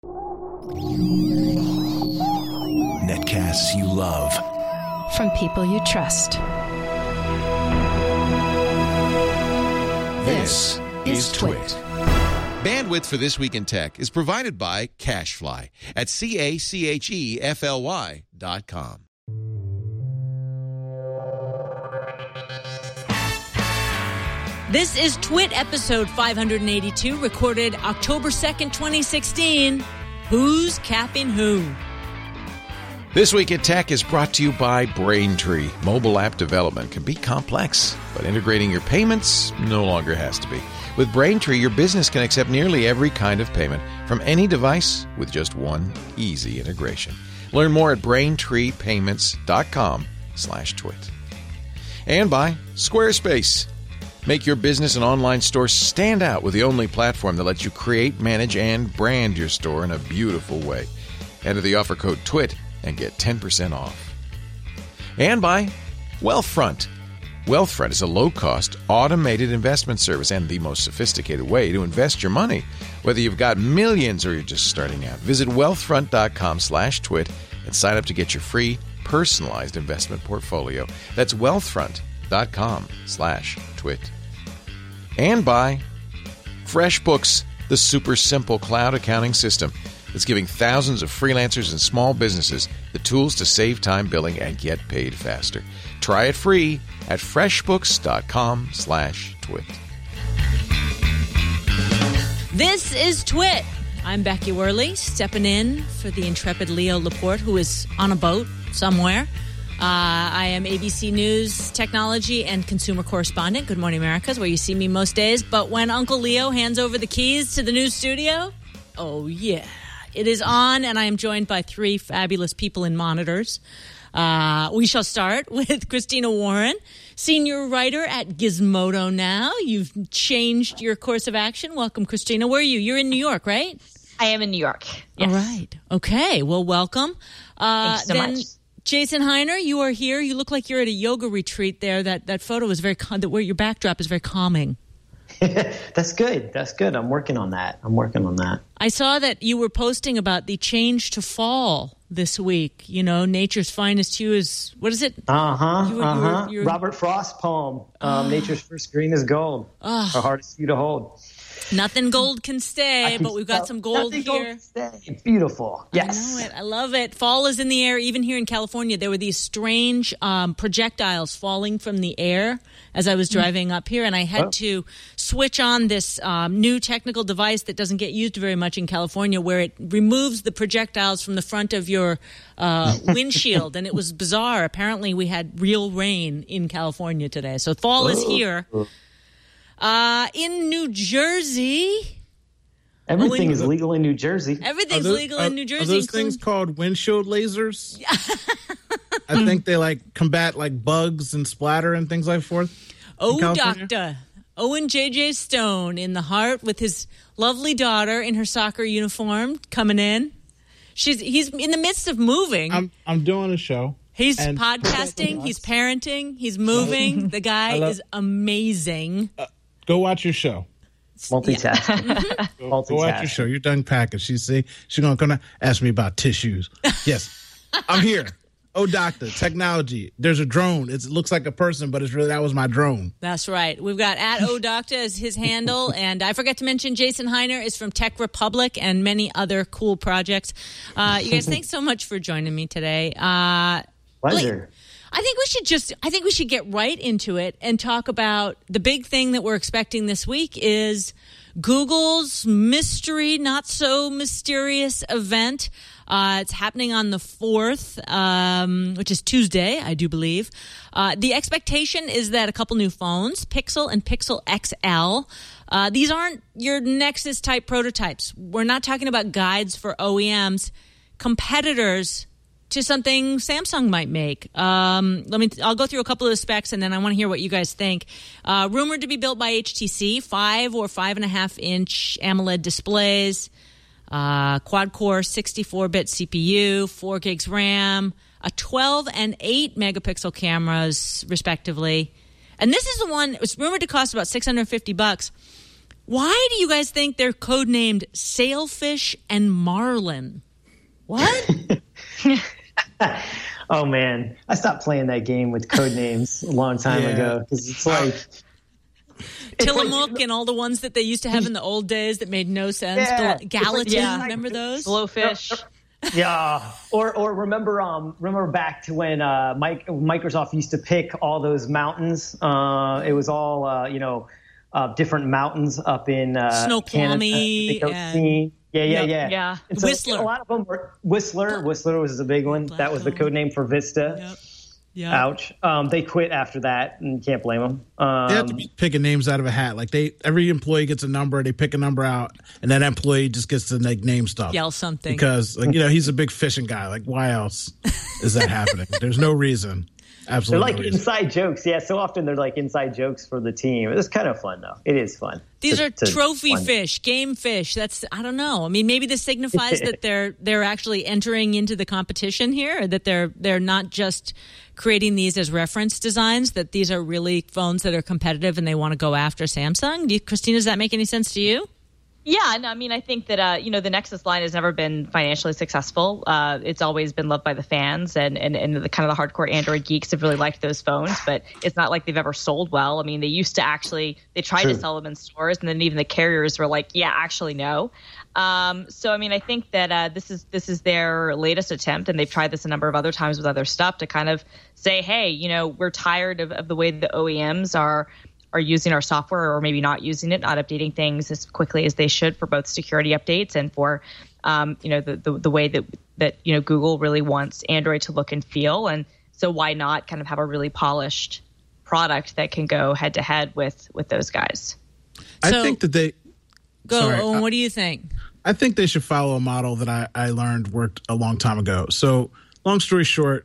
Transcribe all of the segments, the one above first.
Netcasts you love. From people you trust. This is Twit. Bandwidth for This Week in Tech is provided by CacheFly at CacheFly.com. This is Twit episode 582, recorded October 2nd, 2016. Who's capping who? This Week in Tech is brought to you by Braintree. Mobile app development can be complex, but integrating your payments no longer has to be. With Braintree, your business can accept nearly every kind of payment from any device with just one easy integration. Learn more at BraintreePayments.com/twit. And by Squarespace. Make your business and online store stand out with the only platform that lets you create, manage, and brand your store in a beautiful way. Enter the offer code TWIT and get 10% off. And by Wealthfront. Wealthfront is a low-cost, automated investment service and the most sophisticated way to invest your money. Whether you've got millions or you're just starting out, visit wealthfront.com/twit and sign up to get your free, personalized investment portfolio. That's wealthfront.com/twit. And by FreshBooks, the super simple cloud accounting system that's giving thousands of freelancers and small businesses the tools to save time billing and get paid faster. Try it free at freshbooks.com/twit. This is Twit. I'm Becky Worley, stepping in for the intrepid Leo Laporte, who is on a boat somewhere. I am ABC News technology and consumer correspondent. Good Morning America is where you see me most days. But when Uncle Leo hands over the keys to the news studio, oh yeah, it is on, and I am joined by three fabulous people in monitors. We shall start with Christina Warren, senior writer at Gizmodo Now. You've changed your course of action. Welcome, Christina. Where are you? You're in New York, right? I am in New York. Yes. All right. Okay. Well, welcome. Thanks so much. Jason Heiner, you are here. You look like you're at a yoga retreat there. That photo is very where your backdrop is very calming. That's good. That's good. I'm working on that. I saw that you were posting about the change to fall this week. You know, nature's finest hue is, what is it? Robert Frost poem. Nature's first green is gold. Our hardest hue to hold. Nothing gold can stay, but we've got some gold here. Gold can stay. Beautiful. Yes. I know it. I love it. Fall is in the air. Even here in California, there were these strange projectiles falling from the air as I was driving up here, and I had to switch on this new technical device that doesn't get used very much in California, where it removes the projectiles from the front of your windshield, and it was bizarre. Apparently, we had real rain in California today, so fall is here. In New Jersey, everything is legal in New Jersey. Everything's legal in New Jersey. Are those things called windshield lasers? I think they combat bugs and splatter and things like forth. Oh, Dr. Owen J.J. Stone in the heart with his lovely daughter in her soccer uniform coming in. He's in the midst of moving. I'm doing a show. He's podcasting. He's parenting. He's moving. The guy is amazing. Go watch your show. Multitasking. Go watch your show. You're done packing. She's going to come ask me about tissues. Yes, I'm here. Oh, doctor, technology. There's a drone. It looks like a person, but it's really, that was my drone. That's right. We've got @ODoctor as his handle. And I forgot to mention Jason Heiner is from Tech Republic and many other cool projects. You guys, thanks so much for joining me today. Pleasure. I think we should get right into it and talk about the big thing that we're expecting this week is Google's mystery, not so mysterious event. It's happening on the 4th, which is Tuesday, I do believe. The expectation is that a couple new phones, Pixel and Pixel XL, these aren't your Nexus-type prototypes. We're not talking about guides for OEMs, competitors to something Samsung might make. I'll go through a couple of the specs, and then I want to hear what you guys think. Rumored to be built by HTC, 5 or 5.5-inch AMOLED displays, quad-core 64-bit CPU, 4 gigs RAM, a 12 and 8 megapixel cameras, respectively. And this is the one, it was rumored to cost about $650. Why do you guys think they're codenamed Sailfish and Marlin? What? Oh, man. I stopped playing that game with code names a long time ago because it's like... Tillamook and all the ones that they used to have in the old days that made no sense. Yeah. Gallatin, remember those? Blowfish. Yeah. Or remember back to when Microsoft used to pick all those mountains. It was all, different mountains up in Snoqualmie. Canada. Yeah. So Whistler. A lot of them were Whistler. Whistler was a big one. That was the code name for Vista. Yep. Yep. Ouch. They quit after that, and can't blame them. They have to be picking names out of a hat. Like every employee gets a number, they pick a number out, and that employee just gets to name stuff. Yell something. Because he's a big fishing guy. Like, why else is that happening? There's no reason. Absolutely. They're like inside jokes. Yeah, so often they're like inside jokes for the team. It's kind of fun, though. It is fun. These are trophy fish, game fish. I don't know. I mean, maybe this signifies that they're actually entering into the competition here, that they're not just creating these as reference designs, that these are really phones that are competitive and they want to go after Samsung. Christina, does that make any sense to you? Yeah, no, I mean, I think that, the Nexus line has never been financially successful. It's always been loved by the fans and the kind of the hardcore Android geeks have really liked those phones, but it's not like they've ever sold well. I mean, they used to they tried to sell them in stores, and then even the carriers were like, yeah, actually, no. So, I mean, I think that this is their latest attempt, and they've tried this a number of other times with other stuff to kind of say, hey, we're tired of the way the OEMs are using our software, or maybe not using it, not updating things as quickly as they should for both security updates and for, the way that Google really wants Android to look and feel. And so why not kind of have a really polished product that can go head to head with those guys? I think that they what do you think? I think they should follow a model that I learned worked a long time ago. So long story short,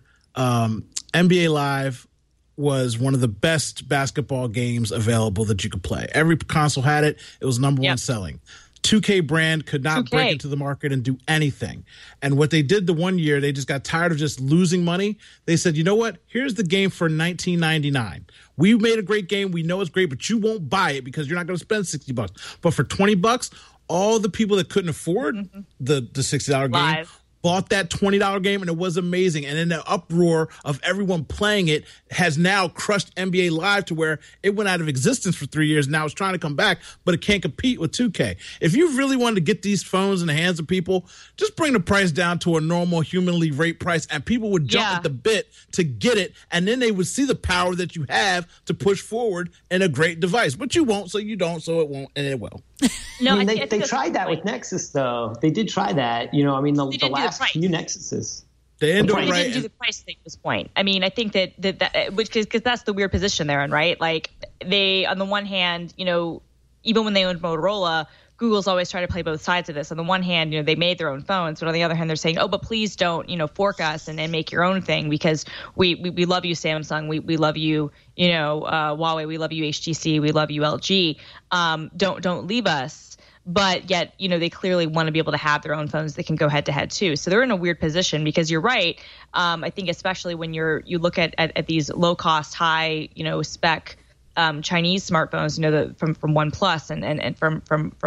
NBA Live was one of the best basketball games available that you could play. Every console had it. It was number one selling. 2K brand could not break into the market and do anything. And what they did the one year, they just got tired of just losing money. They said, you know what? Here's the game for $19.99. We made a great game. We know it's great, but you won't buy it because you're not going to spend $60. But for $20, all the people that couldn't afford the $60 game bought that $20 game, and it was amazing. And in the uproar of everyone playing it has now crushed NBA Live to where it went out of existence for 3 years. Now it's trying to come back, but it can't compete with 2K. If you really wanted to get these phones in the hands of people, just bring the price down to a normal humanly rate price, and people would jump at the bit to get it, and then they would see the power that you have to push forward in a great device. But you won't, so you don't, so it won't, and it will. No, they tried that with Nexus, though. They did try that. The last few Nexuses. They didn't do the price thing at this point. I mean, I think that because that's the weird position they're in, right? Like, they, on the one hand, even when they owned Motorola, Google's always tried to play both sides of this. On the one hand, they made their own phones, but on the other hand, they're saying, oh, but please don't, fork us and make your own thing, because we love you, Samsung. We love you, Huawei. We love you, HTC. We love you, LG. Don't leave us. But yet, they clearly want to be able to have their own phones that can go head to head too. So they're in a weird position, because you're right. I think especially when you look at these low cost, high, spec Chinese smartphones, from OnePlus and from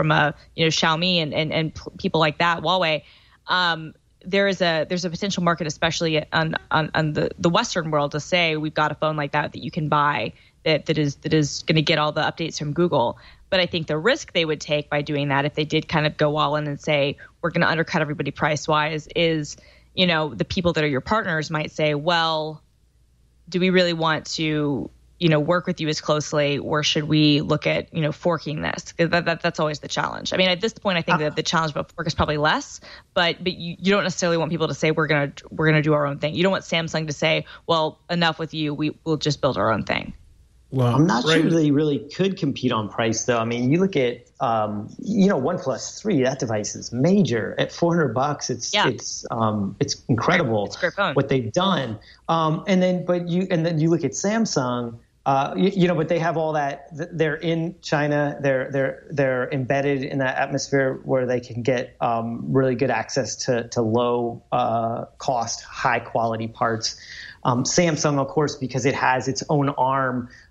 Xiaomi and people like that, Huawei. There's a potential market, especially on the Western world, to say we've got a phone like that you can buy that is going to get all the updates from Google. But I think the risk they would take by doing that, if they did kind of go all in and say we're going to undercut everybody price wise, is the people that are your partners might say, well, do we really want to work with you as closely, or should we look at, forking this? That's always the challenge. I mean, at this point, I think that the challenge about fork is probably less, but you don't necessarily want people to say we're gonna do our own thing. You don't want Samsung to say, well, enough with you, we'll just build our own thing. Well, I'm not sure they really could compete on price, though. I mean, you look at, OnePlus 3. That device is major at $400. It's incredible. It's a great phone. What they've done. And then you look at Samsung. But they have all that. They're in China. They're embedded in that atmosphere where they can get really good access to low cost, high quality parts. Samsung, of course, because it has its own arm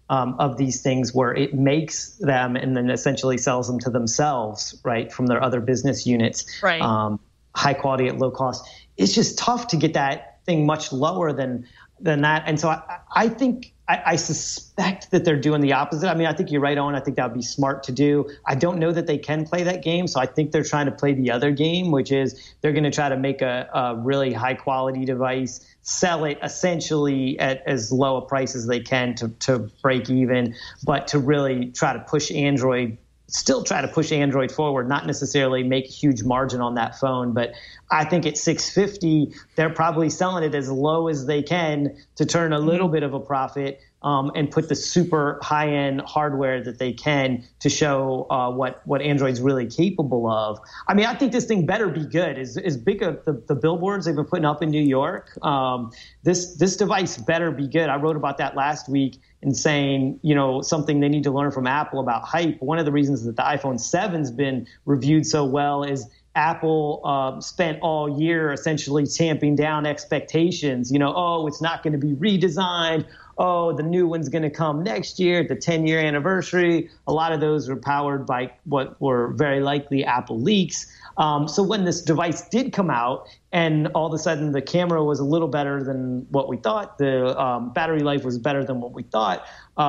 of these things where it makes them and then essentially sells them to themselves, right, from their other business units, right. High quality at low cost. It's just tough to get that thing much lower than that. And so I think I suspect that they're doing the opposite. I mean, I think you're right, Owen. I think that would be smart to do. I don't know that they can play that game. So I think they're trying to play the other game, which is they're going to try to make a really high quality device, sell it essentially at as low a price as they can to break even, but to really try to push Android forward, not necessarily make a huge margin on that phone. But I think at $650, they're probably selling it as low as they can to turn a little bit of a profit and put the super high-end hardware that they can to show what Android's really capable of. I mean, I think this thing better be good. As big of the billboards they've been putting up in New York, this device better be good. I wrote about that last week and saying, something they need to learn from Apple about hype. One of the reasons that the iPhone 7's been reviewed so well is Apple spent all year essentially tamping down expectations. It's not going to be redesigned. Oh, the new one's going to come next year, the 10-year anniversary. A lot of those were powered by what were very likely Apple leaks. So when this device did come out and all of a sudden the camera was a little better than what we thought, the battery life was better than what we thought,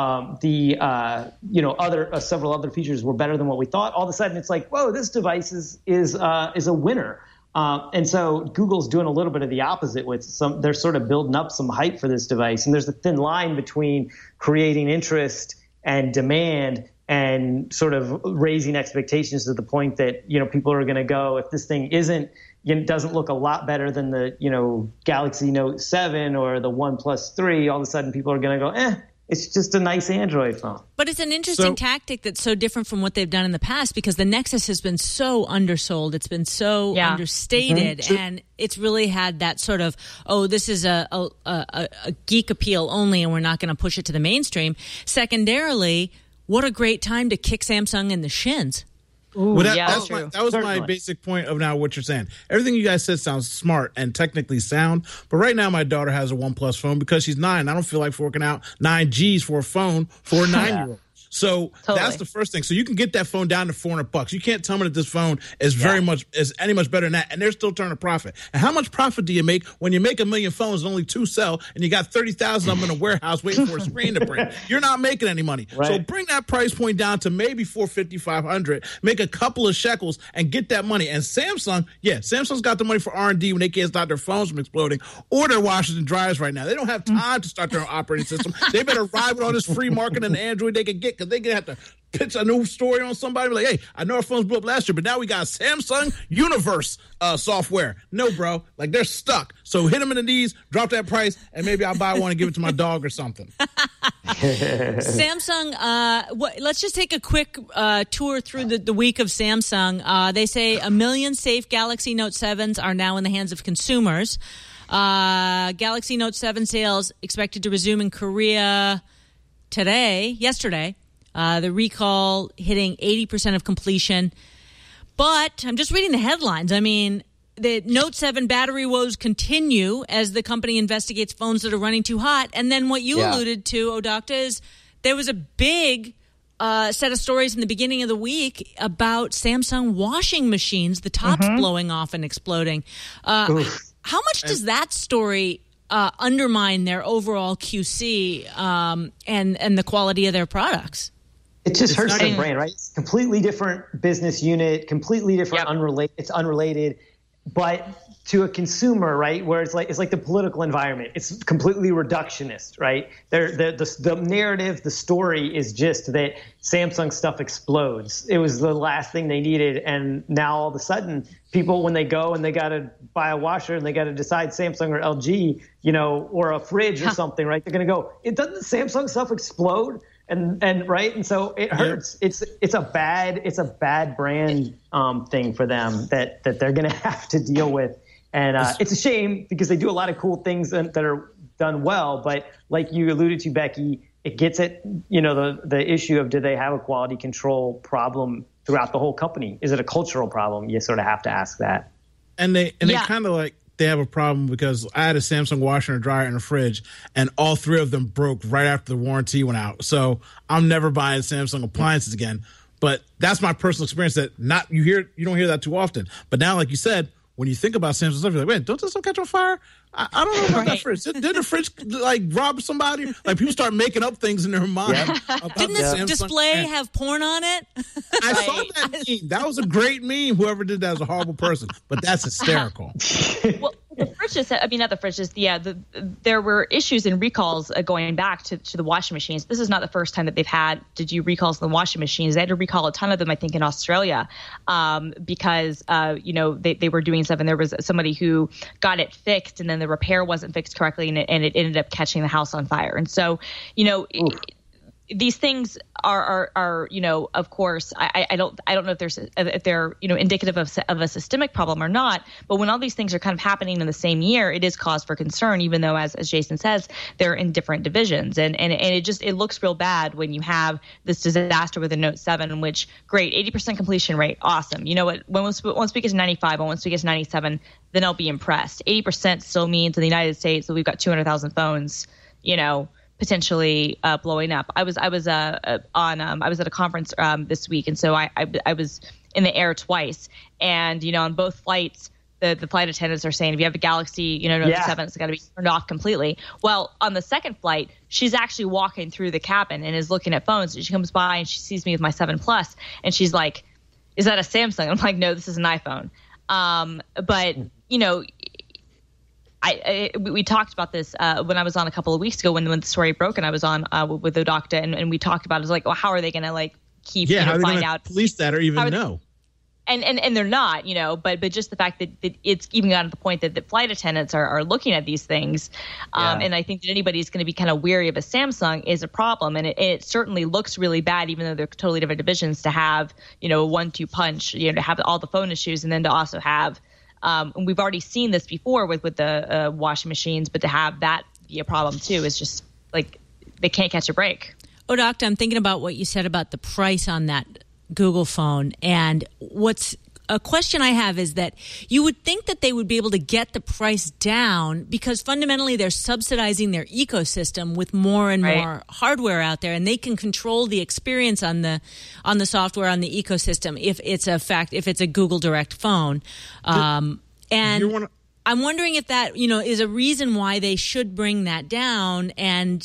several other features were better than what we thought, all of a sudden it's like, whoa, this device is a winner. And so Google's doing a little bit of the opposite with they're sort of building up some hype for this device. And there's a thin line between creating interest and demand and sort of raising expectations to the point that, people are going to go, if this thing doesn't look a lot better than the, Galaxy Note 7 or the OnePlus 3, all of a sudden people are going to go, it's just a nice Android phone. But it's an interesting tactic that's so different from what they've done in the past because the Nexus has been so undersold. It's been so understated. Mm-hmm. And it's really had that sort of, this is a geek appeal only and we're not going to push it to the mainstream. Secondarily, what a great time to kick Samsung in the shins. Ooh, well, that was my basic point of now what you're saying. Everything you guys said sounds smart and technically sound, but right now my daughter has a OnePlus phone because she's 9. I don't feel like forking out 9 G's for a phone for a 9-year-old. So that's the first thing. So you can get that phone down to $400. You can't tell me that this phone is any much better than that, and they're still turning a profit. And how much profit do you make when you make 1 million phones and only 2 sell, and you got 30,000 of them in a warehouse waiting for a screen to print? You're not making any money. Right. So bring that price point down to maybe $450, $500. Make a couple of shekels and get that money. And Samsung's got the money for R&D when they can't stop their phones from exploding or their washers and dryers right now. They don't have time to start their own operating system. They better ride with all this free market and Android they can get. Because they're going to have to pitch a new story on somebody. Like, hey, I know our phones blew up last year, but now we got Samsung Universe software. No, bro. Like, they're stuck. So hit them in the knees, drop that price, and maybe I'll buy one and give it to my dog or something. Samsung, let's just take a quick tour through the week of Samsung. They say 1 million safe Galaxy Note 7s are now in the hands of consumers. Galaxy Note 7 sales expected to resume in Korea yesterday. The recall hitting 80% of completion. But I'm just reading the headlines. I mean, the Note 7 battery woes continue as the company investigates phones that are running too hot. And then what you alluded to, Odocta, is there was a big set of stories in the beginning of the week about Samsung washing machines, the tops blowing off and exploding. How much does that story undermine their overall QC and the quality of their products? It just hurts their brand, right? It's a completely different business unit, completely different, unrelated. It's unrelated, but to a consumer, right, where it's like the political environment. It's completely reductionist, right? The narrative, the story is just that Samsung stuff explodes. It was the last thing they needed, and now all of a sudden, people, when they go and they got to buy a washer and they got to decide Samsung or LG, or a fridge or something, right? They're going to go, doesn't the Samsung stuff explode? And right, and so it hurts. It's a bad brand thing for them that they're going to have to deal with, and it's a shame because they do a lot of cool things that are done well. But like you alluded to, Becky, it gets at the issue of, do they have a quality control problem throughout the whole company? Is it a cultural problem? You sort of have to ask that. And they kind of like they have a problem because I had a Samsung washer and dryer and a fridge, and all 3 of them broke right after the warranty went out. So I'm never buying Samsung appliances again. But that's my personal experience. That you don't hear that too often. But now, like you said, when you think about Samsung stuff, you're like, wait, don't this stuff catch on fire? I don't know about that fridge. Did the fridge like rob somebody? Like people start making up things in their mind. Didn't this display have porn on it? I saw that meme. That was a great meme. Whoever did that was a horrible person. But that's hysterical. Well, the fridges, not the fridges, there were issues and recalls going back to the washing machines. This is not the first time that they've had to do recalls on the washing machines. They had to recall a ton of them, I think, in Australia because, they were doing stuff and there was somebody who got it fixed and then the repair wasn't fixed correctly and it ended up catching the house on fire. And so, these things are of course, I don't know if they're indicative of a systemic problem or not. But when all these things are kind of happening in the same year, it is cause for concern. Even though, as Jason says, they're in different divisions, and it looks real bad when you have this disaster with the Note 7, which great 80% completion rate, awesome. You know what? Once we get to 95, and once we get to 97, then I'll be impressed. 80% still means in the United States that we've got 200,000 phones, potentially blowing up. I was at a conference this week, and so I was in the air twice, and on both flights the flight attendants are saying if you have a Galaxy Note 7, it's got to be turned off completely. Well, on the second flight, she's actually walking through the cabin and is looking at phones, and she comes by and she sees me with my 7 Plus, and she's like, "Is that a Samsung?" I'm like, "No, this is an iPhone." But we talked about this when I was on a couple of weeks ago when the story broke, and I was on with Odocta, and we talked about it. It's like, well, how are they going to keep how are they find out police that or even know? And they're not, but just the fact that it's even gotten to the point that flight attendants are looking at these things, and I think that anybody's going to be kind of weary of a Samsung is a problem, and it certainly looks really bad, even though they're totally different divisions, to have a 1-2 punch, to have all the phone issues, and then to also have. And we've already seen this before with the washing machines, but to have that be a problem too is just like they can't catch a break. Odocta, I'm thinking about what you said about the price on that Google phone, and what's a question I have is that you would think that they would be able to get the price down because fundamentally they're subsidizing their ecosystem with more and more hardware out there, and they can control the experience on the software, on the ecosystem if it's a Google Direct phone. I'm wondering if that is a reason why they should bring that down, and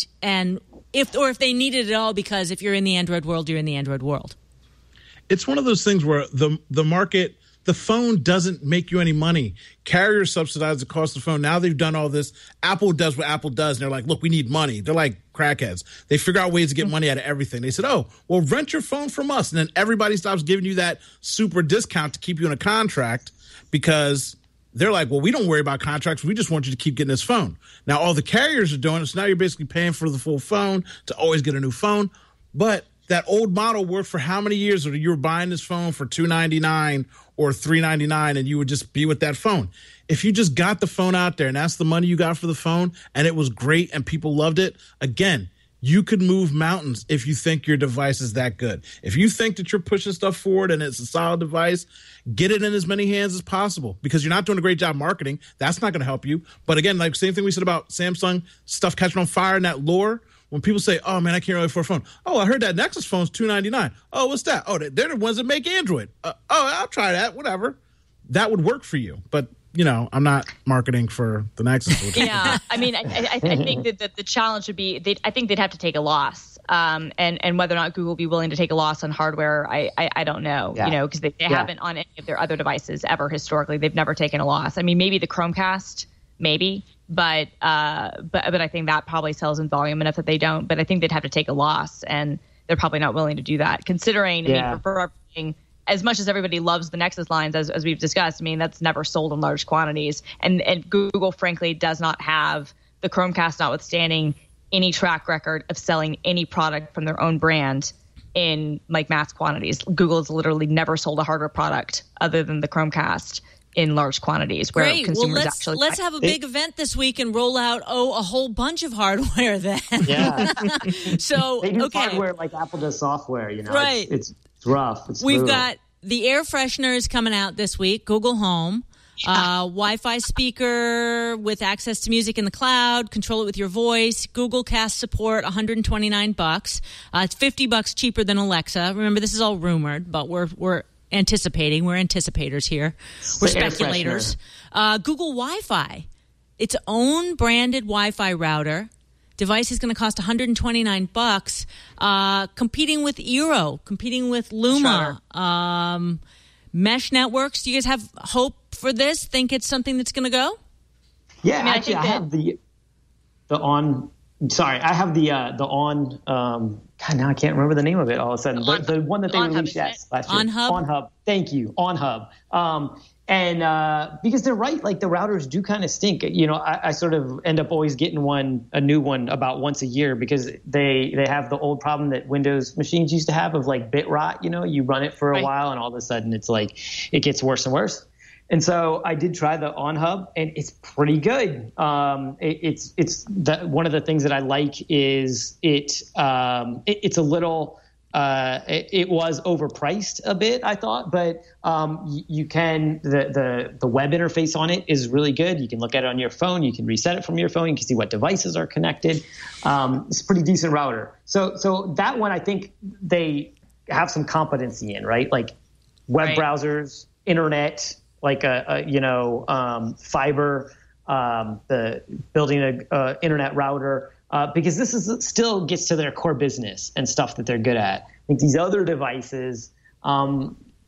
if they need it at all, because if you're in the Android world, you're in the Android world. It's one of those things where the market, the phone doesn't make you any money. Carriers subsidize the cost of the phone. Now they've done all this. Apple does what Apple does, and they're like, look, we need money. They're like crackheads. They figure out ways to get money out of everything. They said, oh, well, rent your phone from us. And then everybody stops giving you that super discount to keep you in a contract because they're like, well, we don't worry about contracts. We just want you to keep getting this phone. Now all the carriers are doing it, so now you're basically paying for the full phone to always get a new phone. But that old model worked for how many years? Or you were buying this phone for $299 or $399, and you would just be with that phone. If you just got the phone out there and that's the money you got for the phone and it was great and people loved it, again, you could move mountains if you think your device is that good. If you think that you're pushing stuff forward and it's a solid device, get it in as many hands as possible because you're not doing a great job marketing. That's not going to help you. But again, like same thing we said about Samsung, stuff catching on fire in that lore. When people say, oh, man, I can't really afford a phone. Oh, I heard that Nexus phone's $299. Oh, what's that? Oh, they're the ones that make Android. I'll try that, whatever. That would work for you. But, I'm not marketing for the Nexus. Yeah, I mean, I think that the challenge would be, I think they'd have to take a loss. And whether or not Google will be willing to take a loss on hardware, I don't know, because they haven't on any of their other devices ever historically. They've never taken a loss. I mean, maybe the Chromecast, maybe. But I think that probably sells in volume enough that they don't. But I think they'd have to take a loss, and they're probably not willing to do that. Considering, I mean, for everything, as much as everybody loves the Nexus lines, as we've discussed, I mean, that's never sold in large quantities. And Google, frankly, does not have, the Chromecast notwithstanding, any track record of selling any product from their own brand in mass quantities. Google has literally never sold a hardware product other than the Chromecast in large quantities where consumers actually let's have a big event this week and roll out a whole bunch of hardware then. Yeah. So they do hardware like Apple does software, Right. It's rough. It's We've brutal. got the air fresheners coming out this week, Google Home. Wi-Fi speaker with access to music in the cloud. Control it with your voice. Google Cast support, $129. It's $50 cheaper than Alexa. Remember, this is all rumored, but we're anticipating. We're anticipators here. We're speculators. Google Wi-Fi, its own branded Wi-Fi router. Device is going to cost $129. Competing with Eero, competing with Luma. Mesh networks. Do you guys have hope for this? Think it's something that's going to go? Yeah, actually, I have the on. Sorry, I have the on. God, now I can't remember the name of it. All of a sudden, the one that they released last year. OnHub. Thank you, OnHub. And because they're right, like the routers do kind of stink. You know, I sort of end up always getting a new one about once a year because they have the old problem that Windows machines used to have of like bit rot. You know, you run it for a while and all of a sudden it's like it gets worse and worse. And so I did try the OnHub, and it's pretty good. It's one of the things that I like is it's a little. It was overpriced a bit, I thought, but you can the web interface on it is really good. You can look at it on your phone. You can reset it from your phone. You can see what devices are connected. It's a pretty decent router. So that one I think they have some competency in, right? Like web browsers, internet, like fiber, the building a internet router. Because this still gets to their core business and stuff that they're good at. I think these other devices, I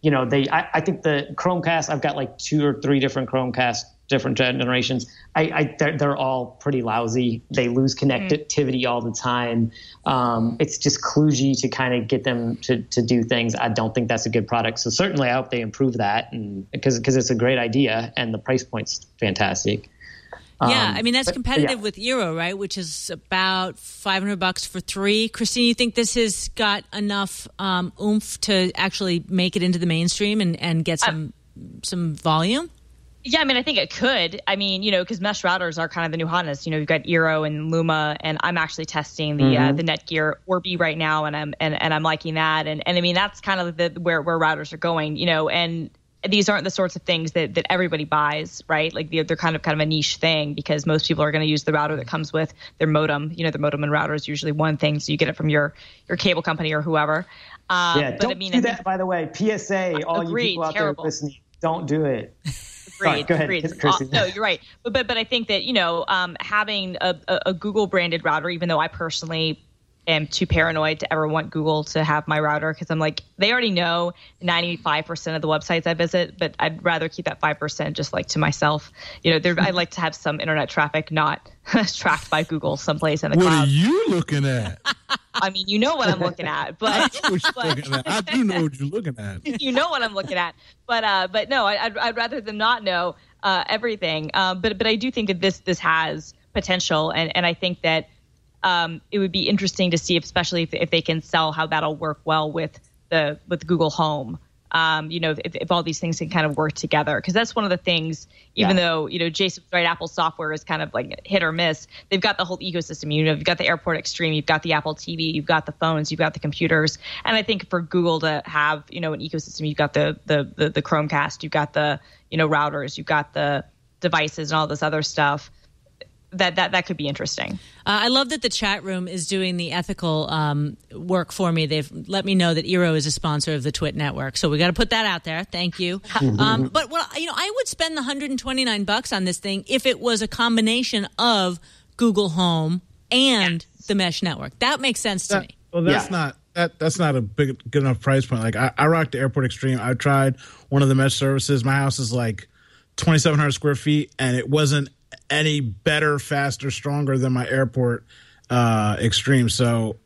think the Chromecast, I've got like 2 or 3 different Chromecast, different generations. They're all pretty lousy. They lose connectivity all the time. It's just kludgy to kind of get them to do things. I don't think that's a good product. So certainly I hope they improve that, and because it's a great idea and the price point's fantastic. Yeah, I mean, that's competitive with Eero, right, which is about $500 for 3. Christine, you think this has got enough oomph to actually make it into the mainstream and get some volume? Yeah, I mean, I think it could. I mean, because mesh routers are kind of the new hotness. You've got Eero and Luma, and I'm actually testing the Netgear Orbi right now, and I'm liking that. And I mean, that's kind of where routers are going. And these aren't the sorts of things that everybody buys, right? Like they're kind of a niche thing because most people are going to use the router that comes with their modem. The modem and router is usually one thing, so you get it from your cable company or whoever. Don't do that, by the way. PSA, all you people out there listening, don't do it. Agreed. Go ahead, Chrissy. No, you're right. But I think that having a Google branded router, even though I personally am too paranoid to ever want Google to have my router because I'm like, they already know 95% of the websites I visit, but I'd rather keep that 5% just like to myself. I'd like to have some internet traffic not tracked by Google someplace in the cloud. What are you looking at? I mean, you know what I'm looking at, but I do know what you're looking at. You know what I'm looking at, but no, I'd rather them not know everything. But I do think that this has potential, and I think that it would be interesting to see, especially if they can sell, how that'll work well with Google Home. If all these things can kind of work together, because that's one of the things. Even though Jason's right, Apple software is kind of like hit or miss. They've got the whole ecosystem. You've got the Airport Extreme, you've got the Apple TV, you've got the phones, you've got the computers, and I think for Google to have an ecosystem, you've got the Chromecast, you've got the routers, you've got the devices, and all this other stuff. That could be interesting. I love that the chat room is doing the ethical work for me. They've let me know that Eero is a sponsor of the Twit Network, so we got to put that out there. Thank you. But I would spend the $129 on this thing if it was a combination of Google Home and the Mesh Network. That makes sense to me. Well, that's not a good enough price point. Like I rock the Airport Extreme. I tried one of the mesh services. My house is like 2,700 square feet, and it wasn't any better, faster, stronger than my Airport Extreme. So,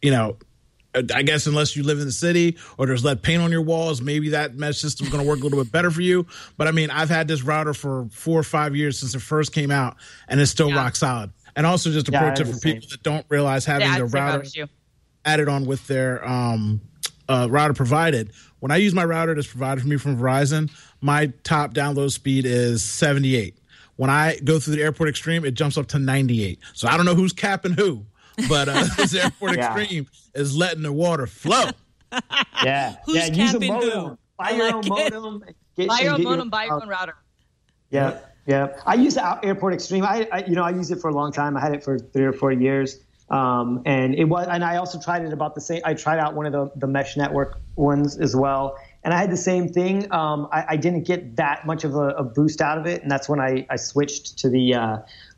I guess unless you live in the city or there's lead paint on your walls, maybe that mesh system is going to work a little bit better for you. But I mean, I've had this router for 4 or 5 years since it first came out, and it's still rock solid. And also just a pro tip for people that don't realize having the router added on with their router provided. When I use my router that's provided for me from Verizon, my top download speed is 78. When I go through the Airport Extreme, it jumps up to 98. So I don't know who's capping who, but this Airport Extreme is letting the water flow. Yeah. Who's use a capping modem. who? Buy your own modem. Buy your own modem, buy your own router. Yeah. I use Airport Extreme. I used it for a long time. I had it for 3 or 4 years. And I also tried it about the same. I tried out one of the Mesh Network ones as well. And I had the same thing. I didn't get that much of a boost out of it. And that's when I switched to the,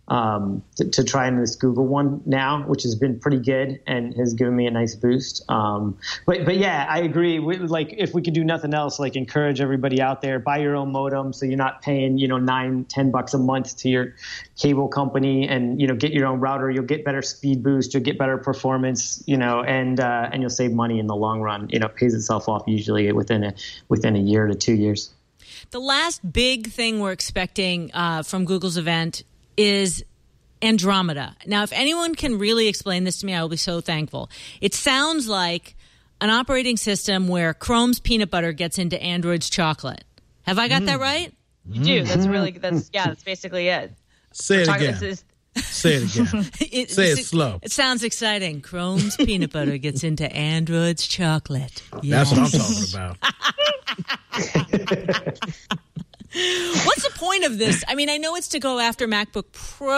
to trying this Google one now, which has been pretty good and has given me a nice boost. But yeah, I agree. If we could do nothing else, encourage everybody out there, buy your own modem so you're not paying, $9-10 a month to your cable company, and, get your own router. You'll get better speed boost, you'll get better performance, and you'll save money in the long run. It pays itself off usually within a year to 2 years. The last big thing we're expecting from Google's event is Andromeda. Now, if anyone can really explain this to me, I will be so thankful. It sounds like an operating system where Chrome's peanut butter gets into Android's chocolate. Have I got that right? You do. That's basically it. Say it again. Say it again. Say it slow. It sounds exciting. Chrome's peanut butter gets into Android's chocolate. Yes. That's what I'm talking about. What's the point of this? I mean, I know it's to go after MacBook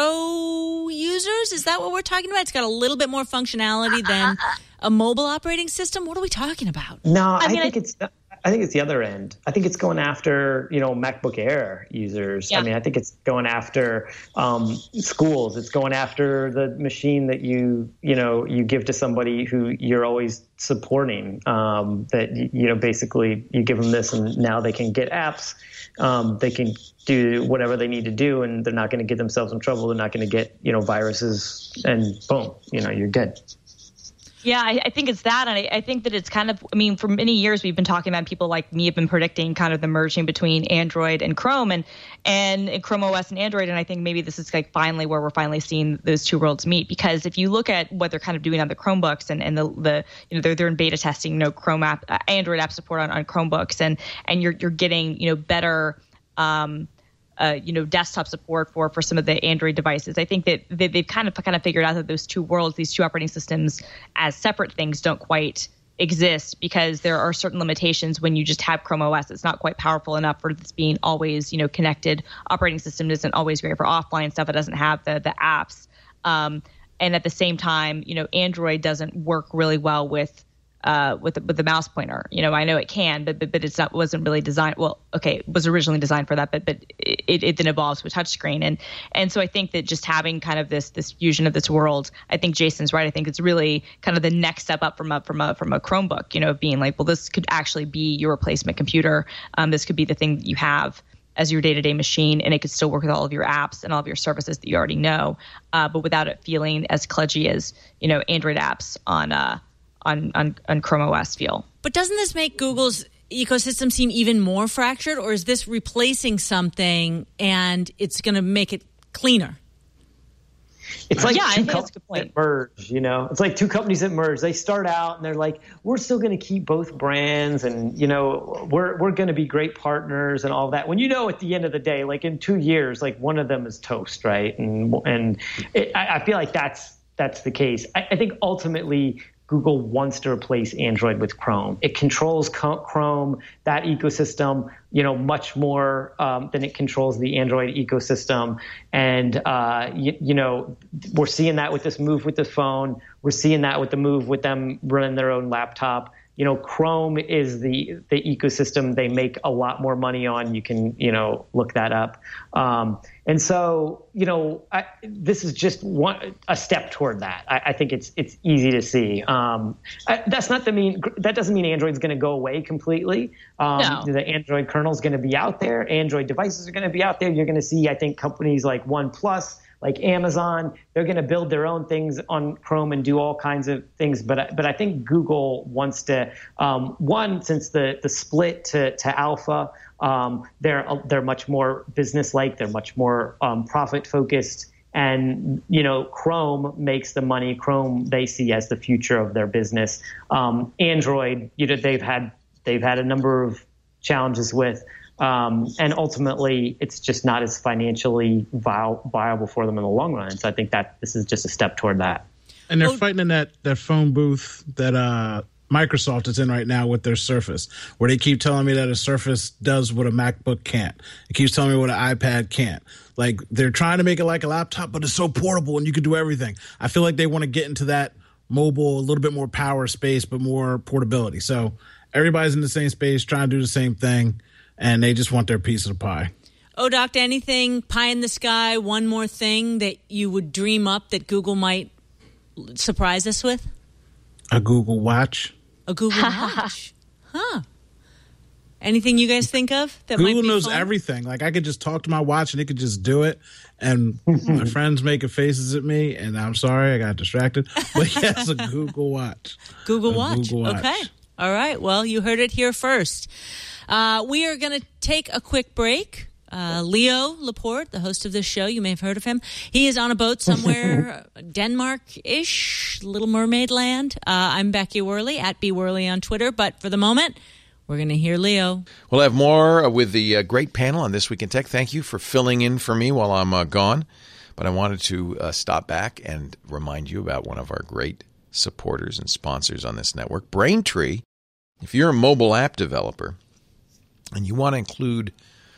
Pro users. Is that what we're talking about? It's got a little bit more functionality than a mobile operating system. What are we talking about? No, I think it's the other end. I think it's going after, MacBook Air users. Yeah. I mean, I think it's going after schools. It's going after the machine that you give to somebody who you're always supporting. That, basically you give them this and now they can get apps. They can do whatever they need to do, and they're not going to get themselves in trouble. They're not going to get, viruses, and boom, you're good. Yeah, I think it's that. And I think that it's kind of, for many years we've been talking about, people like me have been predicting kind of the merging between Android and Chrome and Chrome OS and Android. And I think maybe this is finally where we're finally seeing those two worlds meet. Because if you look at what they're kind of doing on the Chromebooks and they're in beta testing, Chrome app, Android app support on Chromebooks, and you're getting, better, desktop support for some of the Android devices. I think that they've kind of figured out that those two worlds, these two operating systems as separate things, don't quite exist, because there are certain limitations when you just have Chrome OS. It's not quite powerful enough for this being always, connected operating system. It isn't always great for offline stuff. It doesn't have the apps. And at the same time, Android doesn't work really well with the mouse pointer. I know it can, but wasn't really designed. Well, okay, it was originally designed for that, but it then evolves to a touchscreen. And so I think that just having kind of this fusion of this world, I think Jason's right. I think it's really kind of the next step up from a Chromebook, being like, well, this could actually be your replacement computer. This could be the thing that you have as your day-to-day machine, and it could still work with all of your apps and all of your services that you already know, but without it feeling as kludgy as, Android apps on Chrome OS feel. But doesn't this make Google's ecosystem seem even more fractured, or is this replacing something and it's going to make it cleaner? It's like two companies that merge, It's like two companies that merge. They start out and they're like, we're still going to keep both brands, and, we're going to be great partners and all that. When at the end of the day, like in 2 years, like one of them is toast, right? And I feel like that's the case. I think ultimately Google wants to replace Android with Chrome. It controls Chrome, that ecosystem, much more than it controls the Android ecosystem. And, we're seeing that with this move with the phone. We're seeing that with the move with them running their own laptop. Chrome is the ecosystem they make a lot more money on. You can, look that up. And so, this is just a step toward that. I think it's easy to see. That doesn't mean Android's going to go away completely. No. The Android kernel is going to be out there. Android devices are going to be out there. You're going to see, I think, companies like OnePlus, like Amazon, they're going to build their own things on Chrome and do all kinds of things. But I think Google wants to, since the split to Alpha, they're much more business-like. They're much more profit-focused. And, Chrome makes the money. Chrome they see as the future of their business. Android, they've had a number of challenges with. And ultimately, it's just not as financially viable for them in the long run. So I think that this is just a step toward that. And they're fighting in that phone booth that Microsoft is in right now with their Surface, where they keep telling me that a Surface does what a MacBook can't. It keeps telling me what an iPad can't. Like, they're trying to make it like a laptop, but it's so portable and you can do everything. I feel like they want to get into that mobile, a little bit more power space, but more portability. So everybody's in the same space, trying to do the same thing, and they just want their piece of the pie. Oh, Doctor, anything pie in the sky, one more thing that you would dream up that Google might surprise us with? A Google Watch. A Google Watch. Huh. Anything you guys think of that Google might be knows fun? everything. Like, I could just talk to my watch and it could just do it. And my friends making faces at me, and I'm sorry, I got distracted. But yes, a Google Watch. Google Watch. Google Watch. Okay. All right. Well, you heard it here first. We are going to take a quick break. Leo Laporte, the host of this show, you may have heard of him. He is on a boat somewhere, Denmark-ish, Little Mermaid land. I'm Becky Worley, at B Worley on Twitter. But for the moment, we're going to hear Leo. We'll have more with the great panel on This Week in Tech. Thank you for filling in for me while I'm gone. But I wanted to stop back and remind you about one of our great supporters and sponsors on this network, Braintree. If you're a mobile app developer and you want to include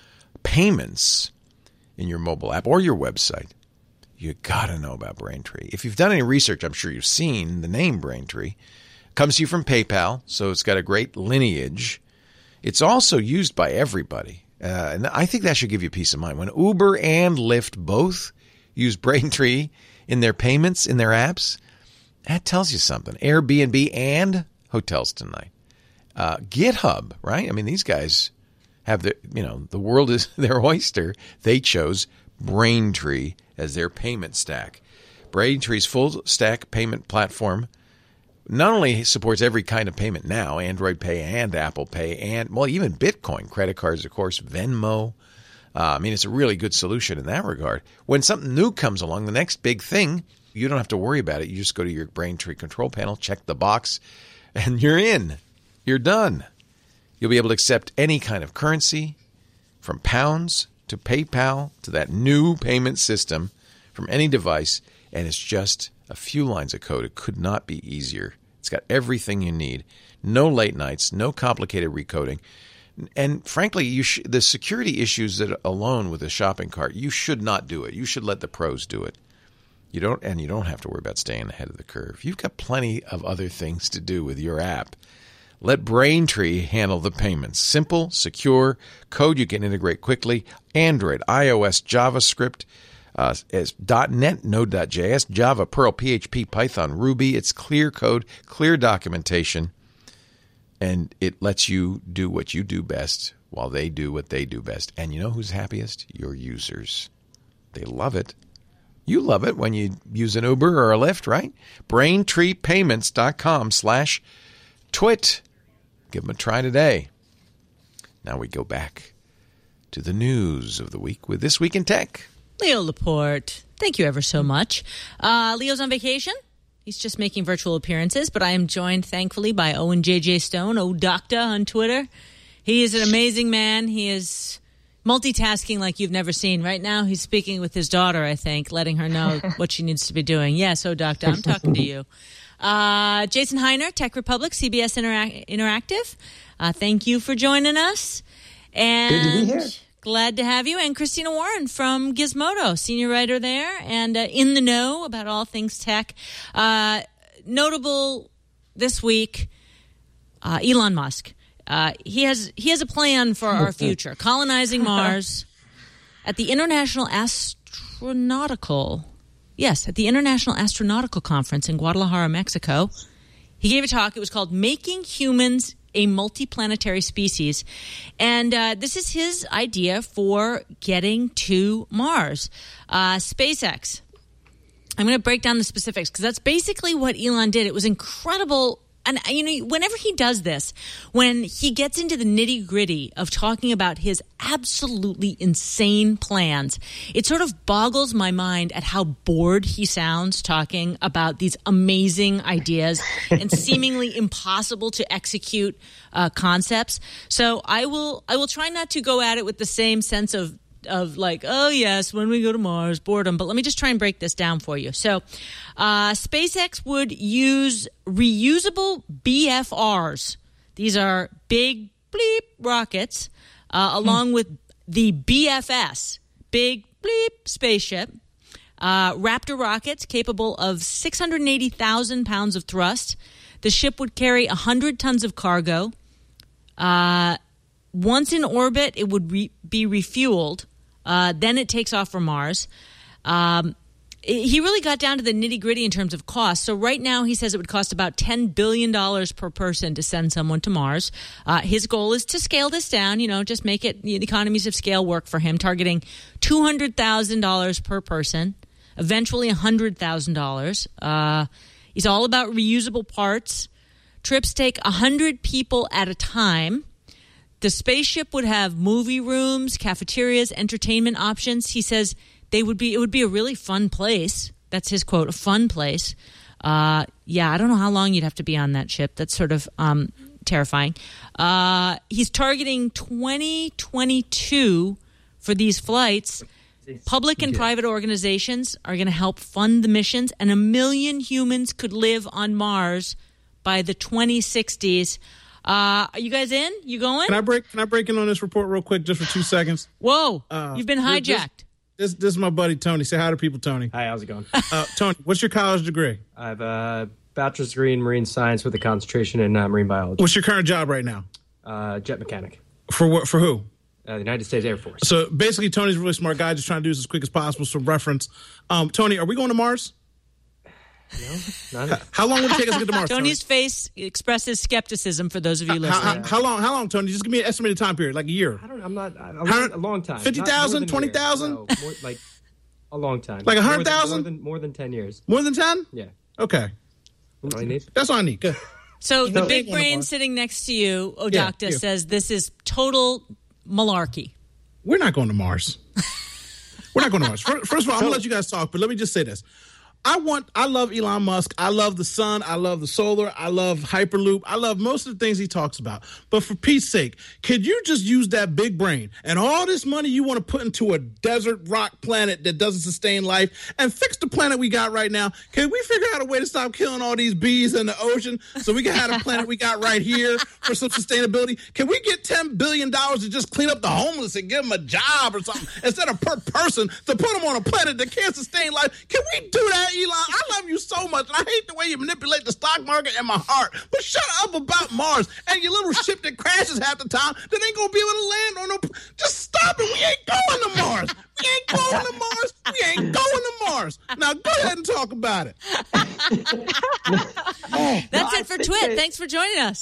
payments in your mobile app or your website, you got to know about Braintree. If you've done any research, I'm sure you've seen the name Braintree. It comes to you from PayPal, so it's got a great lineage. It's also used by everybody, and I think that should give you peace of mind. When Uber and Lyft both use Braintree in their payments, in their apps, that tells you something. Airbnb and Hotels Tonight. GitHub, right? I mean, these guys have the world is their oyster. They chose Braintree as their payment stack. Braintree's full stack payment platform not only supports every kind of payment now, Android Pay and Apple Pay, and, well, even Bitcoin, credit cards, of course, Venmo. It's a really good solution in that regard. When something new comes along, the next big thing, you don't have to worry about it. You just go to your Braintree control panel, check the box, and you're in. You're done. You'll be able to accept any kind of currency, from pounds to PayPal to that new payment system from any device, and it's just a few lines of code. It could not be easier. It's got everything you need. No late nights, no complicated recoding. And frankly, the security issues that alone with a shopping cart, you should not do it. You should let the pros do it. You don't have to worry about staying ahead of the curve. You've got plenty of other things to do with your app. Let Braintree handle the payments. Simple, secure, code you can integrate quickly. Android, iOS, JavaScript, as .NET, Node.js, Java, Perl, PHP, Python, Ruby. It's clear code, clear documentation, and it lets you do what you do best while they do what they do best. And you know who's happiest? Your users. They love it. You love it when you use an Uber or a Lyft, right? BraintreePayments.com/twit. Give them a try today. Now we go back to the news of the week with This Week in Tech. Leo Laporte, thank you ever so much. Leo's on vacation. He's just making virtual appearances, but I am joined, thankfully, by Owen J.J. Stone, Doctor on Twitter. He is an amazing man. He is multitasking like you've never seen. Right now, he's speaking with his daughter, I think, letting her know what she needs to be doing. Yes, Doctor, I'm talking to you. Jason Heiner, Tech Republic, CBS Interactive. Thank you for joining us. And good to be here. Glad to have you. And Christina Warren from Gizmodo, senior writer there and in the know about all things tech. Notable this week, Elon Musk. He has a plan for our future, colonizing Mars at the International Astronautical Conference in Guadalajara, Mexico. He gave a talk. It was called Making Humans a Multiplanetary Species. And this is his idea for getting to Mars. SpaceX. I'm going to break down the specifics because that's basically what Elon did. It was incredible. And, whenever he does this, when he gets into the nitty-gritty of talking about his absolutely insane plans, it sort of boggles my mind at how bored he sounds talking about these amazing ideas and seemingly impossible to execute concepts. So I will try not to go at it with the same sense of like, oh, yes, when we go to Mars, boredom. But let me just try and break this down for you. So SpaceX would use reusable BFRs. These are big bleep rockets, along with the BFS, big bleep spaceship. Raptor rockets capable of 680,000 pounds of thrust. The ship would carry 100 tons of cargo. Once in orbit, it would be refueled. Then it takes off for Mars. He really got down to the nitty-gritty in terms of cost. So right now, he says it would cost about $10 billion per person to send someone to Mars. His goal is to scale this down, just make it the economies of scale work for him, targeting $200,000 per person, eventually $100,000. He's all about reusable parts. Trips take 100 people at a time. The spaceship would have movie rooms, cafeterias, entertainment options. He says it would be a really fun place. That's his quote, a fun place. I don't know how long you'd have to be on that ship. That's sort of terrifying. He's targeting 2022 for these flights. Public and private organizations are going to help fund the missions, and 1 million humans could live on Mars by the 2060s. Are you guys in? You going? Can I break in on this report real quick, just for 2 seconds? Whoa! You've been hijacked. This is my buddy Tony. Say hi to people, Tony. Hi, how's it going? Tony, what's your college degree? I have a bachelor's degree in marine science with a concentration in marine biology. What's your current job right now? Jet mechanic. For what? For who? The United States Air Force. So basically, Tony's a really smart guy, just trying to do this as quick as possible. So reference. Tony, are we going to Mars? No, not How long would it take us to get to Mars? Tony's face expresses skepticism for those of you listening. How long, Tony? Just give me an estimated time period, like a year. I'm not a long time. 50,000, 20,000? No, like a long time. Like 100,000? More than 10 years. More than 10? Yeah. Okay. That's all I need. That's all I need. Good. So the big brain sitting next to you, Odocta, says this is total malarkey. We're not going to Mars. We're not going to Mars. First of all, I'm going to let you guys talk, but let me just say this. I love Elon Musk. I love the sun. I love the solar. I love Hyperloop. I love most of the things he talks about. But for Pete's sake, could you just use that big brain and all this money you want to put into a desert rock planet that doesn't sustain life and fix the planet we got right now? Can we figure out a way to stop killing all these bees in the ocean so we can have the planet we got right here for some sustainability? Can we get $10 billion to just clean up the homeless and give them a job or something instead of per person to put them on a planet that can't sustain life? Can we do that? Elon, I love you so much, and I hate the way you manipulate the stock market and my heart. But shut up about Mars and your little ship that crashes half the time that ain't gonna be able to land on no. Just stop it. We ain't going to Mars. We ain't going to Mars. We ain't going to Mars. Now go ahead and talk about it. That's it for Twit. Thanks for joining us.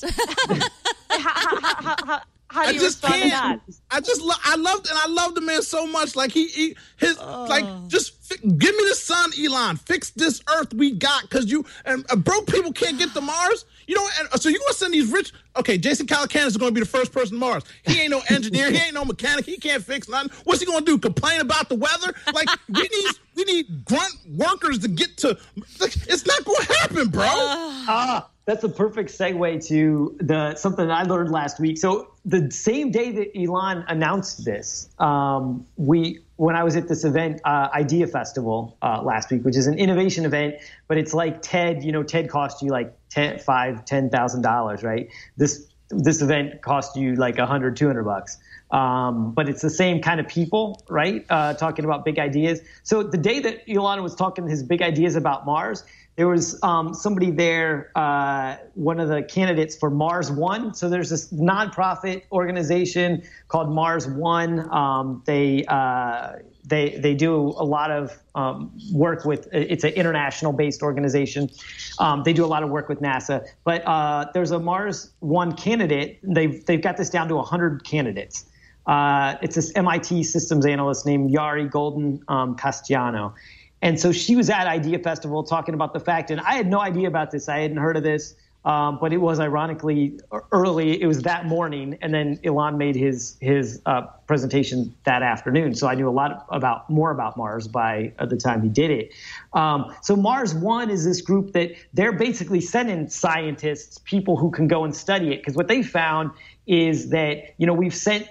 How do you respond to that? I love the man so much. Like just give me the sun, Elon. Fix this Earth we got, because broke people can't get to Mars. So you gonna send these rich? Okay, Jason Calacanis is gonna be the first person to Mars. He ain't no engineer. He ain't no mechanic. He can't fix nothing. What's he gonna do? Complain about the weather? Like we need grunt workers to get to. It's not gonna happen, bro. That's a perfect segue to something I learned last week. So the same day that Elon announced this, when I was at this event, Idea Festival last week, which is an innovation event, but it's like TED. TED cost you like $10,000, right? This event cost you like $100, $200. But it's the same kind of people, right? Talking about big ideas. So the day that Elon was talking his big ideas about Mars, there was somebody there, one of the candidates for Mars One. So there's this nonprofit organization called Mars One. They do a lot of work with. It's an international based organization. They do a lot of work with NASA. But there's a Mars One candidate. They've got this down to 100 candidates. It's this MIT systems analyst named Yari Golden Castellano. And so she was at Idea Festival talking about the fact, and I had no idea about this. I hadn't heard of this. But it was ironically early. It was that morning, and then Elon made his presentation that afternoon. So I knew more about Mars by the time he did it. So Mars One is this group that they're basically sending scientists, people who can go and study it, because what they found is that, we've sent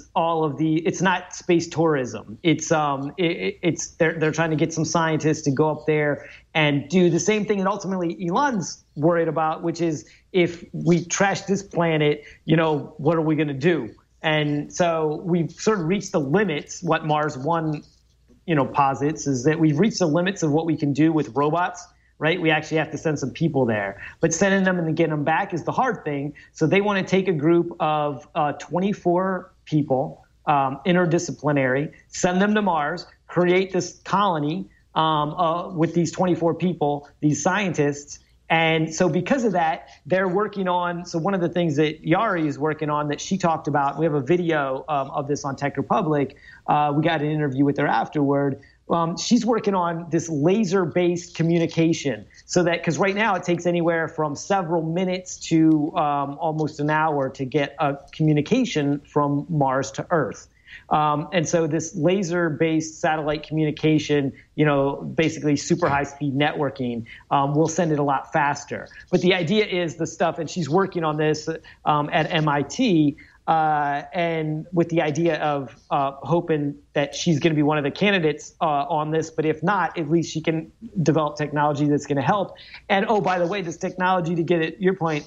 it's not space tourism. It's they're trying to get some scientists to go up there and do the same thing that ultimately Elon's worried about, which is if we trash this planet, what are we going to do? And so we've sort of reached the limits. What Mars One, posits is that we've reached the limits of what we can do with robots. Right? We actually have to send some people there. But sending them and getting them back is the hard thing. So they want to take a group of 24 people, interdisciplinary, send them to Mars, create this colony with these 24 people, these scientists. And so because of that, they're working on – so one of the things that Yari is working on that she talked about – we have a video of this on Tech Republic. We got an interview with her afterward. She's working on this laser-based communication so that – because right now it takes anywhere from several minutes to almost an hour to get a communication from Mars to Earth. And so this laser-based satellite communication, basically super high-speed networking, will send it a lot faster. But the idea is the stuff – and she's working on this at MIT – and with the idea of hoping that she's going to be one of the candidates on this, but if not, at least she can develop technology that's going to help. And oh, by the way, this technology, to get at your point,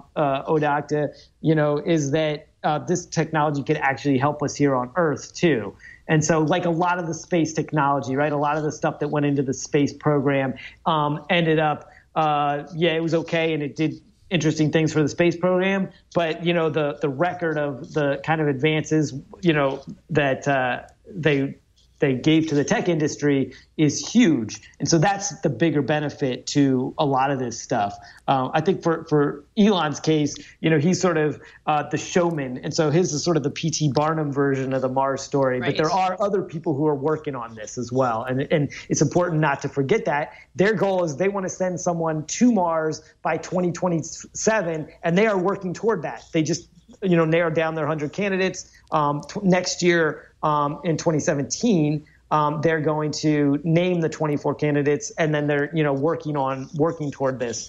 Odakta, is that this technology could actually help us here on Earth too. And so, like a lot of the space technology, right? A lot of the stuff that went into the space program ended up, it was okay, and it did interesting things for the space program, but the record of the kind of advances that they gave to the tech industry is huge, and so that's the bigger benefit to a lot of this stuff. I think for Elon's case, he's sort of the showman, and so his is sort of the P.T. Barnum version of the Mars story. Right. But there are other people who are working on this as well, and it's important not to forget that their goal is they want to send someone to Mars by 2027, and they are working toward that. They just narrowed down their 100 candidates. Next year, in 2017, they're going to name the 24 candidates, and then they're working toward this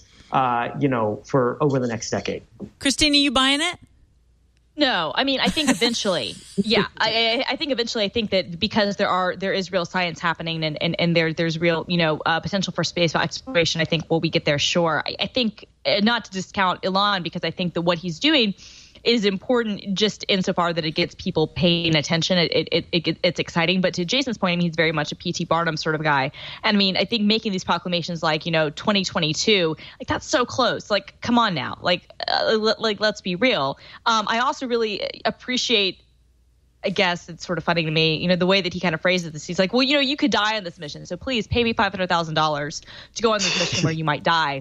for over the next decade. Christina, you buying it? No, I mean, I think eventually, yeah, I think eventually, I think that because there is real science happening and there's real, potential for space exploration, I think, will we get there? Sure. I think not to discount Elon, because I think that what he's doing is important just insofar that it gets people paying attention. It's exciting. But to Jason's point, I mean, he's very much a P.T. Barnum sort of guy. And I mean, I think making these proclamations like, 2022, like that's so close. Like, come on now. Like let's be real. I also really appreciate, I guess it's sort of funny to me, the way that he kind of phrases this. He's like, well, you could die on this mission, so please pay me $500,000 to go on this mission where you might die.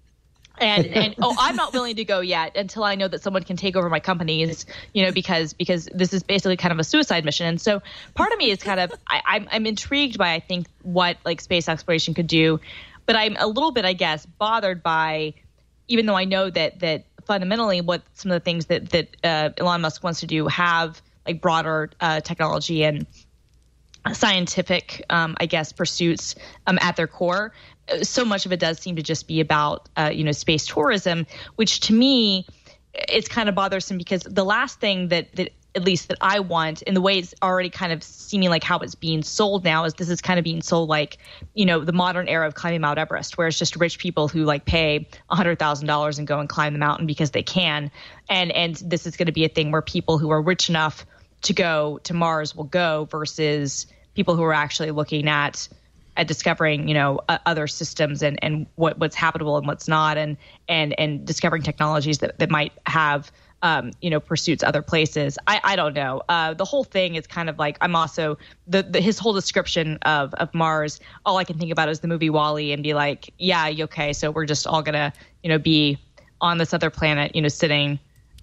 And I'm not willing to go yet until I know that someone can take over my companies, because this is basically kind of a suicide mission. And so part of me is kind of I'm intrigued by, I think, what like space exploration could do, but I'm a little bit, I guess, bothered by, even though I know that fundamentally what some of the things that Elon Musk wants to do have like broader technology and scientific, I guess, pursuits at their core. So much of it does seem to just be about, space tourism, which to me, it's kind of bothersome, because the last thing that at least that I want, in the way it's already kind of seeming like how it's being sold now, is this is kind of being sold like, the modern era of climbing Mount Everest, where it's just rich people who like pay $100,000 and go and climb the mountain because they can. And this is going to be a thing where people who are rich enough to go to Mars will go, versus people who are actually looking at discovering, other systems and what's habitable and what's not, and discovering technologies that might have, pursuits other places. I don't know. The whole thing is kind of like, I'm also his whole description of Mars. All I can think about is the movie WALL-E and be like, yeah, okay, so we're just all gonna, be on this other planet, sitting,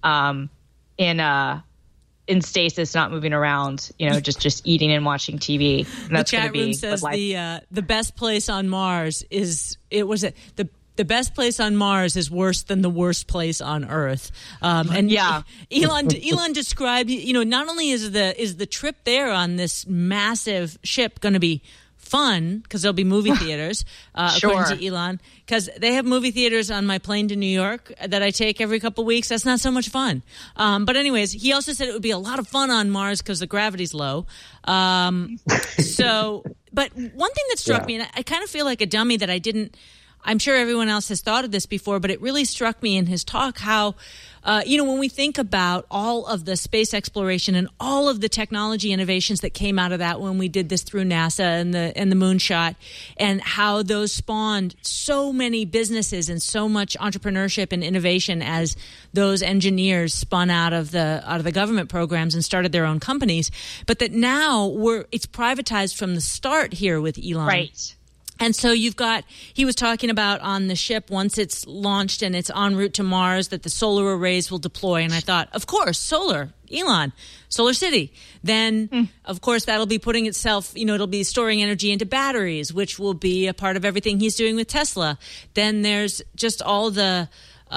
in stasis, not moving around, just eating and watching TV. And that's the chat room says the best place on Mars is the the best place on Mars is worse than the worst place on Earth. And Elon described, not only is the trip there on this massive ship going to be fun because there'll be movie theaters, according to Elon, because they have movie theaters on my plane to New York that I take every couple weeks. That's not so much fun. But anyways, he also said it would be a lot of fun on Mars because the gravity's low. But one thing that struck me, and I kind of feel like a dummy that I didn't, I'm sure everyone else has thought of this before, but it really struck me in his talk how, when we think about all of the space exploration and all of the technology innovations that came out of that when we did this through NASA and the moonshot, and how those spawned so many businesses and so much entrepreneurship and innovation as those engineers spun out of the government programs and started their own companies, but that now it's privatized from the start here with Elon. Right. And so he was talking about on the ship, once it's launched and it's en route to Mars, that the solar arrays will deploy. And I thought, of course, solar, Elon, Solar City. Then, of course, that'll be putting itself, it'll be storing energy into batteries, which will be a part of everything he's doing with Tesla. Then there's just all the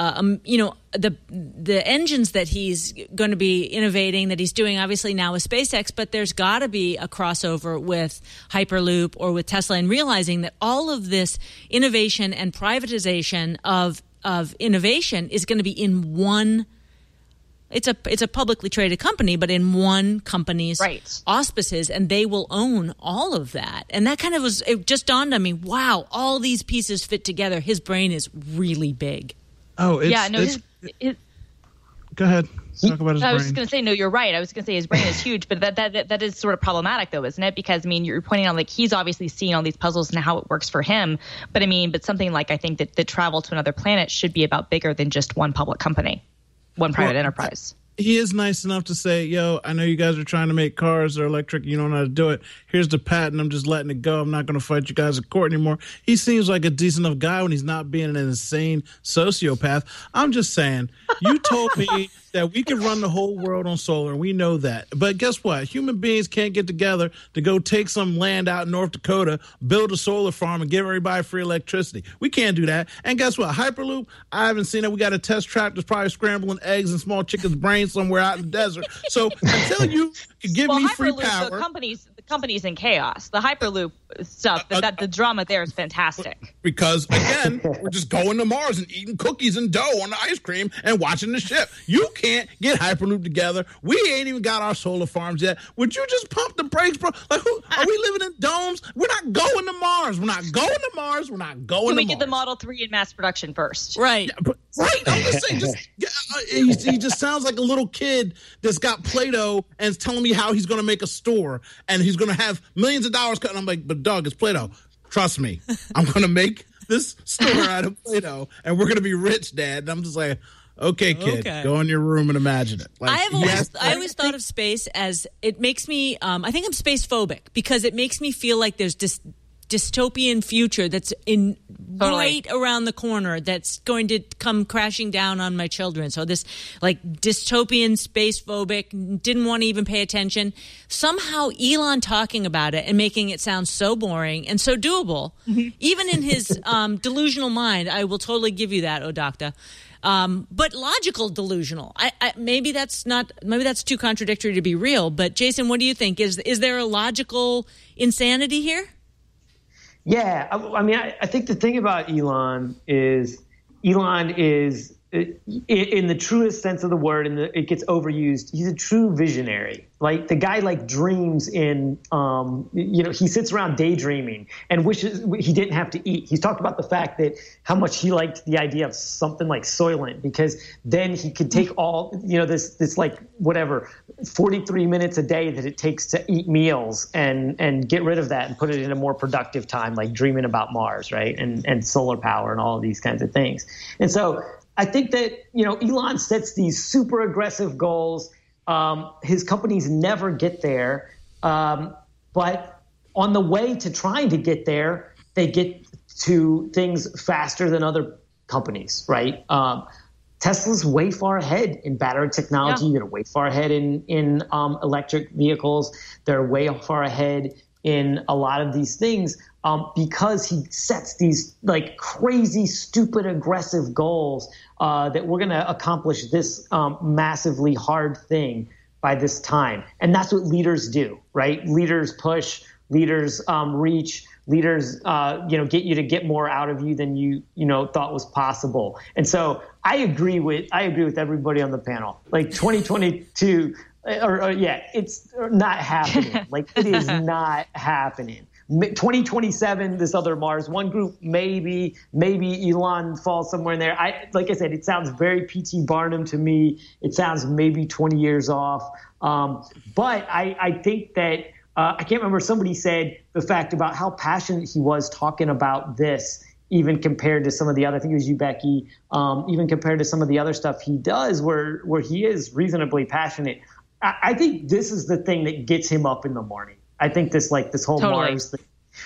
the engines that he's going to be innovating, that he's doing obviously now with SpaceX, but there's got to be a crossover with Hyperloop or with Tesla, and realizing that all of this innovation and privatization of innovation is going to be in one. It's a publicly traded company, but in one company's auspices, and they will own all of that. And that kind of it just dawned on me, wow, all these pieces fit together. His brain is really big. Oh, Go ahead. Talk about his brain. I was just going to say, no, you're right. I was going to say his brain is huge, but that is sort of problematic, though, isn't it? Because, you're pointing out, he's obviously seeing all these puzzles and how it works for him. But, but something like, I think that the travel to another planet should be about bigger than just one public company, one private enterprise. He is nice enough to say, I know you guys are trying to make cars that are electric. You don't know how to do it. Here's the patent. I'm just letting it go. I'm not going to fight you guys in court anymore. He seems like a decent enough guy when he's not being an insane sociopath. I'm just saying, you told me that we can run the whole world on solar, and we know that. But guess what? Human beings can't get together to go take some land out in North Dakota, build a solar farm, and give everybody free electricity. We can't do that. And guess what? Hyperloop, I haven't seen it. We got a test track that's probably scrambling eggs and small chickens' brains somewhere out in the desert. So until you can give me free power. The company's in chaos. The Hyperloop stuff, the drama there is fantastic. Because, again, we're just going to Mars and eating cookies and dough on the ice cream and watching the ship. You can't get Hyperloop together. We ain't even got our solar farms yet. Would you just pump the brakes, bro? Are we living in domes? We're not going to Mars. We're not going to Mars. We're not going to Mars. Can we get the Model 3 in mass production first? Right. Yeah, right. I'm just saying, he just sounds like a little kid that's got Play-Doh and is telling me how he's going to make a store and he's going to have millions of dollars cut. And I'm like, but Doug, it's Play-Doh. Trust me. I'm going to make this store out of Play-Doh and we're going to be rich, Dad. And I'm just like, okay, kid, go in your room and imagine it. I always thought of space as, it makes me, I think I'm space phobic because it makes me feel like there's dystopian future that's right around the corner that's going to come crashing down on my children. So this dystopian, space phobic, didn't want to even pay attention. Somehow Elon talking about it and making it sound so boring and so doable, even in his delusional mind, I will totally give you that, Odocta. But logical delusional. Maybe that's too contradictory to be real. But Jason, what do you think? Is there a logical insanity here? Yeah, I think the thing about Elon is in the truest sense of the word, and it gets overused. He's a true visionary. Like the guy, dreams in, he sits around daydreaming and wishes he didn't have to eat. He's talked about the fact that how much he liked the idea of something like Soylent, because then he could take all, this 43 minutes a day that it takes to eat meals and get rid of that and put it in a more productive time, like dreaming about Mars, right? And solar power and all of these kinds of things. And so I think that, Elon sets these super aggressive goals. His companies never get there. But on the way to trying to get there, they get to things faster than other companies, right? Tesla's way far ahead in battery technology. Yeah. They're way far ahead in electric vehicles. They're way far ahead in a lot of these things because he sets these like crazy, stupid, aggressive goals that we're going to accomplish this massively hard thing by this time. And that's what leaders do, right? Leaders push, leaders reach, leaders get you to get more out of you than you thought was possible. And so I agree with everybody on the panel. Like 2022 it's not happening. Like it is not happening. 2027, this other Mars One group, maybe Elon falls somewhere in there. Like I said, it sounds very P.T. Barnum to me. It sounds maybe 20 years off. But I think that I can't remember, somebody said the fact about how passionate he was talking about this, even compared to some of the other, I think it was you, Becky, even compared to some of the other stuff he does where he is reasonably passionate. I think this is the thing that gets him up in the morning. I think this whole Mars thing.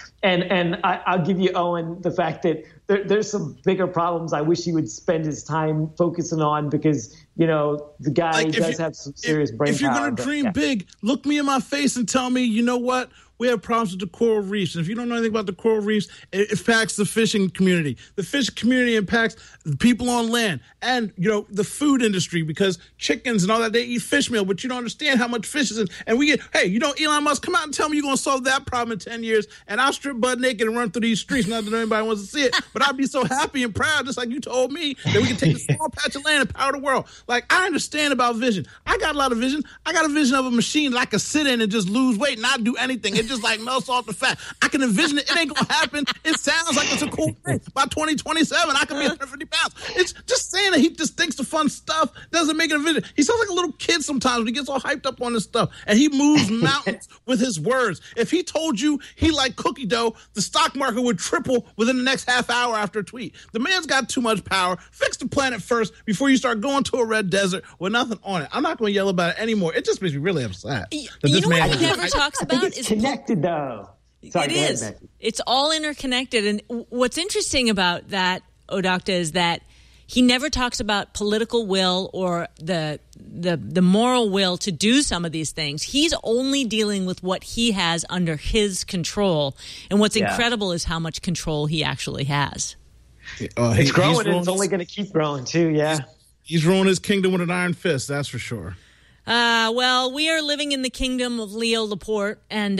And I'll give you, Owen, the fact that there's some bigger problems I wish he would spend his time focusing on because, the guy does have some serious brain power. If you're going to dream big, look me in my face and tell me, you know what? We have problems with the coral reefs. And if you don't know anything about the coral reefs, it impacts the fishing community. The fishing community impacts the people on land and, the food industry because chickens and all that, they eat fish meal, but you don't understand how much fish is in. And we get, hey, Elon Musk, come out and tell me you're going to solve that problem in 10 years and I'll strip butt naked and run through these streets. Not that anybody wants to see it, but I'd be so happy and proud, just like you told me, that we can take this small patch of land and power the world. Like, I understand about vision. I got a lot of vision. I got a vision of a machine that I could sit in and just lose weight and not do anything. It just like melts off the fat. I can envision it. It ain't going to happen. It sounds like it's a cool thing. By 2027, I can be 150 pounds. It's just saying that he just thinks the fun stuff doesn't make it a vision. He sounds like a little kid sometimes when he gets all hyped up on this stuff. And he moves mountains with his words. If he told you he liked cookie dough, the stock market would triple within the next half hour after a tweet. The man's got too much power. Fix the planet first before you start going to a red desert with nothing on it. I'm not going to yell about it anymore. It just makes me really upset. You know what he never talks about is connected, though. Sorry, it is. It's all interconnected. And what's interesting about that, Odocta, is that he never talks about political will or the moral will to do some of these things. He's only dealing with what he has under his control. And what's incredible is how much control he actually has. It's growing, and it's only going to keep growing, too, yeah. He's ruling his kingdom with an iron fist, that's for sure. Well, we are living in the kingdom of Leo Laporte, and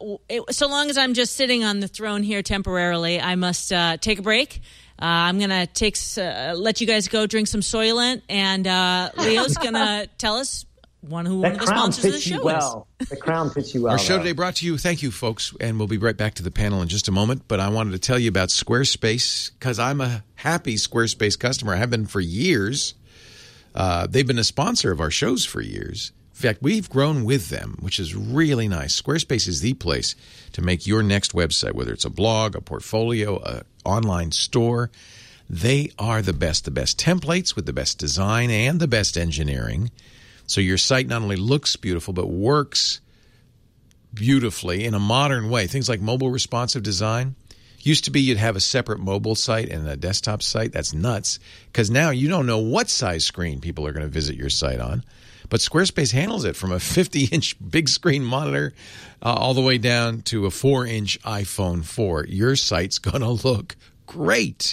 so long as I'm just sitting on the throne here temporarily, I must take a break. I'm going to let you guys go drink some Soylent, and Leo's going to tell us one of the sponsors of the show is. The crown fits you well. Our show today brought to you, thank you, folks, and we'll be right back to the panel in just a moment, but I wanted to tell you about Squarespace because I'm a happy Squarespace customer. I have been for years. They've been a sponsor of our shows for years. In fact, we've grown with them, which is really nice. Squarespace is the place to make your next website, whether it's a blog, a portfolio, an online store. They are the best templates with the best design and the best engineering. So your site not only looks beautiful, but works beautifully in a modern way. Things like mobile responsive design. Used to be you'd have a separate mobile site and a desktop site. That's nuts because now you don't know what size screen people are going to visit your site on. But Squarespace handles it from a 50-inch big screen monitor all the way down to a 4-inch iPhone 4. Your site's going to look great.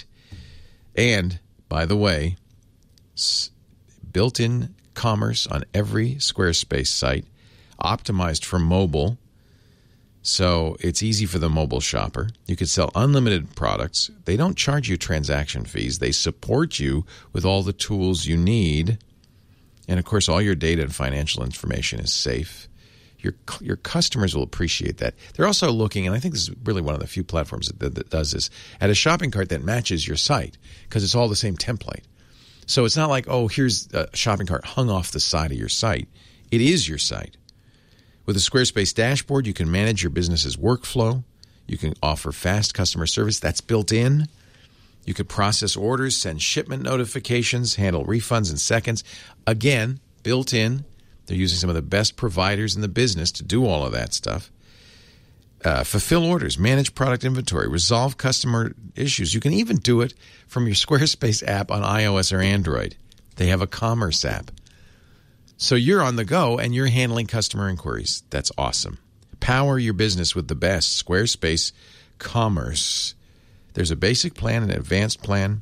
And, by the way, built-in commerce on every Squarespace site, optimized for mobile. So it's easy for the mobile shopper. You can sell unlimited products. They don't charge you transaction fees. They support you with all the tools you need. And, of course, all your data and financial information is safe. Your customers will appreciate that. They're also looking, and I think this is really one of the few platforms that does this, at a shopping cart that matches your site because it's all the same template. So it's not like, oh, here's a shopping cart hung off the side of your site. It is your site. With a Squarespace dashboard, you can manage your business's workflow. You can offer fast customer service. That's built in. You could process orders, send shipment notifications, handle refunds in seconds. Again, built in. They're using some of the best providers in the business to do all of that stuff. Fulfill orders, manage product inventory, resolve customer issues. You can even do it from your Squarespace app on iOS or Android. They have a commerce app. So you're on the go and you're handling customer inquiries. That's awesome. Power your business with the best. Squarespace Commerce. There's a basic plan and an advanced plan.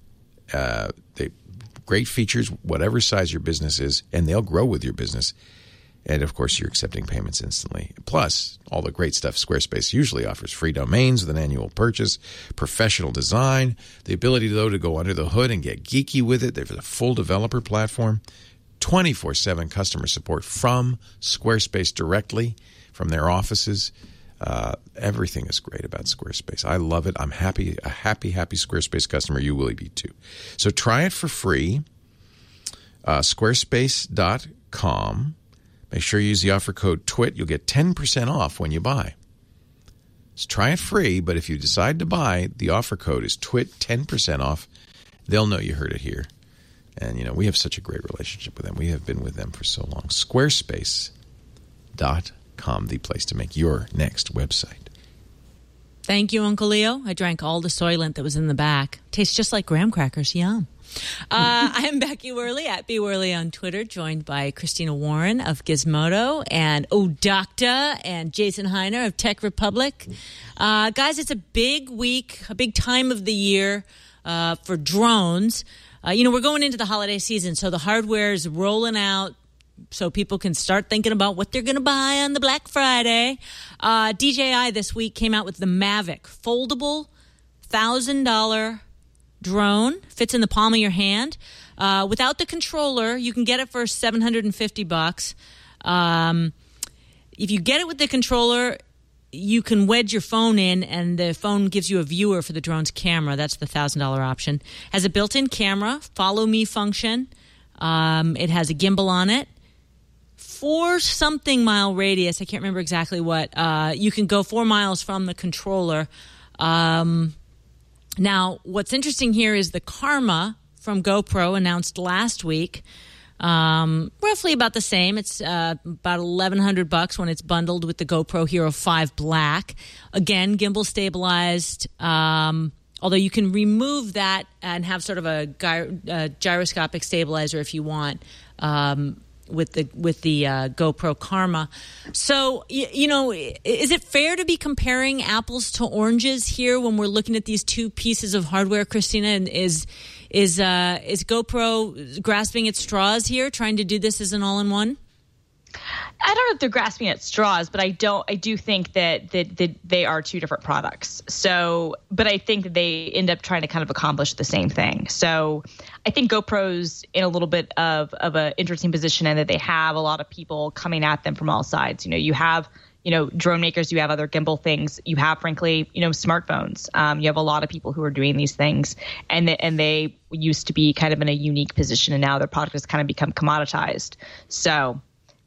Great features, whatever size your business is, and they'll grow with your business. And, of course, you're accepting payments instantly. Plus, all the great stuff Squarespace usually offers. Free domains with an annual purchase, professional design, the ability, though, to go under the hood and get geeky with it. There's a full developer platform, 24/7 customer support from Squarespace directly from their offices. Everything is great about Squarespace. I love it. I'm happy, a happy Squarespace customer. You will be too. So try it for free. Squarespace.com. Make sure you use the offer code TWIT. You'll get 10% off when you buy. So try it free, but if you decide to buy, the offer code is TWIT, 10% off. They'll know you heard it here. And, we have such a great relationship with them. We have been with them for so long. Squarespace.com, the place to make your next website. Thank you, Uncle Leo. I drank all the Soylent that was in the back. Tastes just like graham crackers. Yum. I'm Becky Worley at B Worley on Twitter, joined by Christina Warren of Gizmodo and Odocta and Jason Heiner of Tech Republic. Guys, it's a big week, a big time of the year for drones. We're going into the holiday season, so the hardware is rolling out so people can start thinking about what they're going to buy on the Black Friday. DJI this week came out with the Mavic, foldable $1,000 drone, fits in the palm of your hand. Without the controller, you can get it for $750. If you get it with the controller, you can wedge your phone in, and the phone gives you a viewer for the drone's camera. That's the $1,000 option. Has a built-in camera, follow me function. It has a gimbal on it. 4-something mile radius. I can't remember exactly what. You can go 4 miles from the controller. Now, what's interesting here is the Karma from GoPro announced last week. Roughly about the same. It's about $1,100 when it's bundled with the GoPro Hero 5 Black. Again, gimbal stabilized. Although you can remove that and have sort of a gyroscopic stabilizer if you want. With the GoPro Karma. So, is it fair to be comparing apples to oranges here when we're looking at these two pieces of hardware, Christina? And is GoPro grasping at straws here, trying to do this as an all-in-one? I don't know if they're grasping at straws, but I do think that they are two different products. So, but I think that they end up trying to kind of accomplish the same thing. So I think GoPro's in a little bit of an interesting position in that they have a lot of people coming at them from all sides. You have, drone makers, you have other gimbal things, you have, frankly, smartphones. You have a lot of people who are doing these things, and they used to be kind of in a unique position, and now their product has kind of become commoditized. So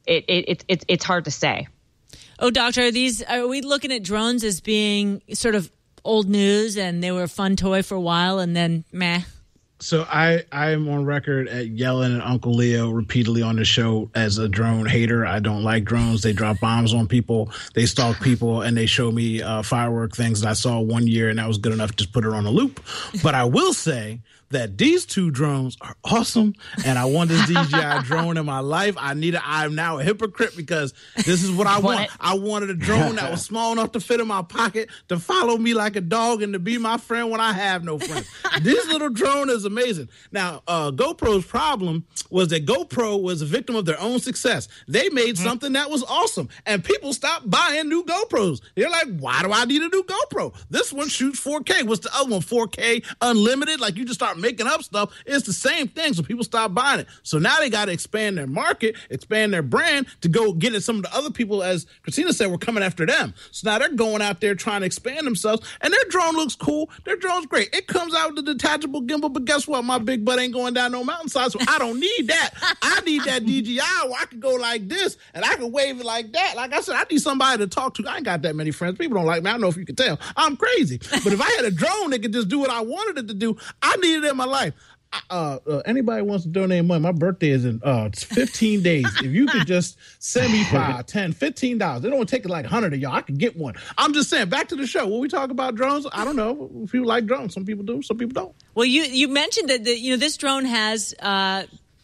it's hard to say. Oh, Doctor, are we looking at drones as being sort of old news and they were a fun toy for a while and then meh? So I am on record at yelling at Uncle Leo repeatedly on the show as a drone hater. I don't like drones. They drop bombs on people. They stalk people, and they show me firework things that I saw one year, and that was good enough to just put it on a loop. But I will say that these two drones are awesome, and I want this DJI drone in my life. I'm now a hypocrite because this is what I want. I wanted a drone that was small enough to fit in my pocket, to follow me like a dog, and to be my friend when I have no friends. This little drone is amazing. Now, GoPro's problem was that GoPro was a victim of their own success. They made something that was awesome, and people stopped buying new GoPros. They're like, why do I need a new GoPro? This one shoots 4K. What's the other one? 4K unlimited? Like, you just start making up stuff. It's the same thing, so people stop buying it. So now they got to expand their market, expand their brand to go get at some of the other people, as Christina said, we're coming after them. So now they're going out there trying to expand themselves, and their drone looks cool. Their drone's great. It comes out with a detachable gimbal, but guess what? My big butt ain't going down no mountainside, so I don't need that. I need that DJI where I can go like this, and I can wave it like that. Like I said, I need somebody to talk to. I ain't got that many friends. People don't like me. I don't know if you can tell. I'm crazy. But if I had a drone that could just do what I wanted it to do, I needed it in my life. Anybody wants to donate money, my birthday is in 15 days. If you could just send me $5, $10, $15, they don't take it like 100 of y'all. I could get one. I'm just saying, back to the show. When we talk about drones, I don't know if people like drones. Some people do, some people don't. Well, you mentioned that this drone has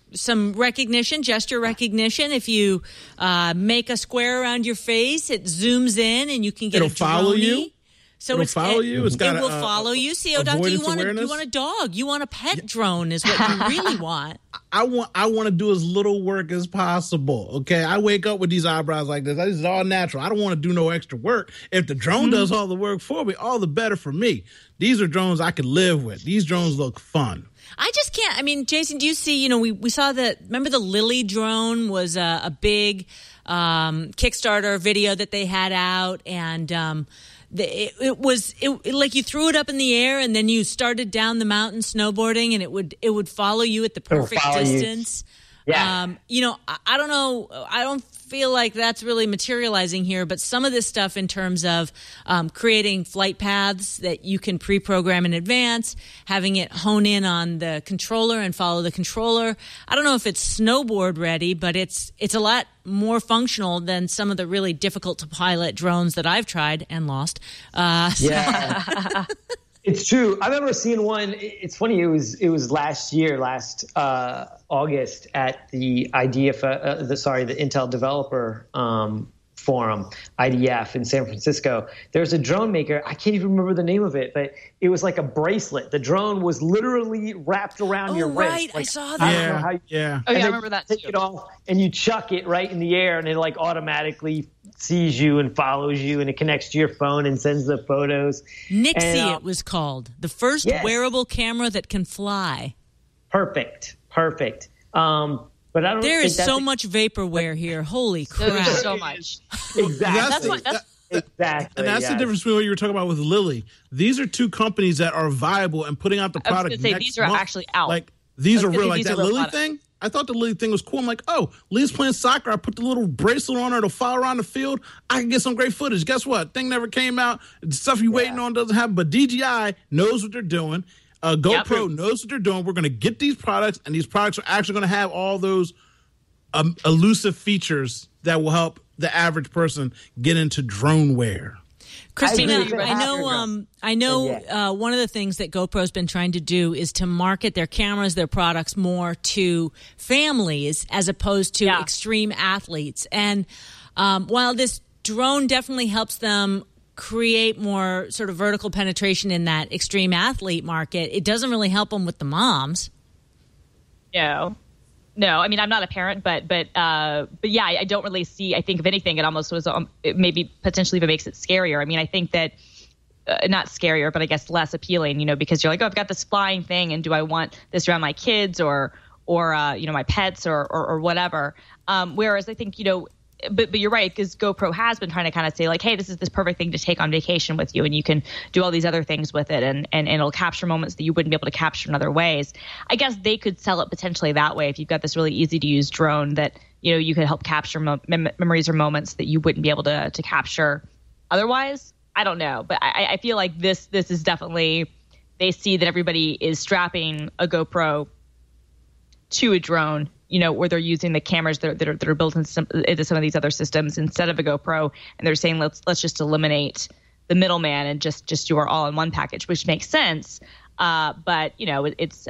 some recognition, gesture recognition. If you make a square around your face, it zooms in and you can get It'll follow you. So It'll follow you. It's got it will follow you. CO Doctor, you want a dog. You want a pet drone is what you really want. I want to do as little work as possible. Okay, I wake up with these eyebrows like this. This is all natural. I don't want to do no extra work. If the drone does all the work for me, all the better for me. These are drones I could live with. These drones look fun. I just can't. I mean, Jason, do you see, we saw remember the Lily drone was a big Kickstarter video that they had out, and it was like you threw it up in the air and then you started down the mountain snowboarding and it would follow you at the perfect distance. Yeah. I don't know. I don't feel like that's really materializing here, but some of this stuff in terms of creating flight paths that you can pre-program in advance, having it hone in on the controller and follow the controller. I don't know if it's snowboard ready, but it's a lot more functional than some of the really difficult to pilot drones that I've tried and lost. Yeah. It's true. I remember seeing one. It's funny. It was last August at the the Intel Developer Forum, IDF, in San Francisco. There's a drone maker. I can't even remember the name of it, but it was like a bracelet. The drone was literally wrapped around your wrist. Right, I saw that. Yeah. Oh, yeah, I remember that too. Take it off and you chuck it right in the air, and it like automatically sees you and follows you, and it connects to your phone and sends the photos. Nixie, it was called. The first wearable camera that can fly. Perfect. But I don't. There is so much vaporware here. Holy crap! There's so much. Exactly. Exactly. And that's the difference between what you were talking about with Lily. These are two companies that are viable and putting out the product. I was going to say, these are actually out. Like, these are real. Like that Lily thing, I thought the Lily thing was cool. I'm like, oh, Lily's playing soccer. I put the little bracelet on her to follow around the field. I can get some great footage. Guess what? Thing never came out. The stuff you're waiting on doesn't happen. But DJI knows what they're doing. GoPro knows what they're doing. We're going to get these products, and these products are actually going to have all those elusive features that will help the average person get into drone wear. Christina, I know one of the things that GoPro's been trying to do is to market their cameras, their products more to families as opposed to extreme athletes. And while this drone definitely helps them create more sort of vertical penetration in that extreme athlete market, it doesn't really help them with the moms. No, I mean, I'm not a parent, but yeah, I don't really see. I think if anything, it almost was it maybe potentially even makes it scarier. I mean, I think that not scarier, but I guess less appealing. Because you're like, oh, I've got this flying thing, and do I want this around my kids or my pets or whatever? Whereas I think But you're right, because GoPro has been trying to kind of say like, hey, this is this perfect thing to take on vacation with you, and you can do all these other things with it, and it'll capture moments that you wouldn't be able to capture in other ways. I guess they could sell it potentially that way if you've got this really easy to use drone that you could help capture memories or moments that you wouldn't be able to capture otherwise. I don't know, but I feel like this is definitely, they see that everybody is strapping a GoPro to a drone, where they're using the cameras that are built into some of these other systems instead of a GoPro, and they're saying let's just eliminate the middleman and just do our all-in-one package, which makes sense. But it's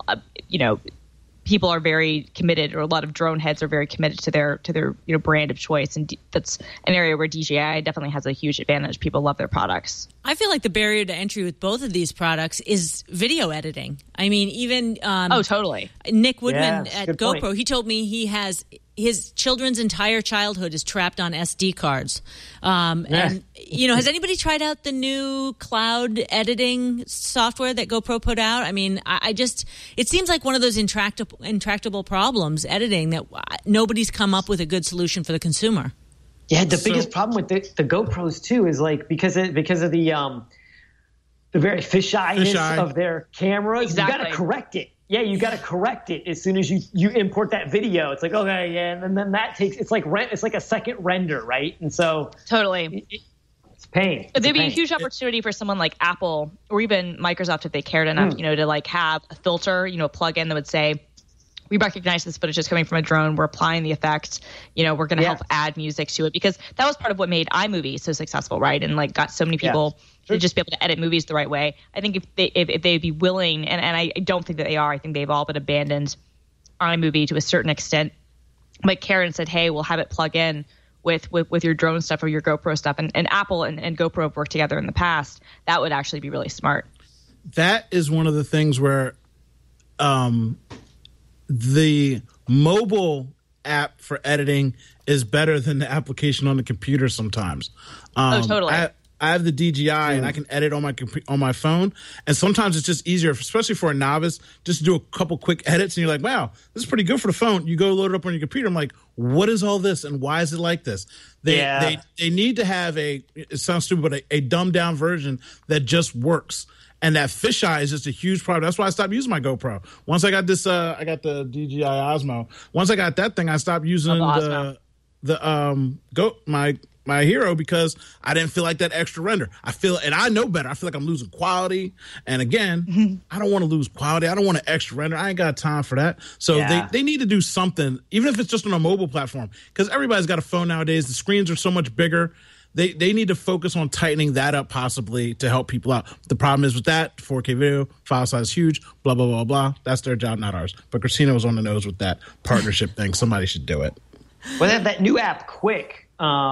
people are very committed, or a lot of drone heads are very committed to their brand of choice, and that's an area where DJI definitely has a huge advantage. People love their products. I feel like the barrier to entry with both of these products is video editing. I mean, even totally. Nick Woodman at GoPro, point. He told me he has his children's entire childhood is trapped on SD cards. And, has anybody tried out the new cloud editing software that GoPro put out? I mean, it seems like one of those intractable problems, editing, that nobody's come up with a good solution for the consumer. Yeah, the biggest problem with the GoPros too is like because of the very fisheye-ness of their cameras, exactly. You got to correct it. Yeah, you got to correct it as soon as you import that video. It's like, okay, yeah, and then that takes it's like a second render, right? And so totally, it's pain. There'd be a huge opportunity for someone like Apple or even Microsoft if they cared enough, to like have a filter, a plug-in that would say, we recognize this footage is coming from a drone. We're applying the effect. We're going to help add music to it, because that was part of what made iMovie so successful, right? And like got so many people to just be able to edit movies the right way. I think if they'd be willing, and I don't think that they are. I think they've all been abandoned iMovie to a certain extent. But Karen said, hey, we'll have it plug in with your drone stuff or your GoPro stuff. And Apple and GoPro have worked together in the past. That would actually be really smart. That is one of the things where the mobile app for editing is better than the application on the computer sometimes. Totally. I have the DJI and I can edit on my phone. And sometimes it's just easier, especially for a novice, just to do a couple quick edits. And you're like, wow, this is pretty good for the phone. You go load it up on your computer. I'm like, what is all this? And why is it like this? They need to have it sounds stupid, but a dumbed down version that just works. And that fisheye is just a huge problem. That's why I stopped using my GoPro. Once I got this, I got the DJI Osmo. Once I got that thing, I stopped using my Hero because I didn't feel like that extra render. And I know better. I feel like I'm losing quality. And again, I don't want to lose quality. I don't want an extra render. I ain't got time for that. So they need to do something, even if it's just on a mobile platform, because everybody's got a phone nowadays. The screens are so much bigger. They need to focus on tightening that up possibly to help people out. The problem is with that, 4K video, file size huge, blah, blah, blah, blah. That's their job, not ours. But Christina was on the nose with that partnership thing. Somebody should do it. Well, they have that new app, Quick,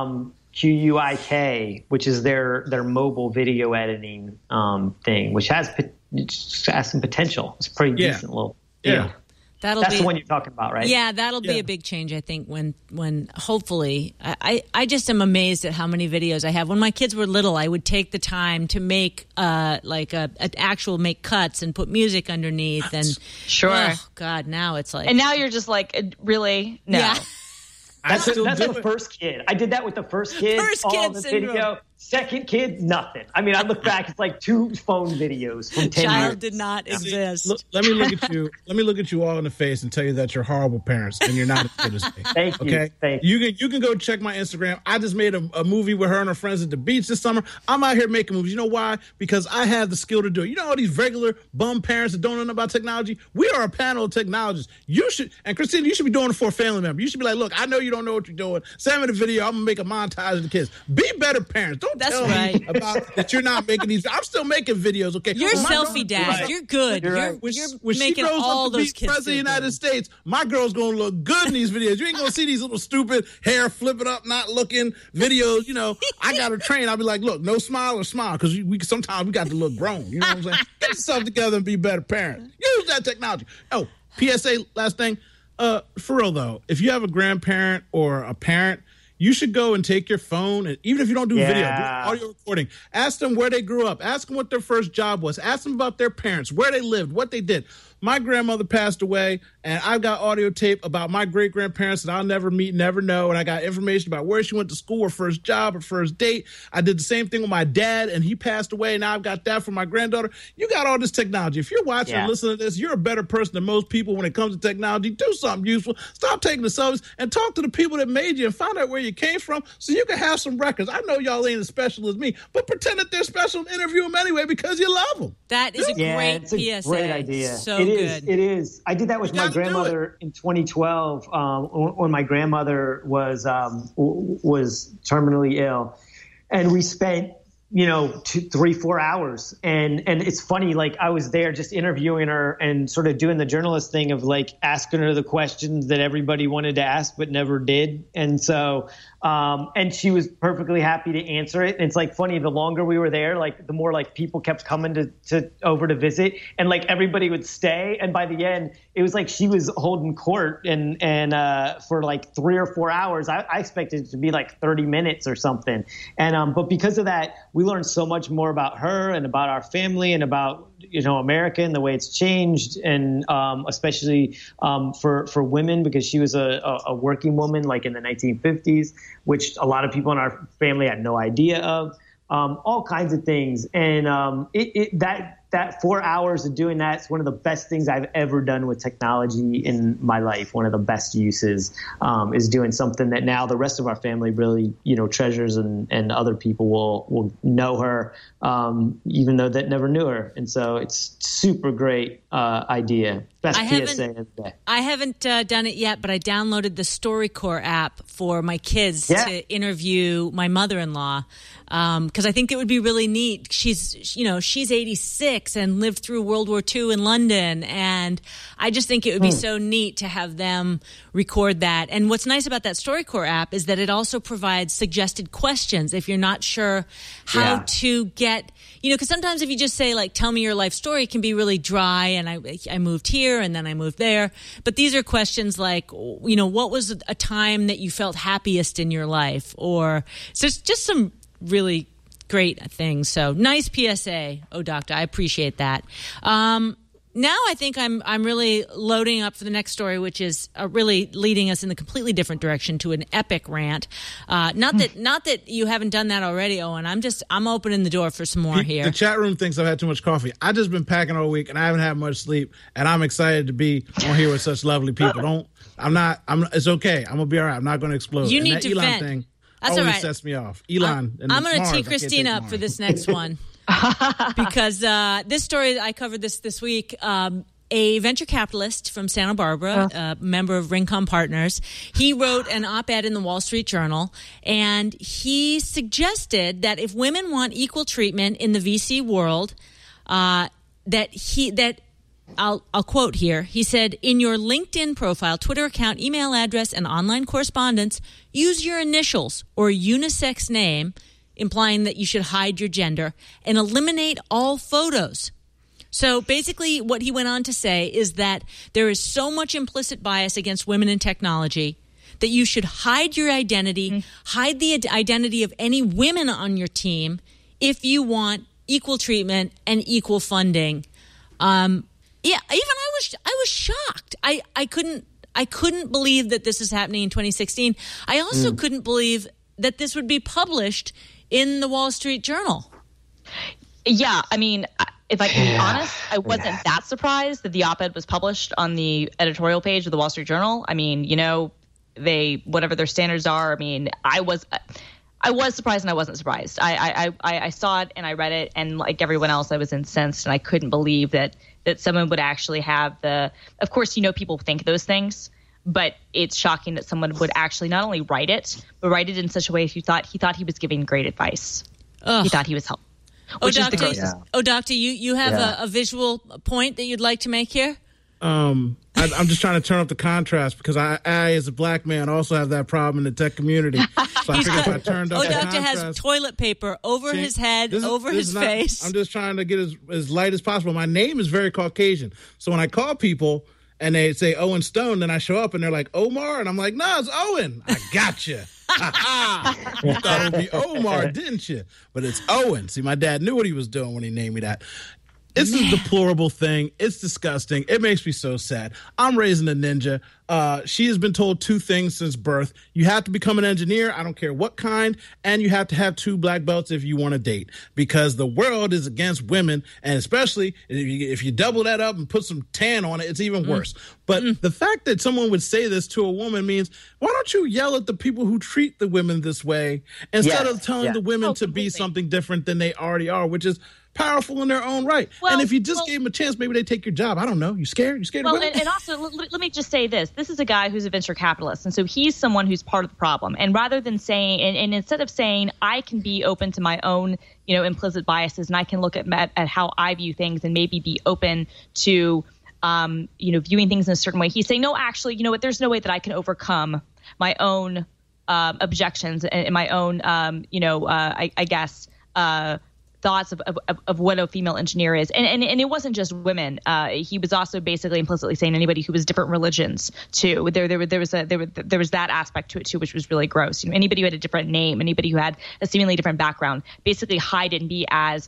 QUIK, which is their mobile video editing thing, which has some potential. It's a pretty decent little thing. Yeah. That's the one you're talking about, right? Yeah, that'll be a big change, I think, when hopefully I just am amazed at how many videos I have. When my kids were little, I would take the time to make make cuts and put music underneath. And sure. Oh, God, now it's like. And now you're just like, really? No. Yeah. That's the first kid. I did that with the first kid. The video. Second kid, nothing. I mean, I look back, it's like 2 phone videos from 10 years. Child did not exist. Let me look at you. Let me look at you all in the face and tell you that you're horrible parents and you're not as good as me. Thank you. Okay? Thank you. You can go check my Instagram. I just made a movie with her and her friends at the beach this summer. I'm out here making movies. You know why? Because I have the skill to do it. You know all these regular bum parents that don't know about technology? We are a panel of technologists. You should, and Christina, you should be doing it for a family member. You should be like, look, I know you don't know what you're doing. Send me the video. I'm going to make a montage of the kids. Be better parents. Don't tell me about that you're not making these. I'm still making videos, okay? You're selfie dad. Right. You're good. You're making all those kids. President of the United States, my girl's gonna look good in these videos. You ain't gonna see these little stupid hair flipping up, not looking videos. You know, I got to train. I'll be like, look, no smile or smile, because sometimes we got to look grown. You know what I'm saying? Get yourself together and be better parents. Use that technology. Oh, PSA, last thing. For real though, if you have a grandparent or a parent, you should go and take your phone, and even if you don't do video, do audio recording. Ask them where they grew up. Ask them what their first job was. Ask them about their parents, where they lived, what they did. My grandmother passed away, and I've got audio tape about my great-grandparents that I'll never meet, never know, and I got information about where she went to school, her first job, her first date. I did the same thing with my dad, and he passed away, and now I've got that for my granddaughter. You got all this technology. If you're watching and listening to this, you're a better person than most people when it comes to technology. Do something useful. Stop taking the selfies and talk to the people that made you and find out where you came from so you can have some records. I know y'all ain't as special as me, but pretend that they're special and interview them anyway because you love them. That is a great PSA. Great idea. So It is. I did that with my grandmother in 2012 when my grandmother was terminally ill, and we spent 3-4 hours, and it's funny, like I was there just interviewing her and sort of doing the journalist thing of like asking her the questions that everybody wanted to ask but never did, and so and she was perfectly happy to answer it. And it's like funny, the longer we were there, like the more like people kept coming to over to visit, and like everybody would stay, and by the end it was like she was holding court and for like 3 or 4 hours. I expected it to be like 30 minutes or something, and but because of that we learned so much more about her and about our family and about America and the way it's changed, and especially for women, because she was a working woman like in the 1950s, which a lot of people in our family had no idea of. All kinds of things, and that 4 hours of doing that is one of the best things I've ever done with technology in my life. One of the best uses is doing something that now the rest of our family really treasures, and other people will know her, even though that never knew her. And so it's super great idea. Best PSA of the day. I haven't done it yet, but I downloaded the StoryCorps app for my kids to interview my mother-in-law, because I think it would be really neat. She's 86. 6 and lived through World War II in London. And I just think it would be so neat to have them record that. And what's nice about that StoryCorps app is that it also provides suggested questions if you're not sure how to get, because sometimes if you just say, like, tell me your life story, it can be really dry. And I moved here and then I moved there. But these are questions like, what was a time that you felt happiest in your life? Or so it's just some really great things. So nice PSA, Doctor. I appreciate that. Now I think I'm really loading up for the next story, which is really leading us in the completely different direction to an epic rant. Not that you haven't done that already, Owen. I'm opening the door for some more here. The chat room thinks I've had too much coffee. I've just been packing all week and I haven't had much sleep, and I'm excited to be on here with such lovely people. It's okay. I'm gonna be all right. I'm not gonna explode. You need to Elon vent. Thing That's always all right. sets me off. Elon. I'm going to tee Christine up for this next one because this story I covered this week. A venture capitalist from Santa Barbara, a member of Rincon Partners, he wrote an op-ed in the Wall Street Journal, and he suggested that if women want equal treatment in the VC world, I'll quote here. He said, in your LinkedIn profile, Twitter account, email address, and online correspondence, use your initials or unisex name, implying that you should hide your gender, and eliminate all photos. So basically what he went on to say is that there is so much implicit bias against women in technology that you should hide your identity, hide the identity of any women on your team if you want equal treatment and equal funding. Yeah, even I was shocked. I couldn't believe that this is happening in 2016. I also couldn't believe that this would be published in the Wall Street Journal. Yeah, I mean, if I can be honest, I wasn't that surprised that the op-ed was published on the editorial page of the Wall Street Journal. I mean, they whatever their standards are. I mean, I was surprised and I wasn't surprised. I saw it and I read it, and like everyone else, I was incensed and I couldn't believe that someone would actually have of course, people think those things, but it's shocking that someone would actually not only write it, but write it in such a way he thought he was giving great advice. Ugh. He thought he was helpful. Doctor, you have a visual point that you'd like to make here? I'm just trying to turn up the contrast because I, as a black man, also have that problem in the tech community. So I figured if I turned up the Doctor contrast, has toilet paper over his head, over his face. I'm just trying to get as light as possible. My name is very Caucasian. So when I call people and they say Owen Stone, then I show up and they're like, Omar? And I'm like, no, it's Owen. I gotcha. You thought it would be Omar, didn't you? But it's Owen. See, my dad knew what he was doing when he named me that. It's a deplorable thing. It's disgusting. It makes me so sad. I'm raising a ninja. She has been told two things since birth. You have to become an engineer. I don't care what kind. And you have to have 2 black belts if you want to date, because the world is against women. And especially if you double that up and put some tan on it, it's even worse. But the fact that someone would say this to a woman means, why don't you yell at the people who treat the women this way instead of telling the women to be something different than they already are, which is powerful in their own right. Well, and if you just gave them a chance, maybe they'd take your job. I don't know. You scared? You scared of women? And also, let me just say this. This is a guy who's a venture capitalist, and so he's someone who's part of the problem. And rather than saying, and instead of saying, I can be open to my own, implicit biases, and I can look at how I view things and maybe be open to, viewing things in a certain way, he's saying, no, actually, there's no way that I can overcome my own objections and my own, I guess, thoughts of what a female engineer is. And it wasn't just women. He was also basically implicitly saying anybody who was different religions too. There was that aspect to it too, which was really gross. Anybody who had a different name, anybody who had a seemingly different background, basically hide it and be as,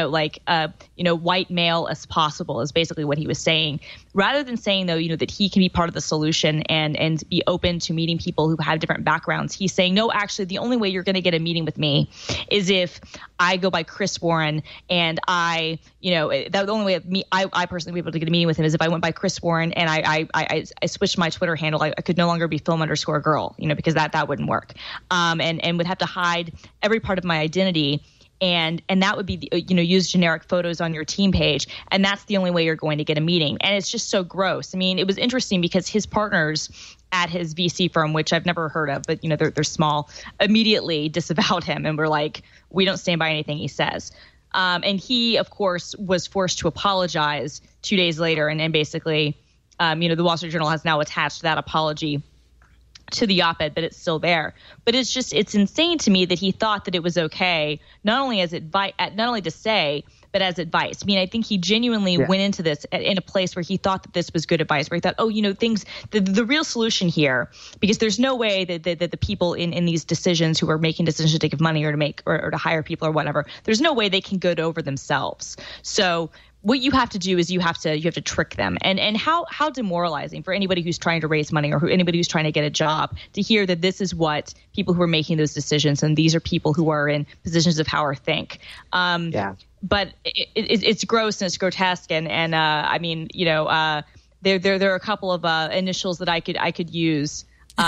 white male as possible is basically what he was saying. Rather than saying though, that he can be part of the solution and be open to meeting people who have different backgrounds, he's saying, no, actually the only way you're going to get a meeting with me is if I go by Chris Warren, and the only way I personally be able to get a meeting with him is if I went by Chris Warren and I switched my Twitter handle. I could no longer be film_girl, because that wouldn't work, and would have to hide every part of my identity. And that would be, use generic photos on your team page. And that's the only way you're going to get a meeting. And it's just so gross. I mean, it was interesting because his partners at his VC firm, which I've never heard of, but, they're small, immediately disavowed him and were like, we don't stand by anything he says. And he, of course, was forced to apologize 2 days later. And basically, the Wall Street Journal has now attached that apology to the op-ed, but it's still there. But it's insane to me that he thought that it was okay, not only to say, but as advice. I mean, I think he genuinely went into this in a place where he thought that this was good advice, where he thought, the real solution here, because there's no way that the people in these decisions who are making decisions to give money or to make or to hire people or whatever, there's no way they can go over themselves. So what you have to do is you have to trick them. And how demoralizing for anybody who's trying to raise money or anybody who's trying to get a job to hear that this is what people who are making those decisions, and these are people who are in positions of power think. But it's gross and it's grotesque. And I mean, there are a couple of initials that I could use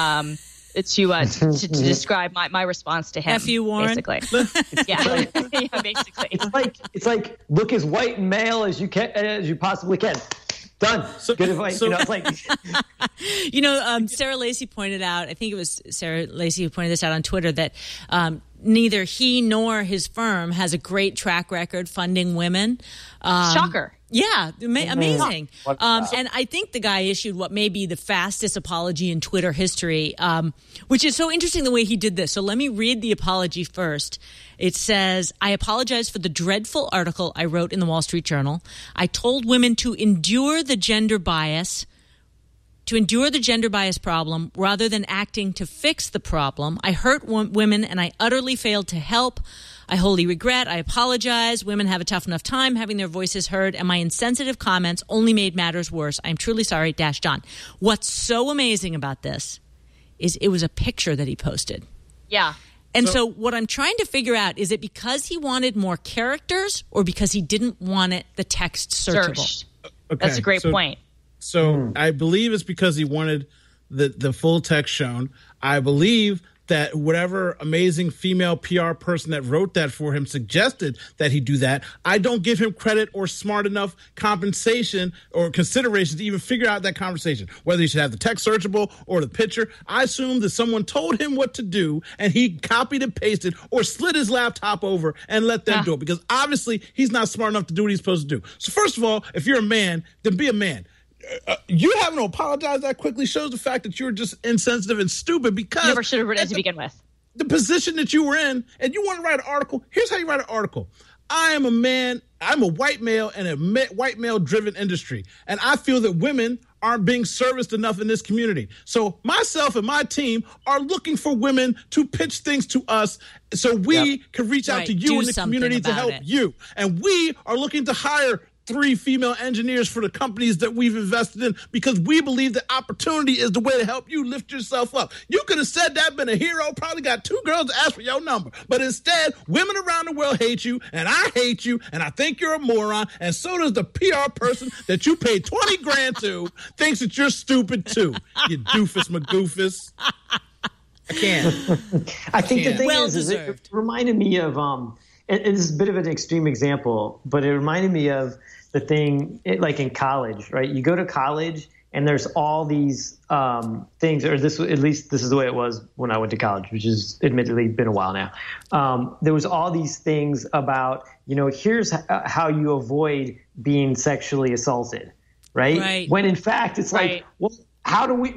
to describe my response to him. F.U. Warren, basically. Basically. It's like look as white and male as you possibly can. Done. Good advice. Sarah Lacy pointed out, I think it was Sarah Lacy who pointed this out on Twitter, that neither he nor his firm has a great track record funding women. Shocker. Yeah, amazing. And I think the guy issued what may be the fastest apology in Twitter history, which is so interesting the way he did this. So let me read the apology first. It says, I apologize for the dreadful article I wrote in the Wall Street Journal. I told women to endure the gender bias problem rather than acting to fix the problem. I hurt women and I utterly failed to help. I wholly regret. I apologize. Women have a tough enough time having their voices heard, and my insensitive comments only made matters worse. I'm truly sorry, John. What's so amazing about this is it was a picture that he posted. Yeah. And so what I'm trying to figure out, is it because he wanted more characters or because he didn't want the text searchable? Okay, that's a great point. So I believe it's because he wanted the full text shown. I believe that whatever amazing female PR person that wrote that for him suggested that he do that. I don't give him credit or smart enough compensation or consideration to even figure out that conversation, whether he should have the text searchable or the picture. I assume that someone told him what to do and he copied and pasted or slid his laptop over and let them do it, because obviously he's not smart enough to do what he's supposed to do. So first of all, if you're a man, then be a man. You having to apologize that quickly shows the fact that you're just insensitive and stupid, because you never should have written it to begin with. The position that you were in, and you want to write an article. Here's how you write an article. I am a man. I'm a white male in a white male-driven industry, and I feel that women aren't being serviced enough in this community. So myself and my team are looking for women to pitch things to us so we can reach out to you in the community to help you. And we are looking to hire 3 female engineers for the companies that we've invested in, because we believe that opportunity is the way to help you lift yourself up. You could have said that, been a hero, probably got 2 girls to ask for your number. But instead, women around the world hate you, and I hate you, and I think you're a moron, and so does the PR person that you paid $20,000 to thinks that you're stupid too. You doofus magoofus. I can't. I think the thing is it reminded me of it's a bit of an extreme example, but it reminded me of the thing like in college, right? You go to college and there's all these things, or at least this is the way it was when I went to college, which has admittedly been a while now. There was all these things about, here's how you avoid being sexually assaulted, right? When in fact it's like, well, how do we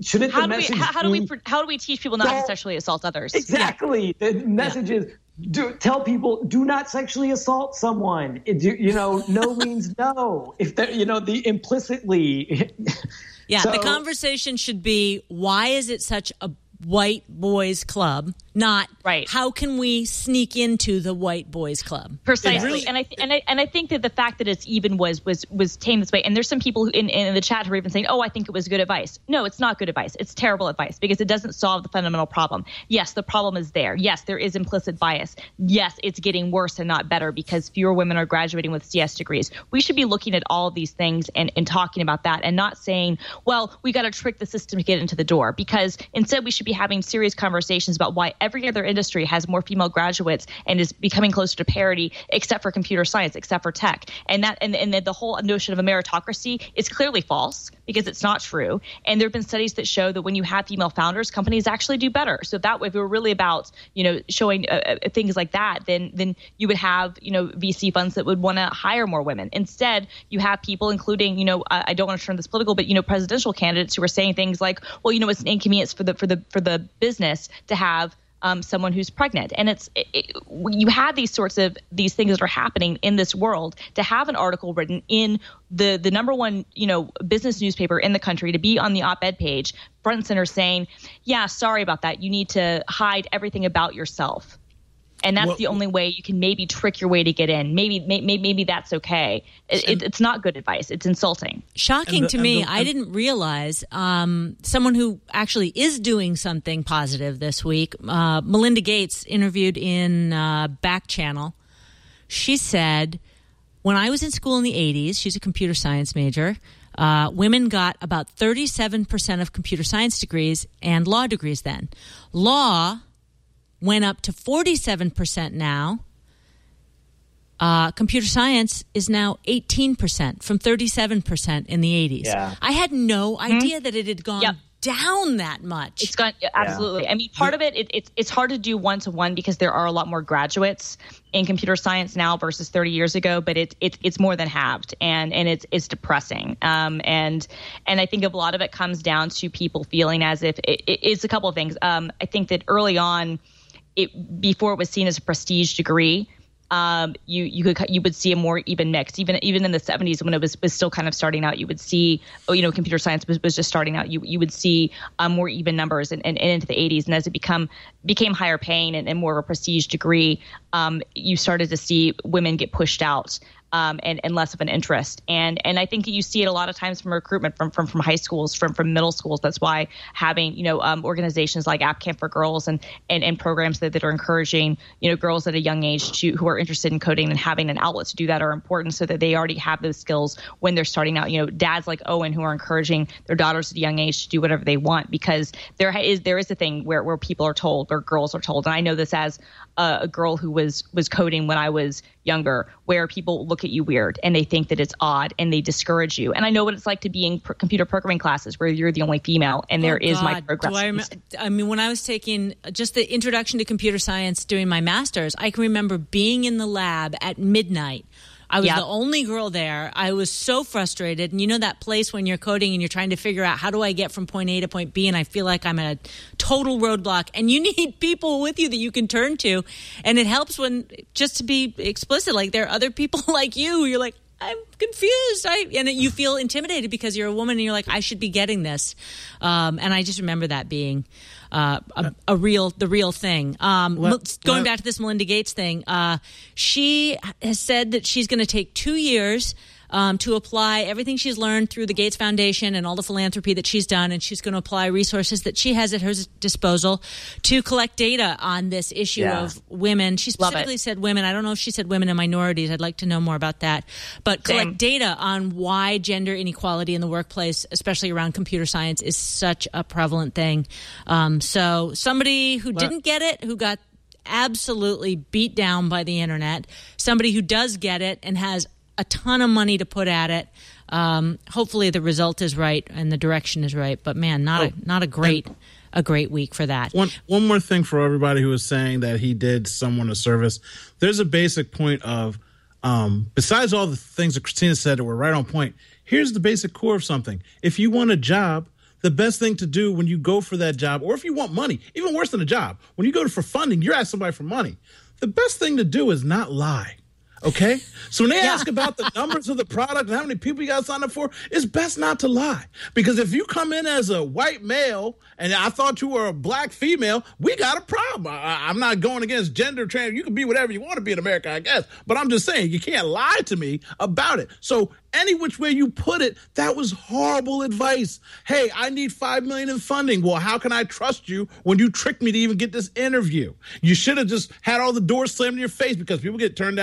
teach people not to sexually assault others? Exactly. The message is, tell people, do not sexually assault someone. No means no. If the implicitly. Yeah, the conversation should be, why is it such a white boys club? Not how can we sneak into the white boys club? Precisely, and I think that the fact that it's even was tamed this way, and there's some people who in the chat who are even saying, "Oh, I think it was good advice." No, it's not good advice. It's terrible advice because it doesn't solve the fundamental problem. Yes, the problem is there. Yes, there is implicit bias. Yes, it's getting worse and not better because fewer women are graduating with CS degrees. We should be looking at all of these things and talking about that, and not saying, "Well, we got to trick the system to get into the door," because instead we should be be having serious conversations about why every other industry has more female graduates and is becoming closer to parity, except for computer science, except for tech. And the whole notion of a meritocracy is clearly false because it's not true. And there have been studies that show that when you have female founders, companies actually do better. So if it were really about, showing things like that, then you would have, VC funds that would want to hire more women. Instead, you have people, including, I don't want to turn this political, but, presidential candidates who are saying things like, well, it's an inconvenience for the business to have someone who's pregnant. And you have these things that are happening in this world. To have an article written in the number one, business newspaper in the country, to be on the op-ed page, front and center, saying, yeah, sorry about that. You need to hide everything about yourself. And that's the only way you can maybe trick your way to get in. Maybe that's okay. It's not good advice. It's insulting. Shocking to me. I didn't realize someone who actually is doing something positive this week, Melinda Gates, interviewed in Back Channel. She said, when I was in school in the 80s, she's a computer science major, women got about 37% of computer science degrees and law degrees then. Law went up to 47% now. Computer science is now 18% from 37% in the 80s. Yeah. I had no idea that it had gone down that much. It's gone, absolutely. I mean, part of it's hard to do one-to-one because there are a lot more graduates in computer science now versus 30 years ago, but it's more than halved, and it's depressing. And I think a lot of it comes down to people feeling as if it's a couple of things. I think that early on, before it was seen as a prestige degree, you would see a more even mix. Even in the 70s, when it was still kind of starting out, you would see, computer science was just starting out. You would see more even numbers, and into the 80s. And as it became higher paying and more of a prestige degree, you started to see women get pushed out. And less of an interest. And I think you see it a lot of times from recruitment from high schools, from middle schools. That's why having, organizations like App Camp for Girls and programs that are encouraging, girls at a young age who are interested in coding and having an outlet to do that are important, so that they already have those skills when they're starting out. Dads like Owen who are encouraging their daughters at a young age to do whatever they want, because there is a thing where people are told, or girls are told, and I know this as a girl who was coding when I was younger, where people look at you weird and they think that it's odd and they discourage you. And I know what it's like to be in computer programming classes where you're the only female and there is microaggressions. I mean, when I was taking just the introduction to computer science doing my master's, I can remember being in the lab at midnight. I was the only girl there. I was so frustrated. And that place when you're coding and you're trying to figure out, how do I get from point A to point B? And I feel like I'm at a total roadblock. And you need people with you that you can turn to. And it helps when, just to be explicit, like there are other people like you who you're like, I'm confused. And you feel intimidated because you're a woman and you're like, I should be getting this. And I just remember that being the real thing. Going back to this Melinda Gates thing, she has said that she's going to take 2 years to apply everything she's learned through the Gates Foundation and all the philanthropy that she's done, and she's going to apply resources that she has at her disposal to collect data on this issue of women. She specifically said women. I don't know if she said women and minorities. I'd like to know more about that. But collect data on why gender inequality in the workplace, especially around computer science, is such a prevalent thing. So somebody who didn't get it, who got absolutely beat down by the internet, somebody who does get it and has a ton of money to put at it. Hopefully the result is right and the direction is right. But man, not a great week for that. One more thing for everybody who is saying that he did someone a service. There's a basic point of, besides all the things that Christina said that were right on point, here's the basic core of something. If you want a job, the best thing to do when you go for that job, or if you want money, even worse than a job, when you go for funding, you're asking somebody for money. The best thing to do is not lie. Okay? So when they ask about the numbers of the product and how many people you got signed up for, it's best not to lie. Because if you come in as a white male and I thought you were a black female, we got a problem. I'm not going against gender trans. You can be whatever you want to be in America, I guess. But I'm just saying, you can't lie to me about it. So any which way you put it, that was horrible advice. Hey, I need $5 million in funding. Well, how can I trust you when you tricked me to even get this interview? You should have just had all the doors slammed in your face, because people get turned down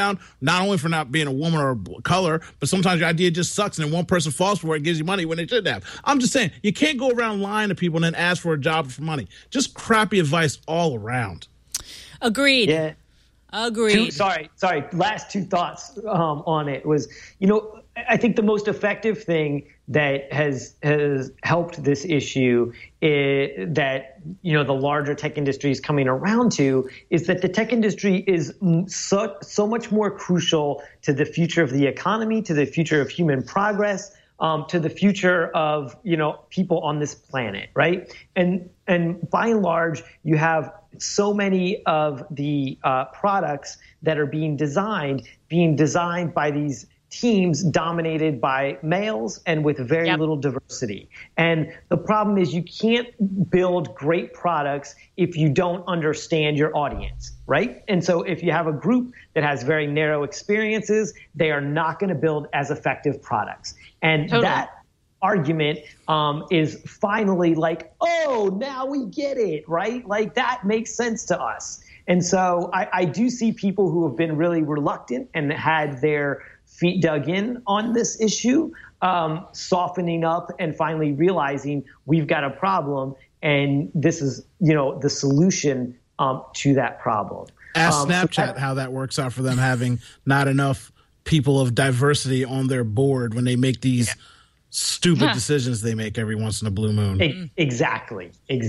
not only for not being a woman or a color, but sometimes your idea just sucks and then one person falls for it and gives you money when they shouldn't have. I'm just saying, you can't go around lying to people and then ask for a job for money. Just crappy advice all around. Agreed. Yeah. Agreed. Sorry. Last two thoughts on it was, I think the most effective thing that has helped this issue is that, the larger tech industry is coming around to is that the tech industry is so much more crucial to the future of the economy, to the future of human progress, to the future of, people on this planet, right? And by and large, you have so many of the products that are being designed by these teams dominated by males and with very little diversity. And the problem is you can't build great products if you don't understand your audience, right? And so if you have a group that has very narrow experiences, they are not going to build as effective products. And that argument is finally like, oh, now we get it, right? Like that makes sense to us. And so I do see people who have been really reluctant and had their feet dug in on this issue, softening up and finally realizing we've got a problem and this is, the solution to that problem. Ask Snapchat how that works out for them having not enough people of diversity on their board when they make these stupid decisions they make every once in a blue moon. Exactly. And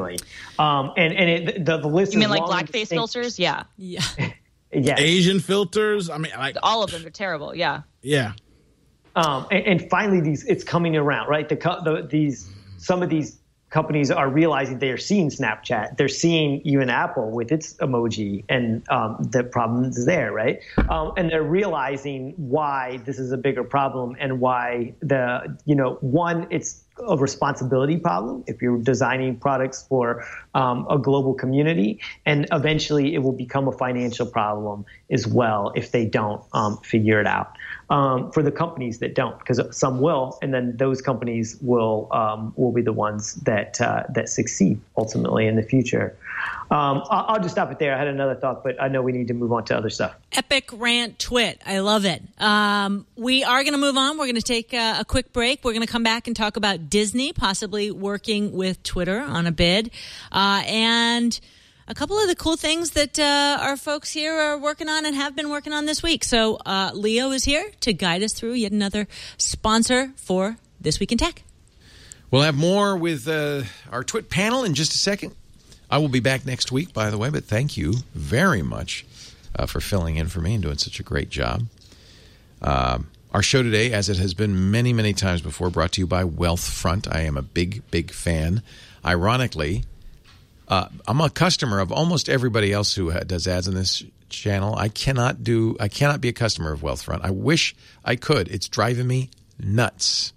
the list. You mean like blackface filters? Yeah. Yeah. Asian filters. I mean, like all of them are terrible. Yeah. Yeah. And finally, it's coming around, right? Some of these companies are realizing they are seeing Snapchat. They're seeing even Apple with its emoji, and the problem is there, right? And they're realizing why this is a bigger problem and why it's a responsibility problem if you're designing products for a global community, and eventually it will become a financial problem as well if they don't figure it out. For the companies that don't, because some will, and then those companies will be the ones that succeed ultimately in the future. I'll just stop it there. I had another thought, but I know we need to move on to other stuff. Epic rant twit. I love it. We are going to move on. We're going to take a quick break. We're going to come back and talk about Disney possibly working with Twitter on a bid, and a couple of the cool things that our folks here are working on and have been working on this week. So Leo is here to guide us through yet another sponsor for This Week in Tech. We'll have more with our Twit panel in just a second. I will be back next week, by the way, but thank you very much for filling in for me and doing such a great job. Our show today, as it has been many, many times before, brought to you by Wealthfront. I am a big, big fan. Ironically, I'm a customer of almost everybody else who does ads on this channel. I cannot be a customer of Wealthfront. I wish I could. It's driving me nuts.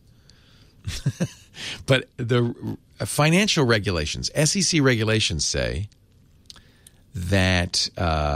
But the financial regulations, SEC regulations, say that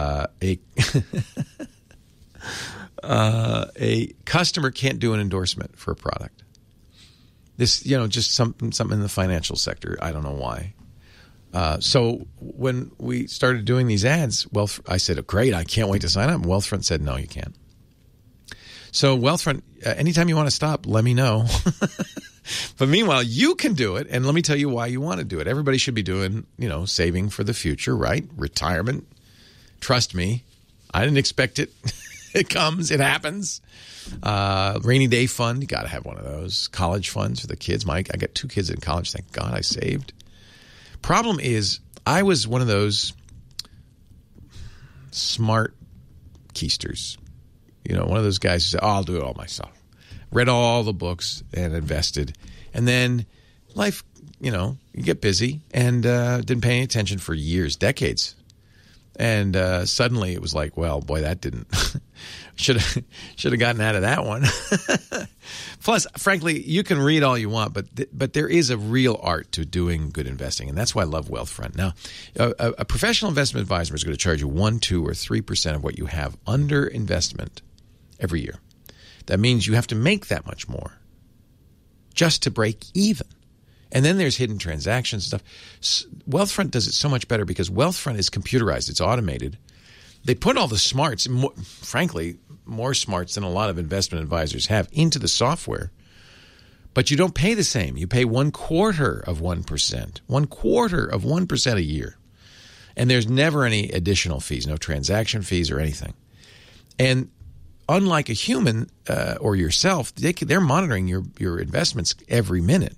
a customer can't do an endorsement for a product. This, just something in the financial sector. I don't know why. So when we started doing these ads, I said, oh, great, I can't wait to sign up. Wealthfront said, no, you can't. So Wealthfront, anytime you want to stop, let me know. But meanwhile, you can do it, and let me tell you why you want to do it. Everybody should be doing, saving for the future, right? Retirement. Trust me, I didn't expect it. It comes, it happens. Rainy day fund, you got to have one of those. College funds for the kids. I got 2 kids in college. Thank God I saved. Problem is, I was one of those smart keisters. One of those guys who said, I'll do it all myself. Read all the books and invested. And then life, you get busy and didn't pay any attention for years, decades. And suddenly it was like, well, boy, that didn't should have gotten out of that one. Plus, frankly, you can read all you want, but there is a real art to doing good investing, and that's why I love Wealthfront. Now, a professional investment advisor is going to charge you 1%, 2%, or 3% of what you have under investment every year. That means you have to make that much more just to break even. And then there's hidden transactions and stuff. Wealthfront does it so much better because Wealthfront is computerized. It's automated. they put all the smarts, frankly, more smarts than a lot of investment advisors have, into the software. But you don't pay the same. You pay 1/4 of 1%, 1/4 of 1% a year. And there's never any additional fees, no transaction fees or anything. And unlike a human or yourself, they're monitoring your investments every minute.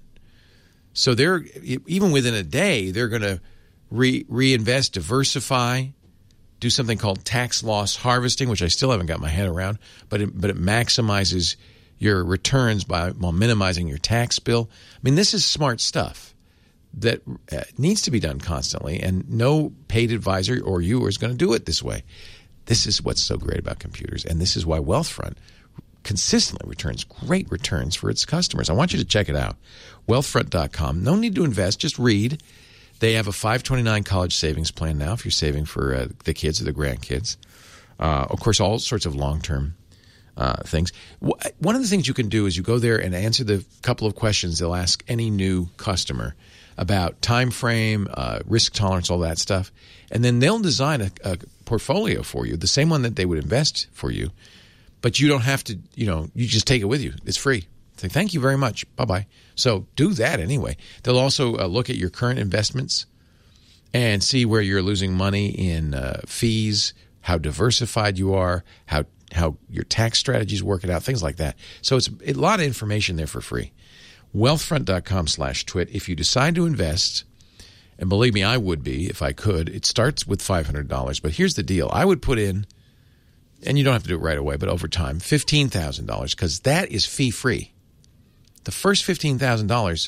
So they're even within a day, they're going to reinvest, diversify, do something called tax loss harvesting, which I still haven't got my head around, but it maximizes your returns while minimizing your tax bill. I mean, this is smart stuff that needs to be done constantly, and no paid advisor or you is going to do it this way. This is what's so great about computers, and this is why Wealthfront consistently returns great returns for its customers. I want you to check it out. Wealthfront.com. No need to invest, just read. They have a $529 college savings plan now if you're saving for the kids or the grandkids. Of course, all sorts of long-term things. One of the things you can do is you go there and answer the couple of questions they'll ask any new customer about time frame, risk tolerance, all that stuff. And then they'll design a portfolio for you, the same one that they would invest for you. But you don't have to, you just take it with you. It's free. Say, thank you very much. Bye-bye. So do that anyway. They'll also look at your current investments and see where you're losing money in fees, how diversified you are, how your tax strategies work it out, things like that. So it's a lot of information there for free. Wealthfront.com/twit. If you decide to invest, and believe me, I would be if I could, it starts with $500. But here's the deal. I would put in, and you don't have to do it right away, but over time, $15,000, because that is fee-free. The first $15,000,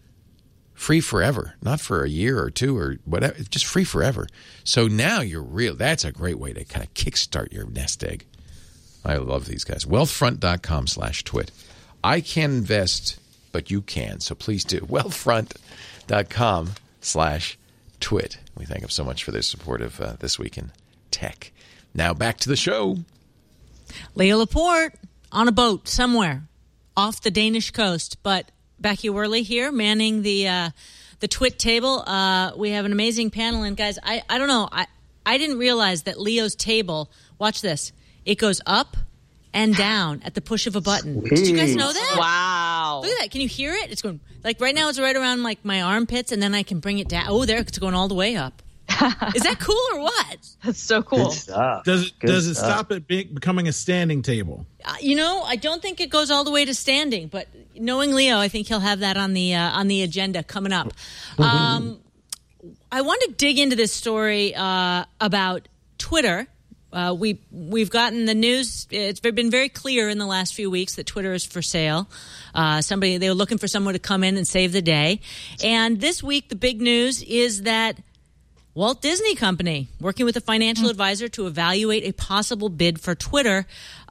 free forever, not for a year or two or whatever, just free forever. So now that's a great way to kind of kickstart your nest egg. I love these guys. Wealthfront.com/twit. I can invest, but you can, so please do. Wealthfront.com/twit. We thank them so much for their support of This Week in Tech. Now back to the show. Leo Laporte on a boat somewhere off the Danish coast, but Becky Worley here manning the Twit table. We have an amazing panel, and guys, I don't know. I didn't realize that Leo's table, watch this, it goes up and down at the push of a button. Did you guys know that? Wow. Look at that. Can you hear it? It's going, like right now it's right around like my armpits, and then I can bring it down. Oh, there, it's going all the way up. Is that cool or what? That's so cool. Does it stop at becoming a standing table? I don't think it goes all the way to standing, but knowing Leo, I think he'll have that on the agenda coming up. I want to dig into this story about Twitter. We've gotten the news. It's been very clear in the last few weeks that Twitter is for sale. They were looking for someone to come in and save the day. And this week, the big news is that Walt Disney Company, working with a financial advisor to evaluate a possible bid for Twitter.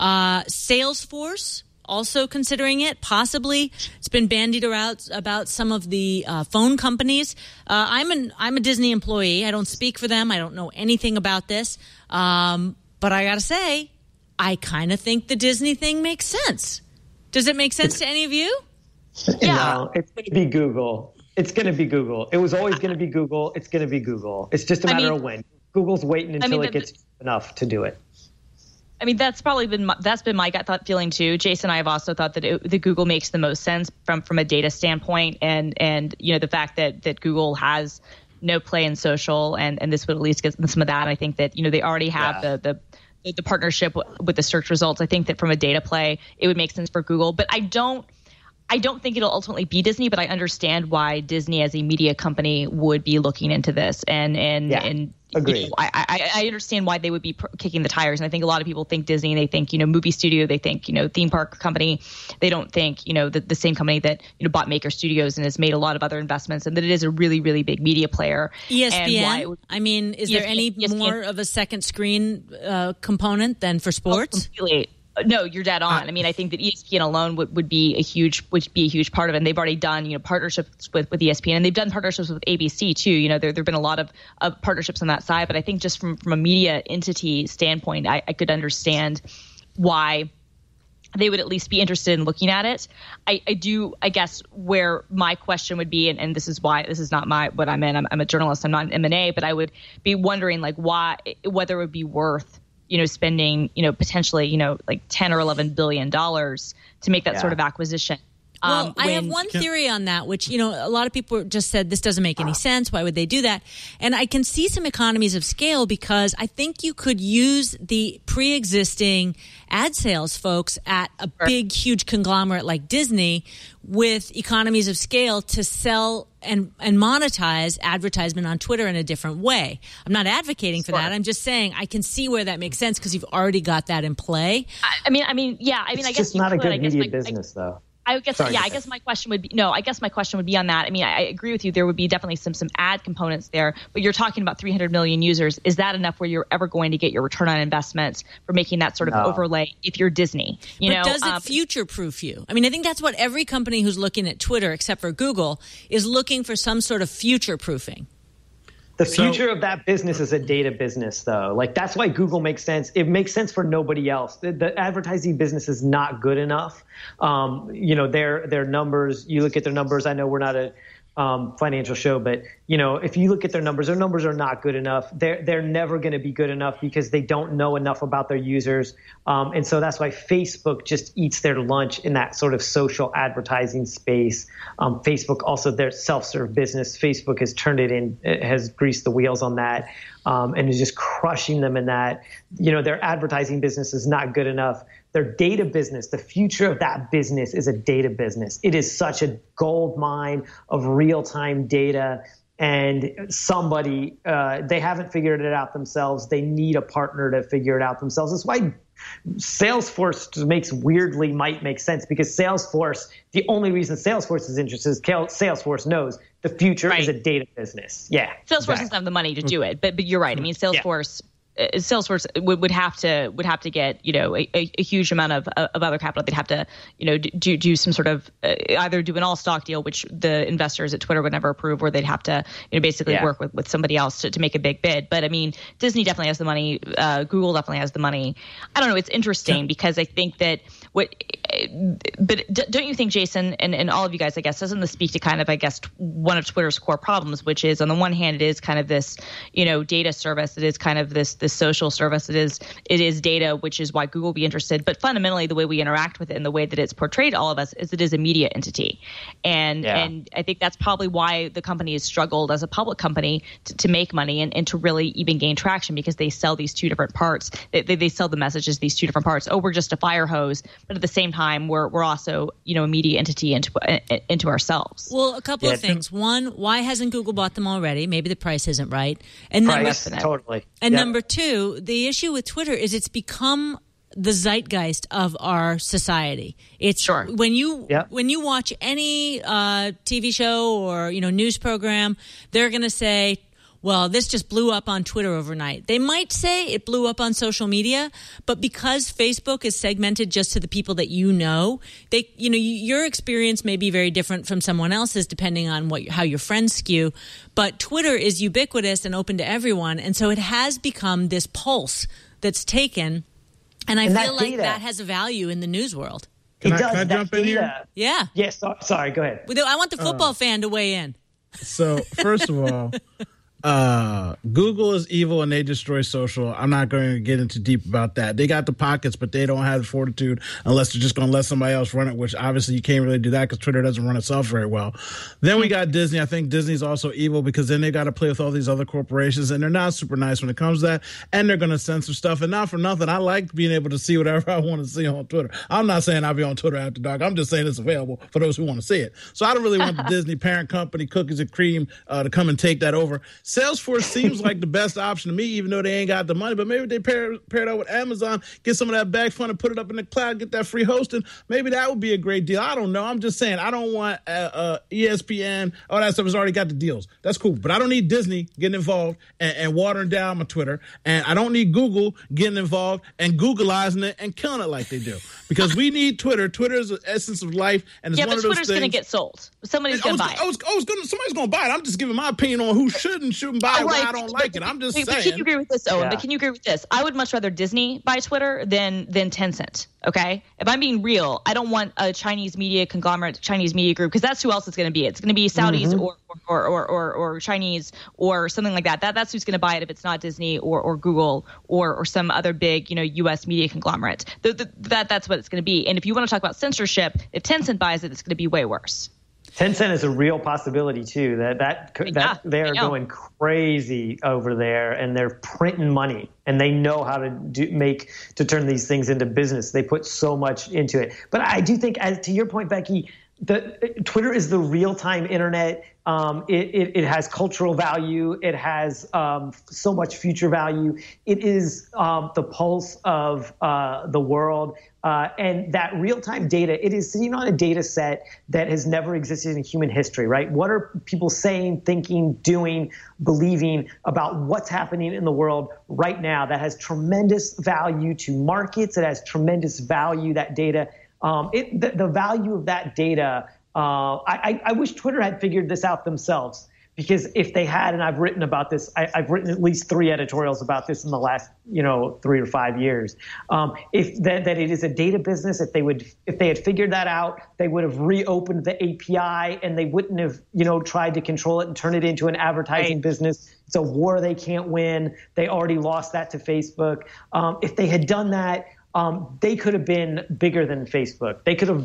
Salesforce also considering it, possibly. It's been bandied around about some of the phone companies. I'm a Disney employee. I don't speak for them. I don't know anything about this. But I got to say, I kind of think the Disney thing makes sense. Does it make sense to any of you? Yeah. No, it's going to be Google. It's going to be Google. It was always going to be Google. It's going to be Google. It's just a matter of when. Google's waiting until it gets enough to do it. I mean, that's been my gut thought feeling too. Jason and I have also thought that the Google makes the most sense from a data standpoint, and the fact that Google has no play in social, and this would at least get some of that. I think that they already have the partnership with the search results. I think that from a data play, it would make sense for Google, but I don't think it'll ultimately be Disney, but I understand why Disney as a media company would be looking into this. And agreed. I understand why they would be kicking the tires. And I think a lot of people think Disney, they think, movie studio, they think, theme park company. They don't think, the same company that, bought Maker Studios and has made a lot of other investments, and that it is a really, really big media player. ESPN? Is there any more of a second screen component than for sports? Oh, completely. No, you're dead on. I mean, I think that ESPN alone would be a huge part of it. And they've already done, partnerships with ESPN, and they've done partnerships with ABC too. There've been a lot of partnerships on that side. But I think just from a media entity standpoint, I could understand why they would at least be interested in looking at it. I guess where my question would be, and this is why this is not what I'm in. I'm a journalist. I'm not an M&A, but I would be wondering like whether it would be worth, spending, potentially, like $10 or $11 billion to make that sort of acquisition. Well, I have one theory on that, which, a lot of people just said this doesn't make any sense. Why would they do that? And I can see some economies of scale because I think you could use the pre-existing ad sales folks at a big, huge conglomerate like Disney with economies of scale to sell and monetize advertisement on Twitter in a different way. I'm not advocating for that. I'm just saying I can see where that makes sense because you've already got that in play. I guess it's not a good media business, though. I guess my question would be on that. I mean, I agree with you. There would be definitely some ad components there, but you're talking about 300 million users. Is that enough where you're ever going to get your return on investment for making that sort of overlay if you're Disney? But does it future-proof you? I mean, I think that's what every company who's looking at Twitter, except for Google, is looking for some sort of future-proofing. The future of that business is a data business, though. Like, that's why Google makes sense. It makes sense for nobody else. The advertising business is not good enough. Their numbers, you look at their numbers. I know we're not a financial show, but, if you look at their numbers are not good enough. They're never going to be good enough because they don't know enough about their users. And so that's why Facebook just eats their lunch in that sort of social advertising space. Facebook also, their self-serve business, Facebook has has greased the wheels on that, and is just crushing them in that. Their advertising business is not good enough. Their data business, the future of that business is a data business. It is such a gold mine of real-time data. And somebody, they haven't figured it out themselves. They need a partner to figure it out themselves. That's why Salesforce might make sense, because Salesforce, the only reason Salesforce is interested is Salesforce knows the future is a data business. Yeah. Salesforce doesn't have the money to do it, but you're right. I mean, Salesforce would have to get a huge amount of other capital. They'd have to do some sort of either do an all stock deal, which the investors at Twitter would never approve, or they'd have to basically work with somebody else to make a big bid. But I mean, Disney definitely has the money. Google definitely has the money. I don't know. It's interesting because I think that but don't you think, Jason, and all of you guys, I guess, doesn't this speak to kind of, I guess, one of Twitter's core problems, which is on the one hand, it is kind of this, data service. It is kind of this social service. It is data, which is why Google will be interested. But fundamentally, the way we interact with it and the way that it's portrayed to all of us is it is a media entity. And I think that's probably why the company has struggled as a public company to make money and to really even gain traction, because they sell these two different parts. They sell the messages, these two different parts. Oh, we're just a fire hose. But at the same time, we're also, a media entity into ourselves. Well, a couple of things. One, why hasn't Google bought them already? Maybe the price isn't right. And totally. And number two, the issue with Twitter is it's become the zeitgeist of our society. It's when you watch any TV show or news program, they're going to say, well, this just blew up on Twitter overnight. They might say it blew up on social media, but because Facebook is segmented just to the people that your experience may be very different from someone else's depending on how your friends skew. But Twitter is ubiquitous and open to everyone, and so it has become this pulse that's taken. And I feel like that has a value in the news world. Can I jump in here? Yeah. Yes. Sorry. Go ahead. I want the football fan to weigh in. So first of all. Google is evil and they destroy social. I'm not going to get into deep about that. They got the pockets, but they don't have the fortitude unless they're just going to let somebody else run it, which obviously you can't really do that because Twitter doesn't run itself very well. Then we got Disney. I think Disney's also evil because then they got to play with all these other corporations, and they're not super nice when it comes to that, and they're going to censor stuff. And not for nothing, I like being able to see whatever I want to see on Twitter. I'm not saying I'll be on Twitter after dark. I'm just saying it's available for those who want to see it. So I don't really want the Disney parent company, cookies and cream, to come and take that over. Salesforce seems like the best option to me, even though they ain't got the money. But maybe they pair it up with Amazon, get some of that back fund and put it up in the cloud, get that free hosting. Maybe that would be a great deal. I don't know. I'm just saying I don't want ESPN, all that stuff has already got the deals. That's cool. But I don't need Disney getting involved and watering down my Twitter. And I don't need Google getting involved and Googleizing it and killing it like they do. Because we need Twitter. Twitter is the essence of life. And it's one of those Twitter's going to get sold. Somebody's going to buy it. Somebody's going to buy it. I'm just giving my opinion on who shouldn't shouldn't buy why I don't like it. I'm just saying. But can you agree with this, Owen? But can you agree with this? I would much rather Disney buy Twitter than Tencent. Okay, if I'm being real, I don't want a Chinese media conglomerate, Chinese media group, because that's who else it's going to be. It's going to be Saudis or Chinese or something like that. That's who's going to buy it if it's not Disney or Google or some other big U.S. media conglomerate. That's what it's going to be. And if you want to talk about censorship, if Tencent buys it, it's going to be way worse. Tencent is a real possibility too. That they are going crazy over there, and they're printing money, and they know how to turn these things into business. They put so much into it. But I do think, as to your point, Becky, Twitter is the real-time internet. It has cultural value. It has so much future value. It is the pulse of the world. And that real-time data, it is sitting on a data set that has never existed in human history, right? What are people saying, thinking, doing, believing about what's happening in the world right now? That has tremendous value to markets. It has tremendous value, that data. The value of that data, I wish Twitter had figured this out themselves, because if they had, and I've written about this, I've written at least 3 editorials about this in the last 3 or 5 years. If that it is a data business, if they had figured that out, they would have reopened the API, and they wouldn't have tried to control it and turn it into an advertising business. It's a war they can't win. They already lost that to Facebook. If they had done that, they could have been bigger than Facebook. They could have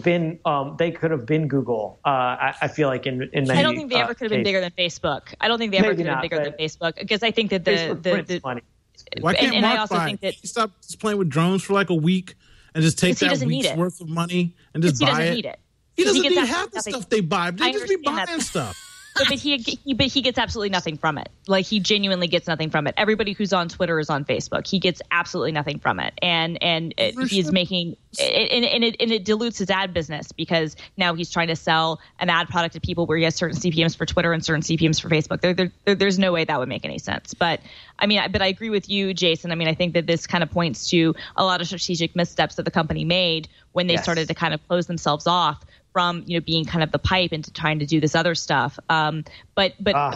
been Google. I feel like in many I don't think they ever could have been bigger than Facebook. I don't think they ever could have been bigger than Facebook, because I think that the money. Why can't Mark buy? He stopped just playing with drones for like a week and just take that week's worth of money and just buy it. He doesn't need it. He doesn't need half the stuff they buy. They just be buying stuff. But he gets absolutely nothing from it. Like, he genuinely gets nothing from it. Everybody who's on Twitter is on Facebook. He gets absolutely nothing from it, and he's making it dilutes his ad business, because now he's trying to sell an ad product to people where he has certain CPMs for Twitter and certain CPMs for Facebook. There's no way that would make any sense. But I agree with you, Jason. I think that this kind of points to a lot of strategic missteps that the company made when they started to kind of close themselves off from being kind of the pipe into trying to do this other stuff. But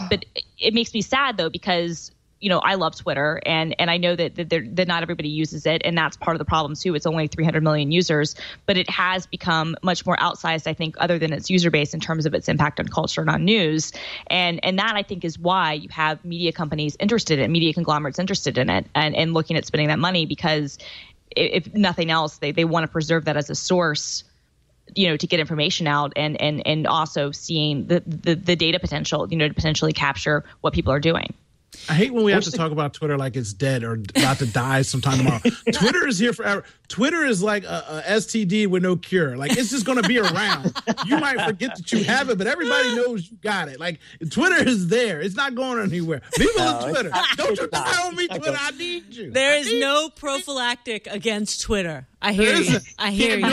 it makes me sad, though, because I love Twitter, and I know that not everybody uses it, and that's part of the problem too. It's only 300 million users, but it has become much more outsized, I think, other than its user base in terms of its impact on culture and on news. And that, I think, is why you have media companies interested in it, media conglomerates interested in it, and looking at spending that money, because if nothing else, they want to preserve that as a source, to get information out, and also seeing the data potential, to potentially capture what people are doing. I hate when we have to talk about Twitter like it's dead or about to die sometime tomorrow. Twitter is here forever. Twitter is like a STD with no cure. Like, it's just going to be around. You might forget that you have it, but everybody knows you got it. Like, Twitter is there. It's not going anywhere. People on Twitter. Don't you tell me Twitter. I need you. There is no prophylactic against Twitter. I hear you. I hear you.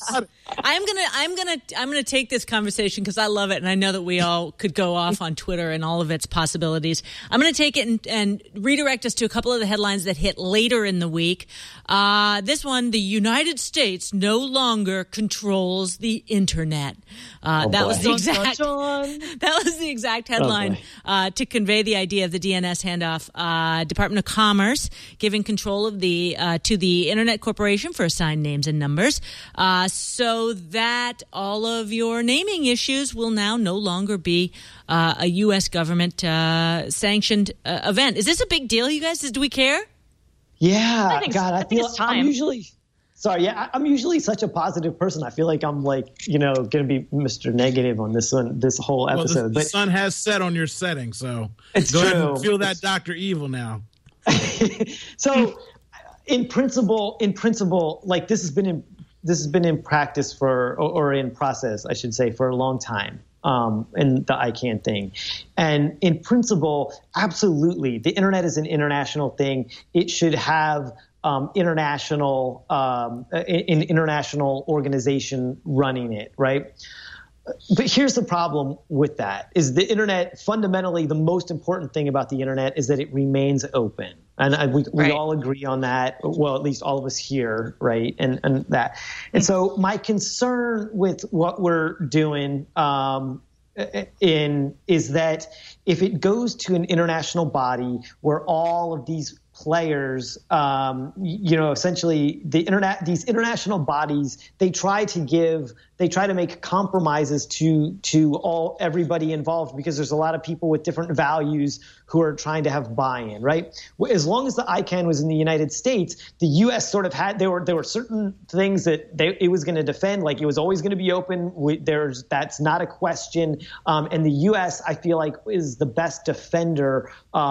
I'm gonna take this conversation, because I love it, and I know that we all could go off on Twitter and all of its possibilities. I'm gonna take it and redirect us to a couple of the headlines that hit later in the week. This one: the United States no longer controls the internet. That was the exact headline to convey the idea of the DNS handoff. Department of Commerce giving control of to the Internet Corporation for assigned names and numbers, so that all of your naming issues will now no longer be a U.S. government sanctioned event. Is this a big deal, you guys? Do we care? Yeah, I feel I'm usually such a positive person. I feel like I'm going to be Mr. Negative on this whole episode. The sun has set on your setting, so it's go true. ahead and feel that Dr. Evil now. So, in principle, like, this has been in practice or in process, I should say, for a long time. In the ICANN thing. And in principle, absolutely, the internet is an international thing. It should have an international organization running it, right? But here's the problem with that, is the internet, fundamentally, the most important thing about the internet is that it remains open. And we all agree on that. Well, at least all of us here, right? And that. And so my concern with what we're doing is that if it goes to an international body where all of these players, essentially these international bodies, they try to make compromises to everybody involved, because there's a lot of people with different values who are trying to have buy-in, right? As long as the ICANN was in the United States, the U.S. sort of had, there were certain things that it was going to defend, like it was always going to be open. That's not a question. And the U.S., I feel like, is the best defender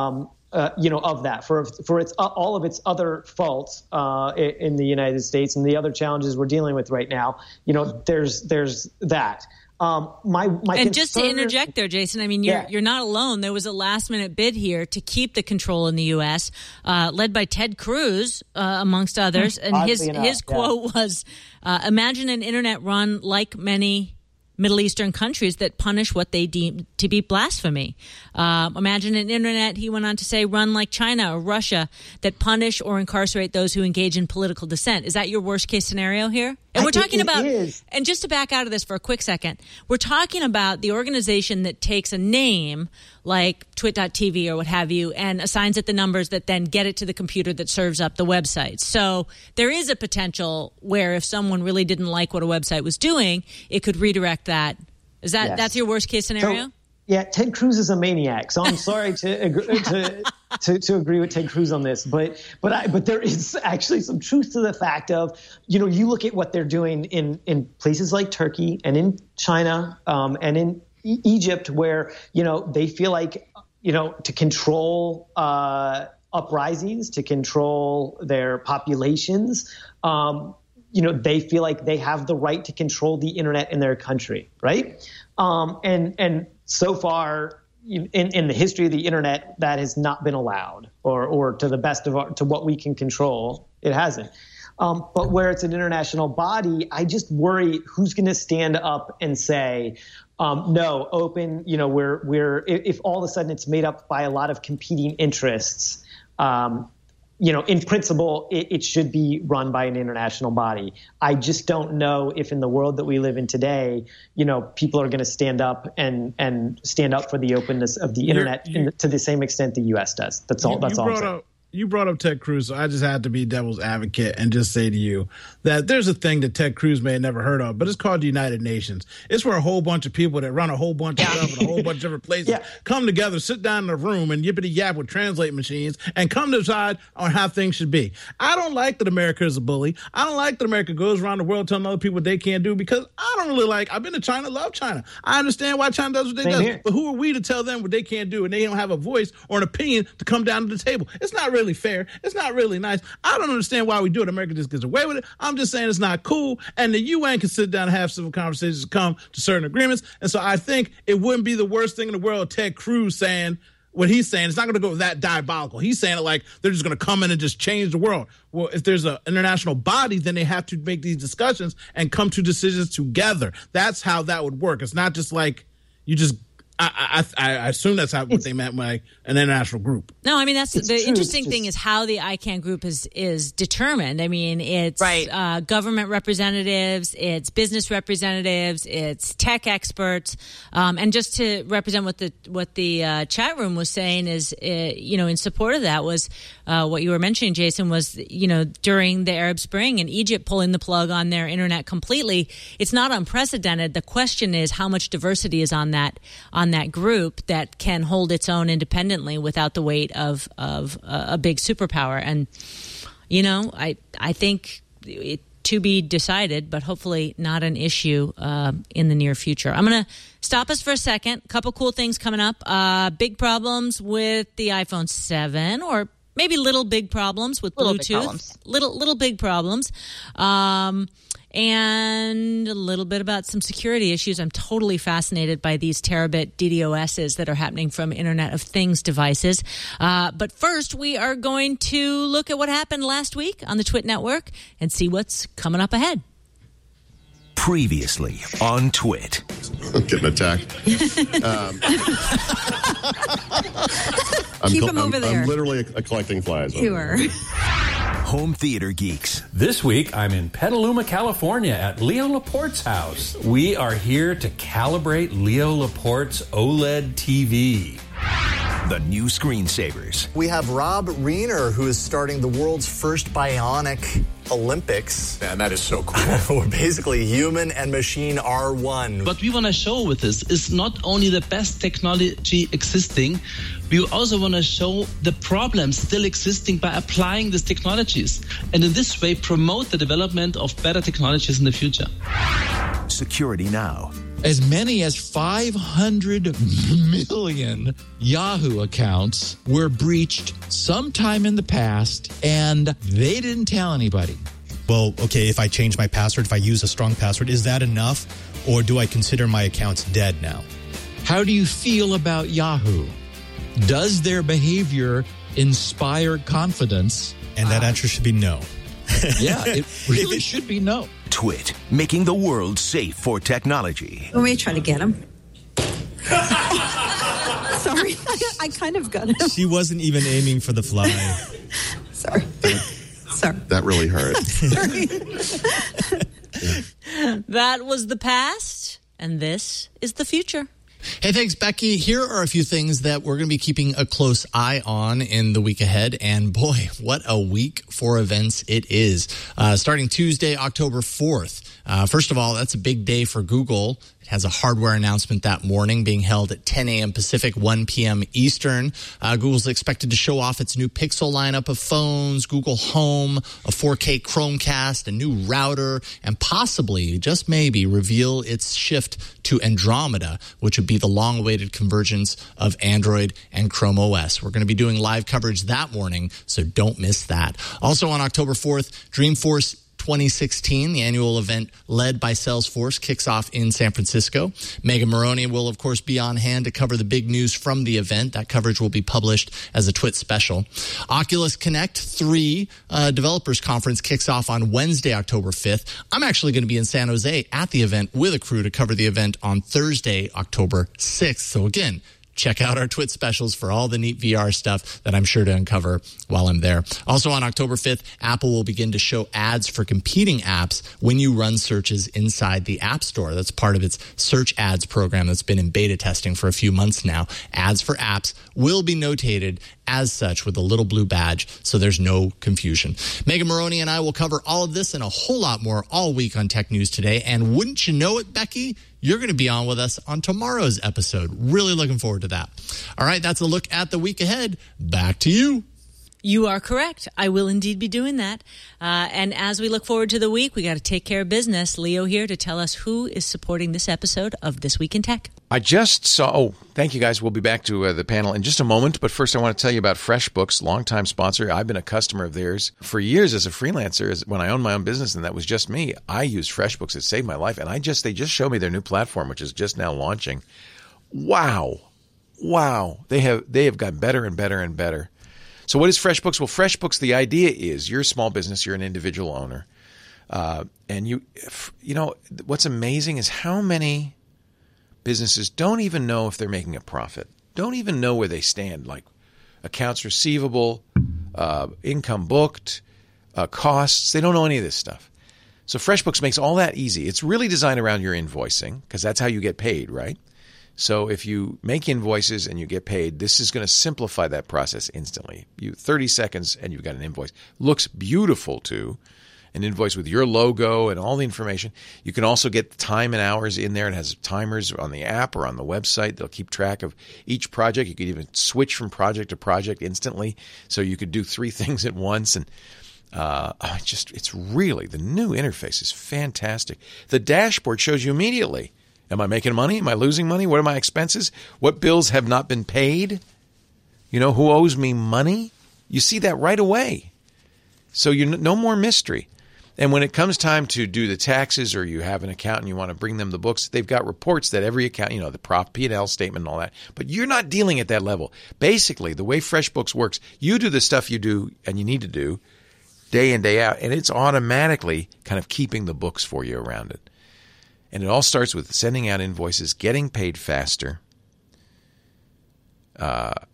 of that for its all of its other faults in the United States and the other challenges we're dealing with right now. There's that. And just to interject there, Jason, I mean, you're not alone. There was a last-minute bid here to keep the control in the U.S., led by Ted Cruz, amongst others. And his quote was, imagine an internet run like many Middle Eastern countries that punish what they deem to be blasphemy. Imagine an internet, he went on to say, run like China or Russia that punish or incarcerate those who engage in political dissent. Is that your worst case scenario here? And we're talking about, and just to back out of this for a quick second, we're talking about the organization that takes a name like twit.tv or what have you and assigns it the numbers that then get it to the computer that serves up the website. So there is a potential where if someone really didn't like what a website was doing, it could redirect that. Is that that's your worst case scenario? So, yeah, Ted Cruz is a maniac, so I'm sorry to agree with Ted Cruz on this, but there is actually some truth to the fact of, you look at what they're doing in places like Turkey and in China and in Egypt, where they feel like to control uprisings, to control their populations. They feel like they have the right to control the internet in their country, right? And so far in the history of the internet, that has not been allowed, or to the best of to what we can control, it hasn't. But where it's an international body, I just worry who's going to stand up and say, no, open. If all of a sudden it's made up by a lot of competing interests. In principle, it should be run by an international body. I just don't know if in the world that we live in today, people are going to stand up and stand up for the openness of the internet to the same extent the U.S. does. That's all. That's all I'm saying. You brought up Ted Cruz, so I just had to be devil's advocate and just say to you that there's a thing that Ted Cruz may have never heard of, but it's called the United Nations. It's where a whole bunch of people that run a whole bunch of stuff in a whole bunch of different places come together, sit down in a room and yippity-yap with translate machines and come to decide on how things should be. I don't like that America is a bully. I don't like that America goes around the world telling other people what they can't do, because I don't really I've been to China, love China. I understand why China does what they do, but who are we to tell them what they can't do, and they don't have a voice or an opinion to come down to the table? It's not really fair. It's not really nice. I don't understand why we do it. America just gets away with it. I'm just saying it's not cool. And the UN can sit down and have civil conversations, come to certain agreements. And so I think it wouldn't be the worst thing in the world, Ted Cruz saying what he's saying. It's not going to go that diabolical. He's saying it like they're just going to come in and just change the world. Well, if there's an international body, then they have to make these discussions and come to decisions together. That's how that would work. It's not just like you just I assume that's what they meant by an international group. No, I mean, that's the interesting thing is how the ICANN group is determined. I mean, it's government representatives, it's business representatives, it's tech experts, and just to represent what the chat room was saying is, in support of that was what you were mentioning, Jason, was during the Arab Spring and Egypt pulling the plug on their internet completely. It's not unprecedented. The question is how much diversity is on that group that can hold its own independently without the weight of a big superpower. And, I think it to be decided, but hopefully not an issue in the near future. I'm going to stop us for a second. A couple cool things coming up. Big problems with the iPhone 7, or maybe little big problems with Bluetooth. Little big problems. And a little bit about some security issues. I'm totally fascinated by these terabit DDoSs that are happening from Internet of Things devices. But first, we are going to look at what happened last week on the Twit Network and see what's coming up ahead. Previously on Twit. I'm getting attacked. Keep him over there. I'm literally collecting flies. You are. home theater geeks. This week, I'm in Petaluma, California at Leo Laporte's house. We are here to calibrate Leo Laporte's OLED TV. The new screensavers. We have Rob Reiner, who is starting the world's first bionic Olympics. Man, that is so cool. Where basically human and machine are one. What we want to show with this is not only the best technology existing, we also want to show the problems still existing by applying these technologies. And in this way, promote the development of better technologies in the future. Security Now. As many as 500 million Yahoo accounts were breached sometime in the past, and they didn't tell anybody. Well, okay, if I change my password, if I use a strong password, is that enough? Or do I consider my accounts dead now? How do you feel about Yahoo? Does their behavior inspire confidence? And that answer should be no. Yeah, it really should be no. Twit, making the world safe for technology. Let me try to get him. Sorry, I kind of got him. She wasn't even aiming for the fly. Sorry. Sorry. That really hurt. That was the past, and this is the future. Hey, thanks, Becky. Here are a few things that we're going to be keeping a close eye on in the week ahead. And boy, what a week for events it is. Starting Tuesday, October 4th. First of all, that's a big day for Google. It has a hardware announcement that morning being held at 10 a.m. Pacific, 1 p.m. Eastern. Google's expected to show off its new Pixel lineup of phones, Google Home, a 4K Chromecast, a new router, and possibly, just maybe, reveal its shift to Andromeda, which would be the long-awaited convergence of Android and Chrome OS. We're going to be doing live coverage that morning, so don't miss that. Also on October 4th, Dreamforce 2016, the annual event led by Salesforce, kicks off in San Francisco. Megan Moroney will, of course, be on hand to cover the big news from the event. That coverage will be published as a Twit special. Oculus Connect 3 Developers Conference kicks off on Wednesday, October 5th. I'm actually going to be in San Jose at the event with a crew to cover the event on Thursday, October 6th. So again, check out our Twit specials for all the neat VR stuff that I'm sure to uncover while I'm there. Also on October 5th, Apple will begin to show ads for competing apps when you run searches inside the App Store. That's part of its search ads program that's been in beta testing for a few months now. Ads for apps will be notated as such with a little blue badge, so there's no confusion. Megan Moroney and I will cover all of this and a whole lot more all week on Tech News Today. And wouldn't you know it, Becky? You're going to be on with us on tomorrow's episode. Really looking forward to that. All right, that's a look at the week ahead. Back to you. You are correct. I will indeed be doing that. And as we look forward to the week, we got to take care of business. Leo here to tell us who is supporting this episode of This Week in Tech. I just saw, thank you guys. We'll be back to the panel in just a moment. But first, I want to tell you about FreshBooks, longtime sponsor. I've been a customer of theirs for years as a freelancer. When I owned my own business, and that was just me, I used FreshBooks. It saved my life. And they just showed me their new platform, which is just now launching. Wow. They have gotten better and better and better. So what is FreshBooks? Well, FreshBooks, the idea is you're a small business, you're an individual owner. And you know, what's amazing is how many businesses don't even know if they're making a profit, don't even know where they stand, like accounts receivable, income booked, costs. They don't know any of this stuff. So FreshBooks makes all that easy. It's really designed around your invoicing because that's how you get paid, right? So if you make invoices and you get paid, this is going to simplify that process instantly. 30 seconds and you've got an invoice. Looks beautiful too. An invoice with your logo and all the information. You can also get the time and hours in there. It has timers on the app or on the website. They'll keep track of each project. You could even switch from project to project instantly. So you could do 3 things at once. And it's really, the new interface is fantastic. The dashboard shows you immediately. Am I making money? Am I losing money? What are my expenses? What bills have not been paid? You know, who owes me money? You see that right away. So no more mystery. And when it comes time to do the taxes or you have an account and you want to bring them the books, they've got reports that every account, the P&L statement and all that. But you're not dealing at that level. Basically, the way FreshBooks works, you do the stuff you do and you need to do day in, day out, and it's automatically kind of keeping the books for you around it. And it all starts with sending out invoices, getting paid faster,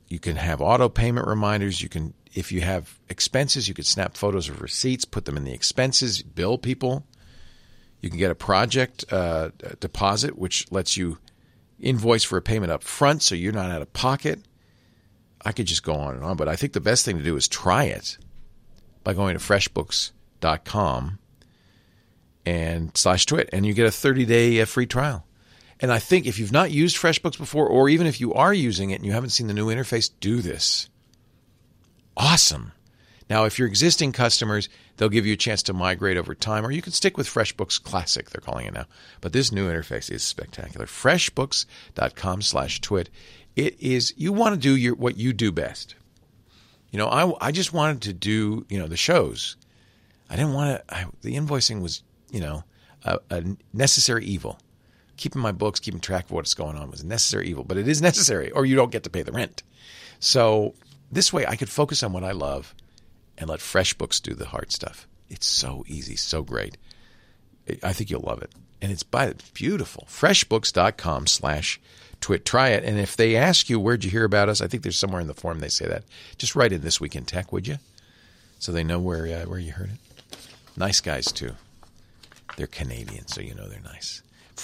You can have auto payment reminders. You can, if you have expenses, you can snap photos of receipts, put them in the expenses, bill people. You can get a project deposit, which lets you invoice for a payment up front so you're not out of pocket. I could just go on and on, but I think the best thing to do is try it by going to freshbooks.com and /twit, and you get a 30-day free trial. And I think if you've not used FreshBooks before, or even if you are using it and you haven't seen the new interface, do this. Awesome. Now, if you're existing customers, they'll give you a chance to migrate over time, or you can stick with FreshBooks Classic, they're calling it now. But this new interface is spectacular. Freshbooks.com/twit. It is, you want to do what you do best. You know, I just wanted to do, the shows. I didn't want to, the invoicing was, a necessary evil. Keeping my books, keeping track of what's going on was a necessary evil, but it is necessary, or you don't get to pay the rent. So this way I could focus on what I love and let FreshBooks do the hard stuff. It's so easy, so great. I think you'll love it. And it's beautiful. Freshbooks.com/twit. Try it. And if they ask you, where'd you hear about us? I think there's somewhere in the form they say that. Just write in This Week in Tech, would you? So they know where you heard it. Nice guys, too. They're Canadian, so you know they're nice.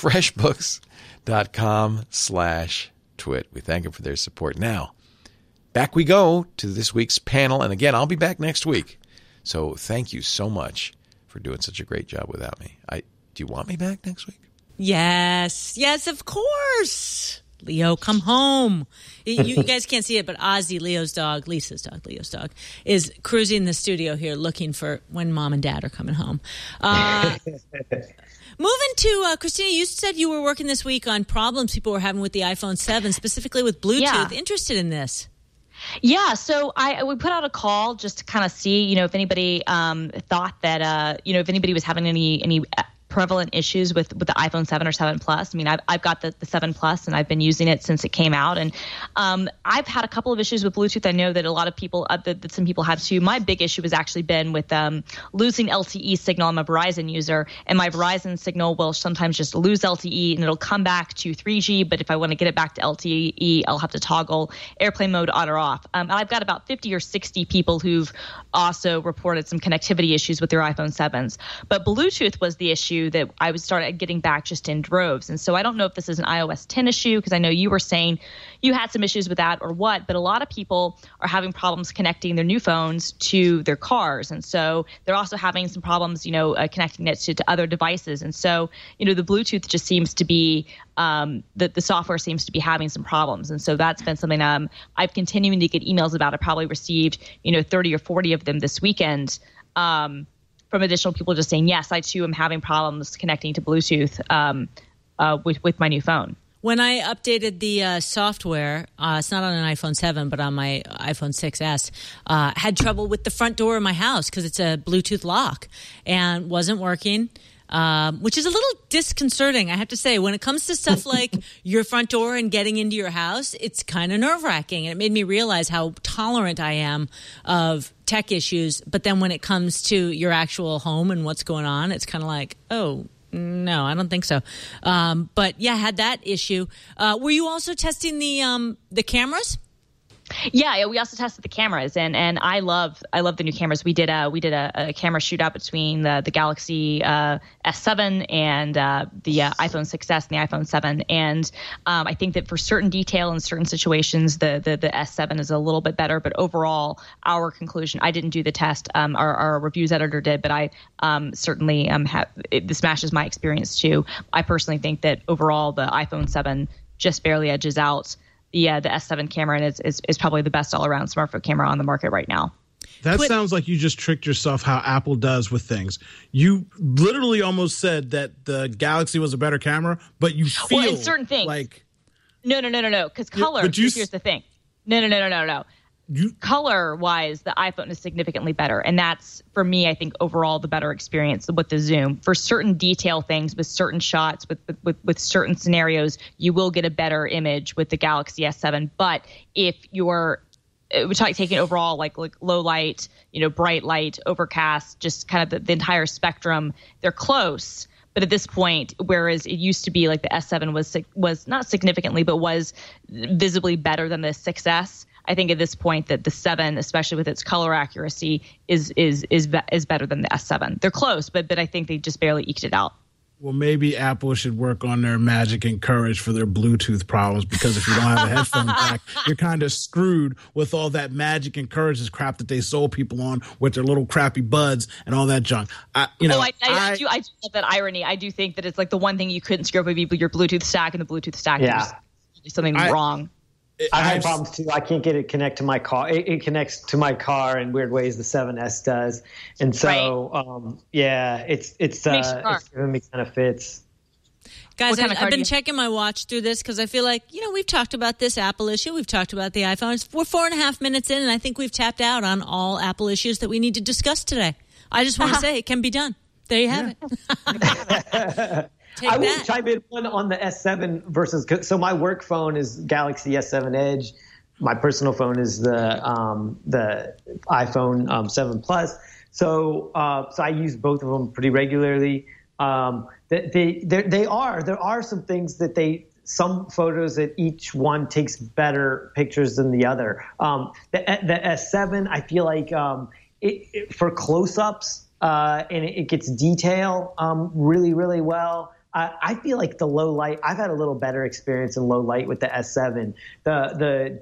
Freshbooks.com/twit. We thank them for their support. Now, back we go to this week's panel. And again, I'll be back next week. So thank you so much for doing such a great job without me. Do you want me back next week? Yes, of course. Leo, come home. You guys can't see it, but Ozzy, Leo's dog, Lisa's dog, Leo's dog, is cruising the studio here looking for when mom and dad are coming home. Moving to, Christina, you said you were working this week on problems people were having with the iPhone 7, specifically with Bluetooth. Yeah. Interested in this? Yeah, so we put out a call just to kind of see, if anybody thought that, if anybody was having any prevalent issues with the iPhone 7 or 7 Plus. I mean, I've got the 7 Plus, and I've been using it since it came out. And I've had a couple of issues with Bluetooth. I know that a lot of people, that some people have too. My big issue has actually been with losing LTE signal. I'm a Verizon user, and my Verizon signal will sometimes just lose LTE, and it'll come back to 3G. But if I want to get it back to LTE, I'll have to toggle airplane mode on or off. And I've got about 50 or 60 people who've also reported some connectivity issues with their iPhone 7s. But Bluetooth was the issue that I was started getting back just in droves. And so I don't know if this is an iOS 10 issue, because I know you were saying you had some issues with that or what, but a lot of people are having problems connecting their new phones to their cars. And so they're also having some problems, connecting it to other devices. And so, the Bluetooth just seems to be, the software seems to be having some problems. And so that's been something I've continuing to get emails about. I probably received, 30 or 40 of them this weekend, from additional people just saying, yes, I too am having problems connecting to Bluetooth with my new phone. When I updated the software, it's not on an iPhone 7, but on my iPhone 6S, had trouble with the front door of my house because it's a Bluetooth lock and wasn't working. Which is a little disconcerting, I have to say. When it comes to stuff like your front door and getting into your house, it's kind of nerve-wracking. And it made me realize how tolerant I am of tech issues. But then when it comes to your actual home and what's going on, it's kind of like, oh, no, I don't think so. But yeah, had that issue. Were you also testing the cameras? Yeah, we also tested the cameras, and I love the new cameras. We did a camera shootout between the Galaxy S7 and the iPhone 6S and the iPhone 7, and I think that for certain detail in certain situations, the S7 is a little bit better. But overall, our conclusion, I didn't do the test. Our reviews editor did, but I certainly this matches my experience too. I personally think that overall, the iPhone 7 just barely edges out the S7 camera, and is probably the best all-around smartphone camera on the market right now. That sounds like you just tricked yourself how Apple does with things. You literally almost said that the Galaxy was a better camera, but you feel in certain things. Like no, because color. Here's the thing. No. Color-wise, the iPhone is significantly better, and that's, for me, I think overall the better experience with the zoom. For certain detail things, with certain shots, with certain scenarios, you will get a better image with the Galaxy S7. But if you're taking overall like low light, bright light, overcast, just kind of the entire spectrum, they're close. But at this point, whereas it used to be like the S7 was not significantly, but was visibly better than the 6S, I think at this point that the 7, especially with its color accuracy, is better than the S7. They're close, but I think they just barely eked it out. Well, maybe Apple should work on their Magic and Courage for their Bluetooth problems, because if you don't have a headphone jack, you're kind of screwed with all that Magic and Courage crap that they sold people on with their little crappy buds and all that junk. I do love that irony. I do think that it's like the one thing you couldn't screw up would be your Bluetooth stack, and the Bluetooth stack there's something wrong. I had problems too. I can't get it connect to my car. It connects to my car in weird ways. The 7S does, and so it's giving me kind of fits. Guys, I've been checking my watch through this because I feel like we've talked about this Apple issue. We've talked about the iPhones. We're 4.5 minutes in, and I think we've tapped out on all Apple issues that we need to discuss today. I just want to say it can be done. There you have it. I will chime in one on the S7 versus. So my work phone is Galaxy S7 Edge. My personal phone is the iPhone 7 Plus. So I use both of them pretty regularly. There are some things that some photos that each one takes better pictures than the other. The S7, I feel like for close-ups and it gets detail really, really well. I feel like the low light, I've had a little better experience in low light with the S7. The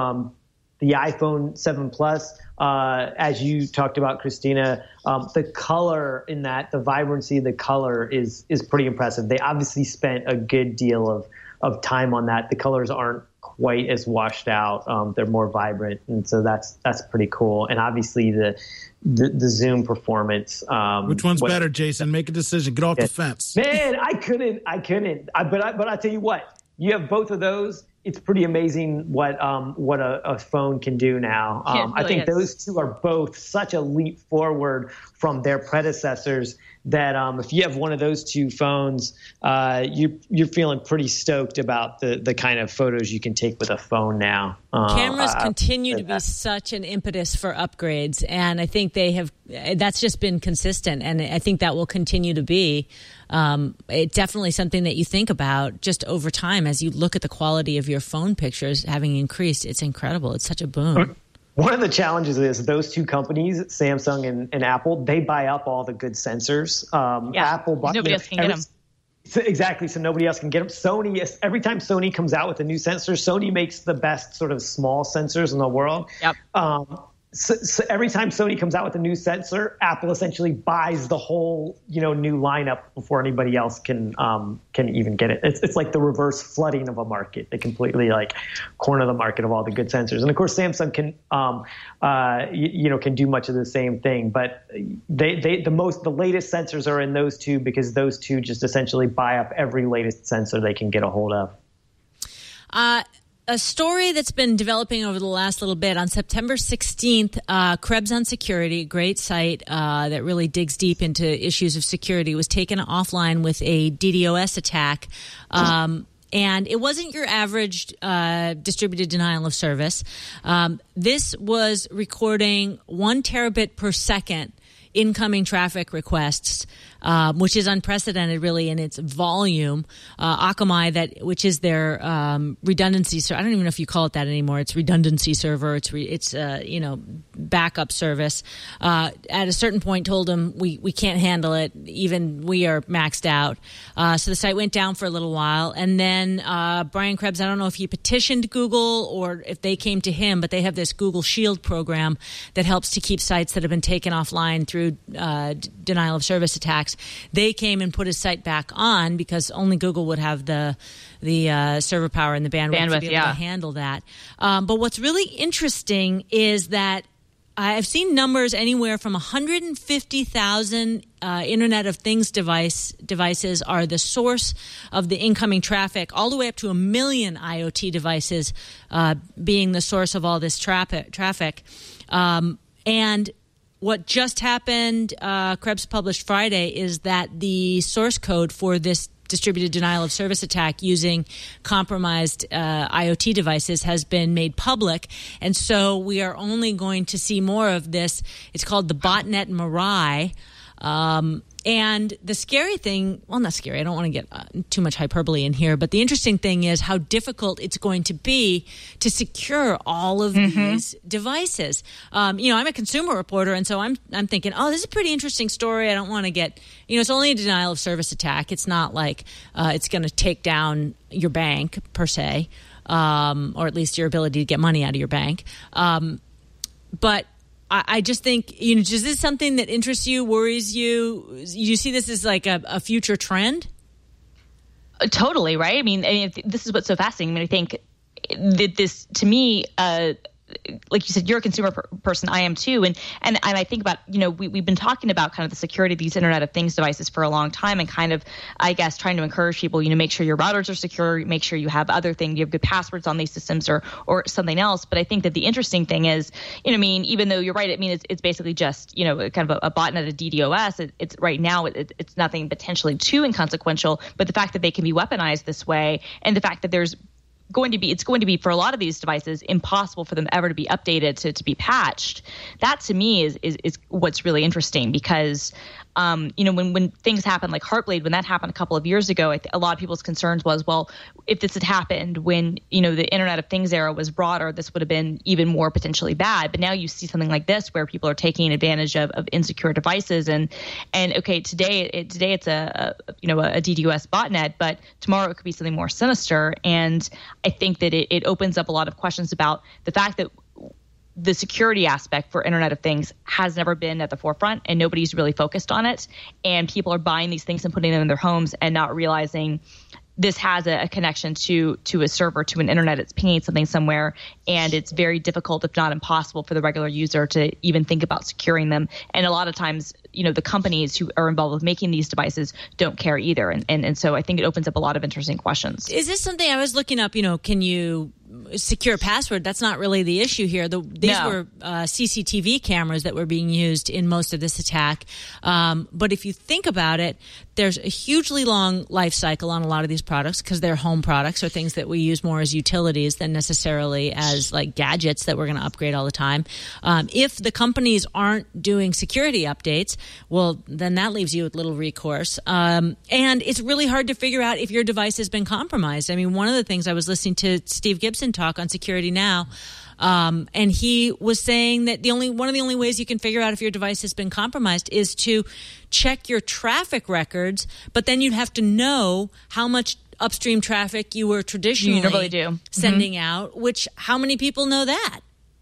iPhone 7 Plus, as you talked about, Christina, the color in that, the vibrancy of the color is pretty impressive. They obviously spent a good deal of time on that. The colors aren't quite as washed out. They're more vibrant, and so that's pretty cool. And obviously the zoom performance. Which one's better, Jason? Make a decision. Get off the fence. Man, I couldn't. But I tell you what, you have both of those. It's pretty amazing what a phone can do now. I think those two are both such a leap forward from their predecessors that if you have one of those two phones, you're feeling pretty stoked about the kind of photos you can take with a phone now. Cameras continue to be such an impetus for upgrades, and I think that's just been consistent, and I think that will continue to be. It's definitely something that you think about just over time as you look at the quality of your phone pictures having increased. It's incredible. It's such a boom. One of the challenges is those two companies, Samsung and Apple, they buy up all the good sensors. Apple, nobody else can get them. Exactly, so nobody else can get them. Sony, every time Sony comes out with a new sensor, Sony makes the best sort of small sensors in the world. Yep. So every time Sony comes out with a new sensor, Apple essentially buys the whole new lineup before anybody else can even get it. It's like the reverse flooding of a market. They completely corner the market of all the good sensors. And of course, Samsung can can do much of the same thing. But the latest sensors are in those two because those two just essentially buy up every latest sensor they can get a hold of. A story that's been developing over the last little bit. On September 16th, Krebs on Security, a great site that really digs deep into issues of security, was taken offline with a DDoS attack. And it wasn't your average distributed denial of service. This was recording 1 terabit per second incoming traffic requests, which is unprecedented really in its volume. Akamai, which is their redundancy server. I don't even know if you call it that anymore. It's redundancy server. It's backup service. At a certain point told them we can't handle it. Even we are maxed out. So the site went down for a little while. And then Brian Krebs, I don't know if he petitioned Google or if they came to him, but they have this Google Shield program that helps to keep sites that have been taken offline through denial of service attacks. They came and put his site back on because only Google would have the server power and the bandwidth to be able to handle that. But what's really interesting is that I've seen numbers anywhere from 150,000 Internet of Things devices are the source of the incoming traffic, all the way up to 1 million IoT devices being the source of all this traffic. And what just happened, Krebs published Friday, is that the source code for this distributed denial of service attack using compromised IoT devices has been made public. And so we are only going to see more of this. It's called the botnet Mirai. And the scary thing, well, not scary, I don't want to get too much hyperbole in here, but the interesting thing is how difficult it's going to be to secure all of these devices. I'm a consumer reporter, and so I'm thinking, oh, this is a pretty interesting story. I don't want to get, it's only a denial of service attack. It's not like it's going to take down your bank per se, or at least your ability to get money out of your bank. But I just think, is this something that interests you, worries you? You see this as like a future trend? Totally, right? I mean, this is what's so fascinating. I think that this, to me, like you said, you're a consumer person. I am too. And I think about, we've been talking about kind of the security of these Internet of Things devices for a long time, and kind of, I guess, trying to encourage people, make sure your routers are secure, make sure you have other things, you have good passwords on these systems or something else. But I think that the interesting thing is, even though you're right, it's basically just, kind of a botnet, a DDoS. It's right now, it's nothing potentially too inconsequential, but the fact that they can be weaponized this way, and the fact that it's going to be for a lot of these devices impossible for them ever to be updated to be patched. That to me is what's really interesting, because when things happen like Heartblade, when that happened a couple of years ago, a lot of people's concerns was, well, if this had happened when the Internet of Things era was broader, this would have been even more potentially bad. But now you see something like this where people are taking advantage of insecure devices, and okay, today it's a DDoS botnet, but tomorrow it could be something more sinister. And I think that it opens up a lot of questions about the fact that the security aspect for Internet of Things has never been at the forefront, and nobody's really focused on it. And people are buying these things and putting them in their homes and not realizing this has a connection to a server, to an internet. It's pinging something somewhere, and it's very difficult, if not impossible, for the regular user to even think about securing them. And a lot of times, the companies who are involved with making these devices don't care either. And so I think it opens up a lot of interesting questions. Is this something I was looking up, can you secure a password? That's not really the issue here. These were CCTV cameras that were being used in most of this attack. But if you think about it, there's a hugely long life cycle on a lot of these products because they're home products or things that we use more as utilities than necessarily as like gadgets that we're going to upgrade all the time. If the companies aren't doing security updates, well, then that leaves you with little recourse. And it's really hard to figure out if your device has been compromised. I mean, one of the things I was listening to Steve Gibson talk on Security Now, and he was saying that one of the only ways you can figure out if your device has been compromised is to check your traffic records, but then you'd have to know how much upstream traffic you were traditionally sending out, which how many people know that?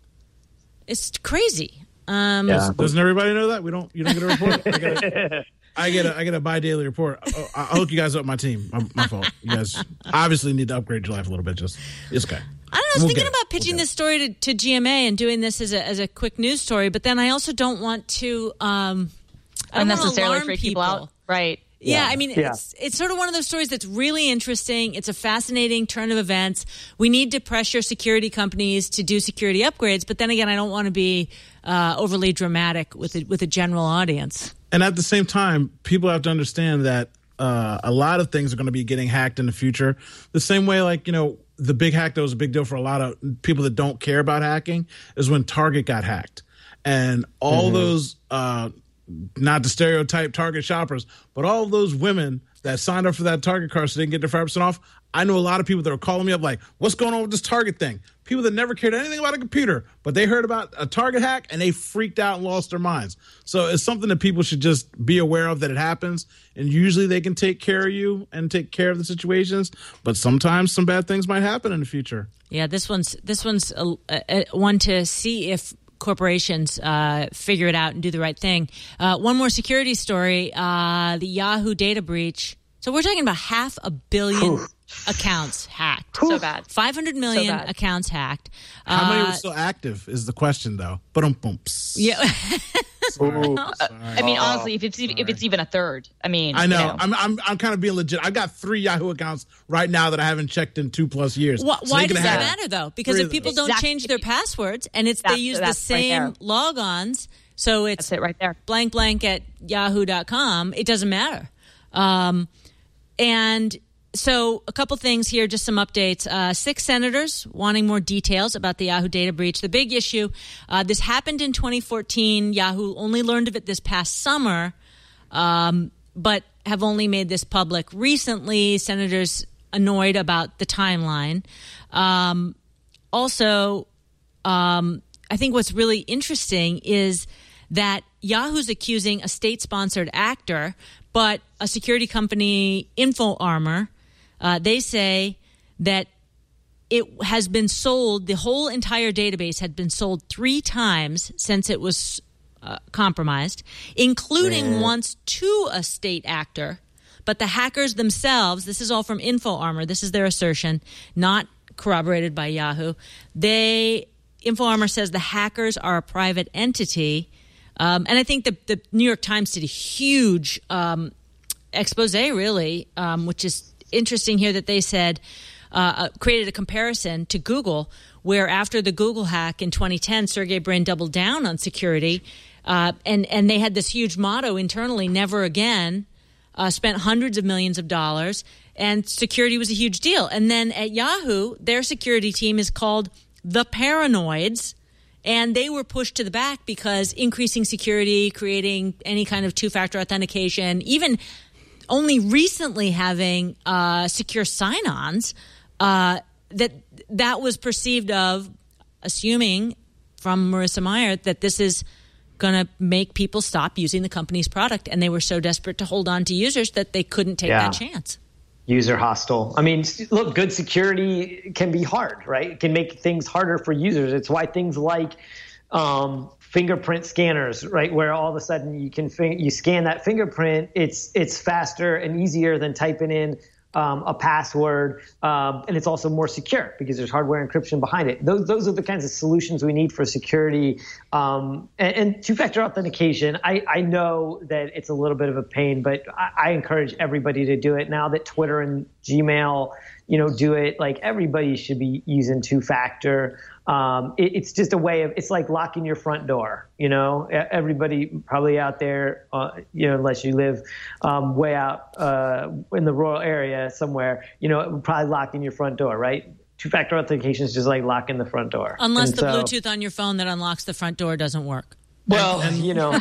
It's crazy. Doesn't everybody know that? You don't get a report? I get a bi-daily report. I'll hook you guys up my team. My fault. You guys obviously need to upgrade your life a little bit. It's okay. I don't know. I was thinking about pitching this story to GMA and doing this as a quick news story, but then I also don't want to unnecessarily freak people out. Right. Yeah, I mean, it's sort of one of those stories that's really interesting. It's a fascinating turn of events. We need to pressure security companies to do security upgrades, but then again, I don't want to be overly dramatic with a general audience. And at the same time, people have to understand that a lot of things are going to be getting hacked in the future. The same way, like, the big hack that was a big deal for a lot of people that don't care about hacking is when Target got hacked. And all those, not to stereotype Target shoppers, but all of those women that signed up for that Target card so they can get their 5% off, I know a lot of people that were calling me up like, what's going on with this Target thing? People that never cared anything about a computer, but they heard about a Target hack and they freaked out and lost their minds. So it's something that people should just be aware of, that it happens. And usually they can take care of you and take care of the situations. But sometimes some bad things might happen in the future. Yeah, this one's one to see if corporations figure it out and do the right thing. One more security story, the Yahoo data breach. So we're talking about 500 million accounts hacked. So bad. 500 million accounts hacked. How many were still active is the question, though. Yeah. I mean, honestly, if it's even a third, I mean, I know. I'm kind of being legit. I've got 3 Yahoo accounts right now that I haven't checked in 2+ years. Why does that matter, though? Because if people don't change their passwords and they use the same logons, so it's that's it right there. blank blank at yahoo.com, it doesn't matter. And so a couple things here, just some updates. 6 senators wanting more details about the Yahoo data breach. The big issue, this happened in 2014. Yahoo only learned of it this past summer. but have only made this public recently. Senators annoyed about the timeline. Also, I think what's really interesting is that Yahoo's accusing a state-sponsored actor, but a security company, InfoArmor, they say that it has been sold, the whole entire database had been sold 3 times since it was compromised, including once to a state actor. But the hackers themselves, this is all from InfoArmor, this is their assertion, not corroborated by Yahoo. InfoArmor says the hackers are a private entity. And I think the New York Times did a huge expose, really, which is interesting here, that they said, created a comparison to Google, where after the Google hack in 2010, Sergey Brin doubled down on security. And they had this huge motto internally, never again, spent hundreds of millions of dollars, and security was a huge deal. And then at Yahoo, their security team is called the Paranoids, and they were pushed to the back because increasing security, creating any kind of two-factor authentication, even only recently having secure sign-ons, that was perceived of, assuming from Marissa Mayer, that this is going to make people stop using the company's product, and they were so desperate to hold on to users that they couldn't take that chance. User hostile. I mean, look, good security can be hard, right? It can make things harder for users. It's why things like fingerprint scanners, right, where all of a sudden you scan that fingerprint, it's faster and easier than typing in a password, and it's also more secure because there's hardware encryption behind it. Those are the kinds of solutions we need for security. And two-factor authentication, I know that it's a little bit of a pain, but I encourage everybody to do it. Now that Twitter and Gmail, do it, like, everybody should be using two-factor. It's just a way of, it's like locking your front door. Everybody probably out there, unless you live way out in the rural area somewhere, probably locking your front door, right? Two-factor authentication is just like locking the front door. Unless the Bluetooth on your phone that unlocks the front door doesn't work. Well, and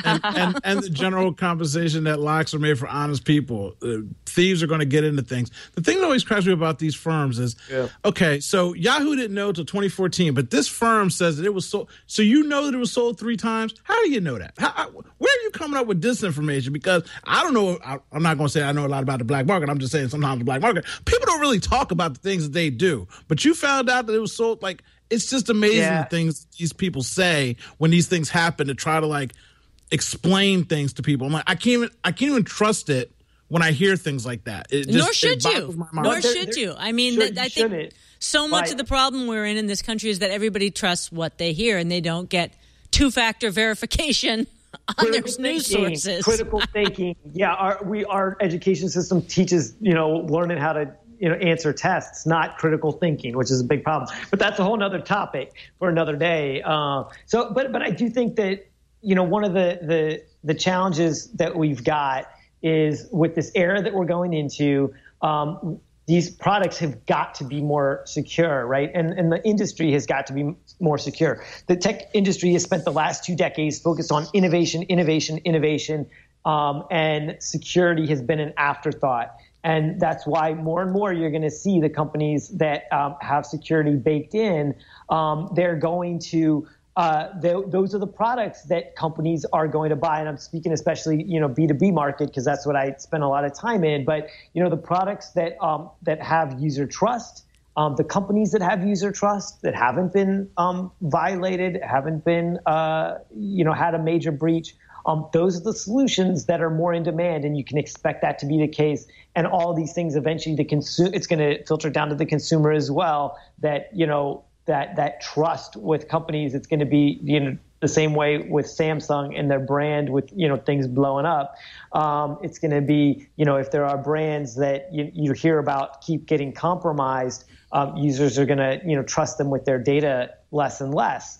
the general conversation that locks are made for honest people. Thieves are going to get into things. The thing that always cracks me about these firms is, okay, so Yahoo didn't know until 2014, but this firm says that it was sold. So you know that it was sold 3 times? How do you know that? Where are you coming up with this information? Because I don't know. I'm not going to say I know a lot about the black market. I'm just saying sometimes the black market, people don't really talk about the things that they do. But you found out that it was sold, like, it's just amazing the things these people say when these things happen to try to explain things to people. I'm like, I can't even trust it when I hear things like that. Nor should you. I mean, I think so much of the problem we're in this country is that everybody trusts what they hear and they don't get two-factor verification on their news sources. Critical thinking. Yeah, our education system teaches learning how to answer tests, not critical thinking, which is a big problem. But that's a whole nother topic for another day. But I do think that, one of the challenges that we've got is with this era that we're going into, these products have got to be more secure, right? And the industry has got to be more secure. The tech industry has spent the last 2 decades focused on innovation, and security has been an afterthought. And that's why more and more you're going to see the companies that have security baked in. They're going to those are the products that companies are going to buy. And I'm speaking especially B2B market because that's what I spend a lot of time in. But the products that have user trust, the companies that have user trust that haven't been violated, haven't been had a major breach. Those are the solutions that are more in demand, and you can expect that to be the case. And all these things eventually, it's going to filter down to the consumer as well. That that trust with companies, it's going to be the same way with Samsung and their brand with things blowing up. It's going to be if there are brands that you hear about keep getting compromised, users are going to trust them with their data less and less.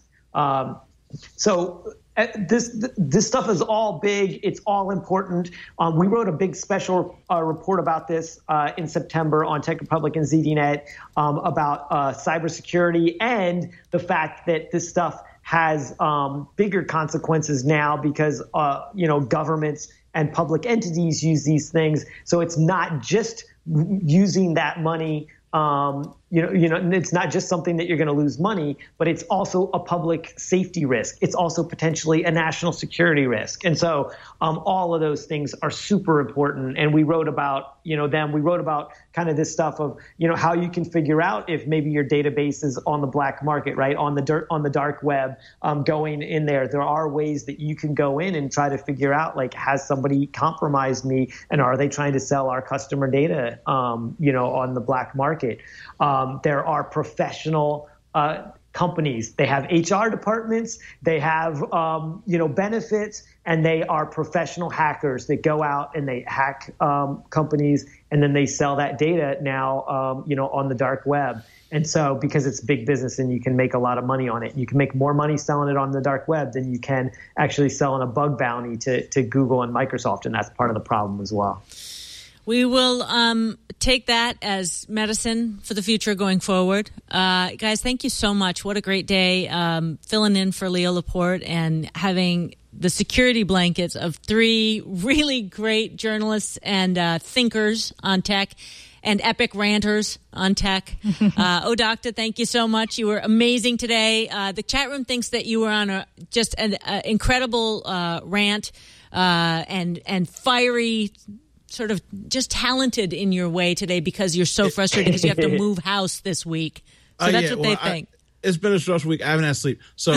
So this stuff is all big. It's all important. We wrote a big special report about this in September on Tech Republic and ZDNet about cybersecurity and the fact that this stuff has bigger consequences now because governments and public entities use these things. So it's not just using that money. It's not just something that you're going to lose money, but it's also a public safety risk. It's also potentially a national security risk. And so all of those things are super important. And we wrote about, them. We wrote about kind of this stuff of, how you can figure out if maybe your database is on the black market, right? On the dark web, going in there. There are ways that you can go in and try to figure out, like, has somebody compromised me, and are they trying to sell our customer data, on the black market? There are professional companies. They have HR departments. They have, benefits, and they are professional hackers that go out and they hack companies, and then they sell that data now, on the dark web. And so, because it's big business and you can make a lot of money on it, you can make more money selling it on the dark web than you can actually selling a bug bounty to Google and Microsoft, and that's part of the problem as well. We will take that as medicine for the future going forward. Guys, thank you so much. What a great day filling in for Leo Laporte and having the security blankets of three really great journalists and thinkers on tech and epic ranters on tech. Doctor, thank you so much. You were amazing today. The chat room thinks that you were on an incredible rant and fiery, sort of just talented in your way today because you're so frustrated because you have to move house this week. So that's what they think. It's been a stressful week. I haven't had sleep. So,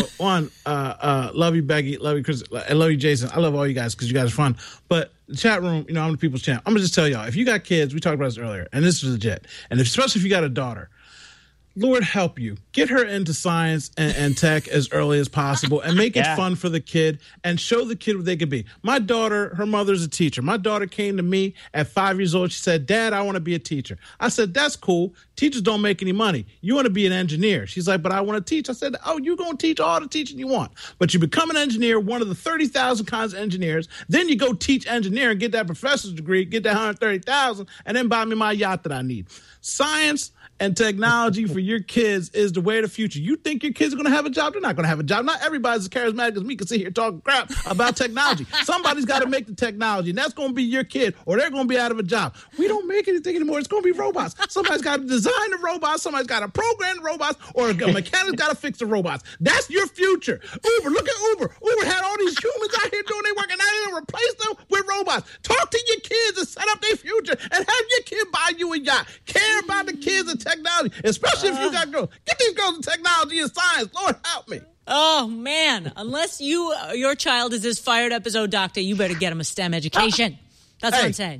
love you, Becky. Love you, Chris. I love you, Jason. I love all you guys because you guys are fun. But the chat room, I'm the people's champ. I'm going to just tell y'all, if you got kids, we talked about this earlier, and this is legit, and especially if you got a daughter, Lord help you. Get her into science and tech as early as possible and make it fun for the kid and show the kid what they could be. My daughter, her mother's a teacher. My daughter came to me at 5 years old. She said, Dad, I want to be a teacher. I said, that's cool. Teachers don't make any money. You want to be an engineer. She's like, but I want to teach. I said, you're going to teach all the teaching you want. But you become an engineer, one of the 30,000 kinds of engineers. Then you go teach engineering, get that professor's degree, get that 130,000, and then buy me my yacht that I need. Science and technology for your kids is the way of the future. You think your kids are going to have a job? They're not going to have a job. Not everybody's as charismatic as me can sit here talking crap about technology. Somebody's got to make the technology, and that's going to be your kid, or they're going to be out of a job. We don't make anything anymore. It's going to be robots. Somebody's got to design the robots. Somebody's got to program the robots, or a mechanic's got to fix the robots. That's your future. Uber, look at Uber. Uber had all these humans out here doing their work, and now they're going to replace them with robots. Talk to your kids and set up their future, and have your kid buy you a yacht. Care about the kids and technology, especially if you got girls. Get these girls in technology and science. Lord help me. Oh, man. Unless your child is as fired up as Doctor, you better get him a STEM education. That's what I'm saying.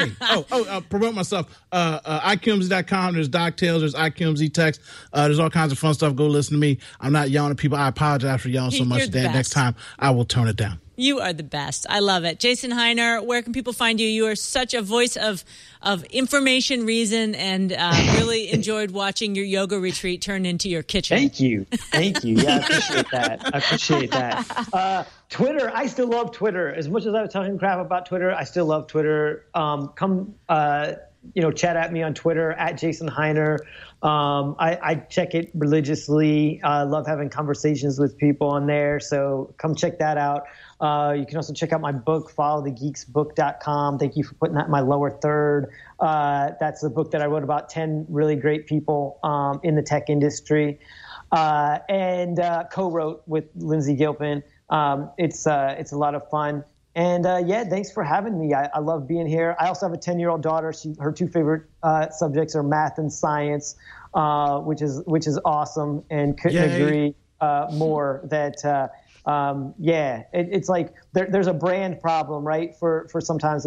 Promote myself. iQMZ.com. There's Doc Tales. There's iQMZ Text. There's all kinds of fun stuff. Go listen to me. I'm not yelling at people. I apologize for yelling so much today. Next time, I will tone it down. You are the best. I love it. Jason Heiner, where can people find you? You are such a voice of information, reason, and really enjoyed watching your yoga retreat turn into your kitchen. Thank you. Yeah, I appreciate that. Twitter, I still love Twitter. As much as I was talking crap about Twitter, I still love Twitter. Come chat at me on Twitter, at Jason Heiner. I check it religiously. I love having conversations with people on there, so come check that out. You can also check out my book, followthegeeksbook.com. Thank you for putting that in my lower third. That's the book that I wrote about 10 really great people in the tech industry and co-wrote with Lindsay Gilpin. It's a lot of fun. And thanks for having me. I love being here. I also have a 10-year-old daughter. Her two favorite subjects are math and science, which is awesome, and couldn't agree more that it's like there's a brand problem, right? For sometimes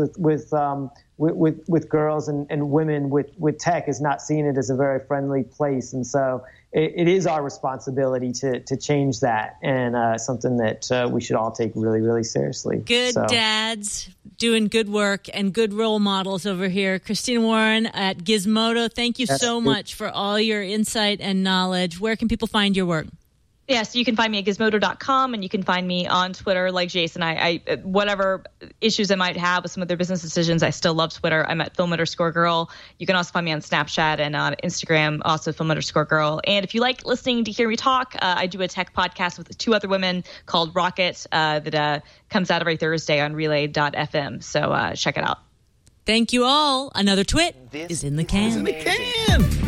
with girls and women with tech is not seeing it as a very friendly place, and so it is our responsibility to change that, and something that we should all take really, really seriously. Good dads doing good work and good role models over here. Christina Warren at Gizmodo, thank you so much for all your insight and knowledge. Where can people find your work? Yeah, so you can find me at gizmodo.com, and you can find me on Twitter like Jason. I whatever issues I might have with some of their business decisions, I still love Twitter. I'm at film_girl. You can also find me on Snapchat and on Instagram, also film_girl. And if you like listening to hear me talk, I do a tech podcast with 2 other women called Rocket that comes out every Thursday on relay.fm. So check it out. Thank you all. Another twit is in the can. It's in the can.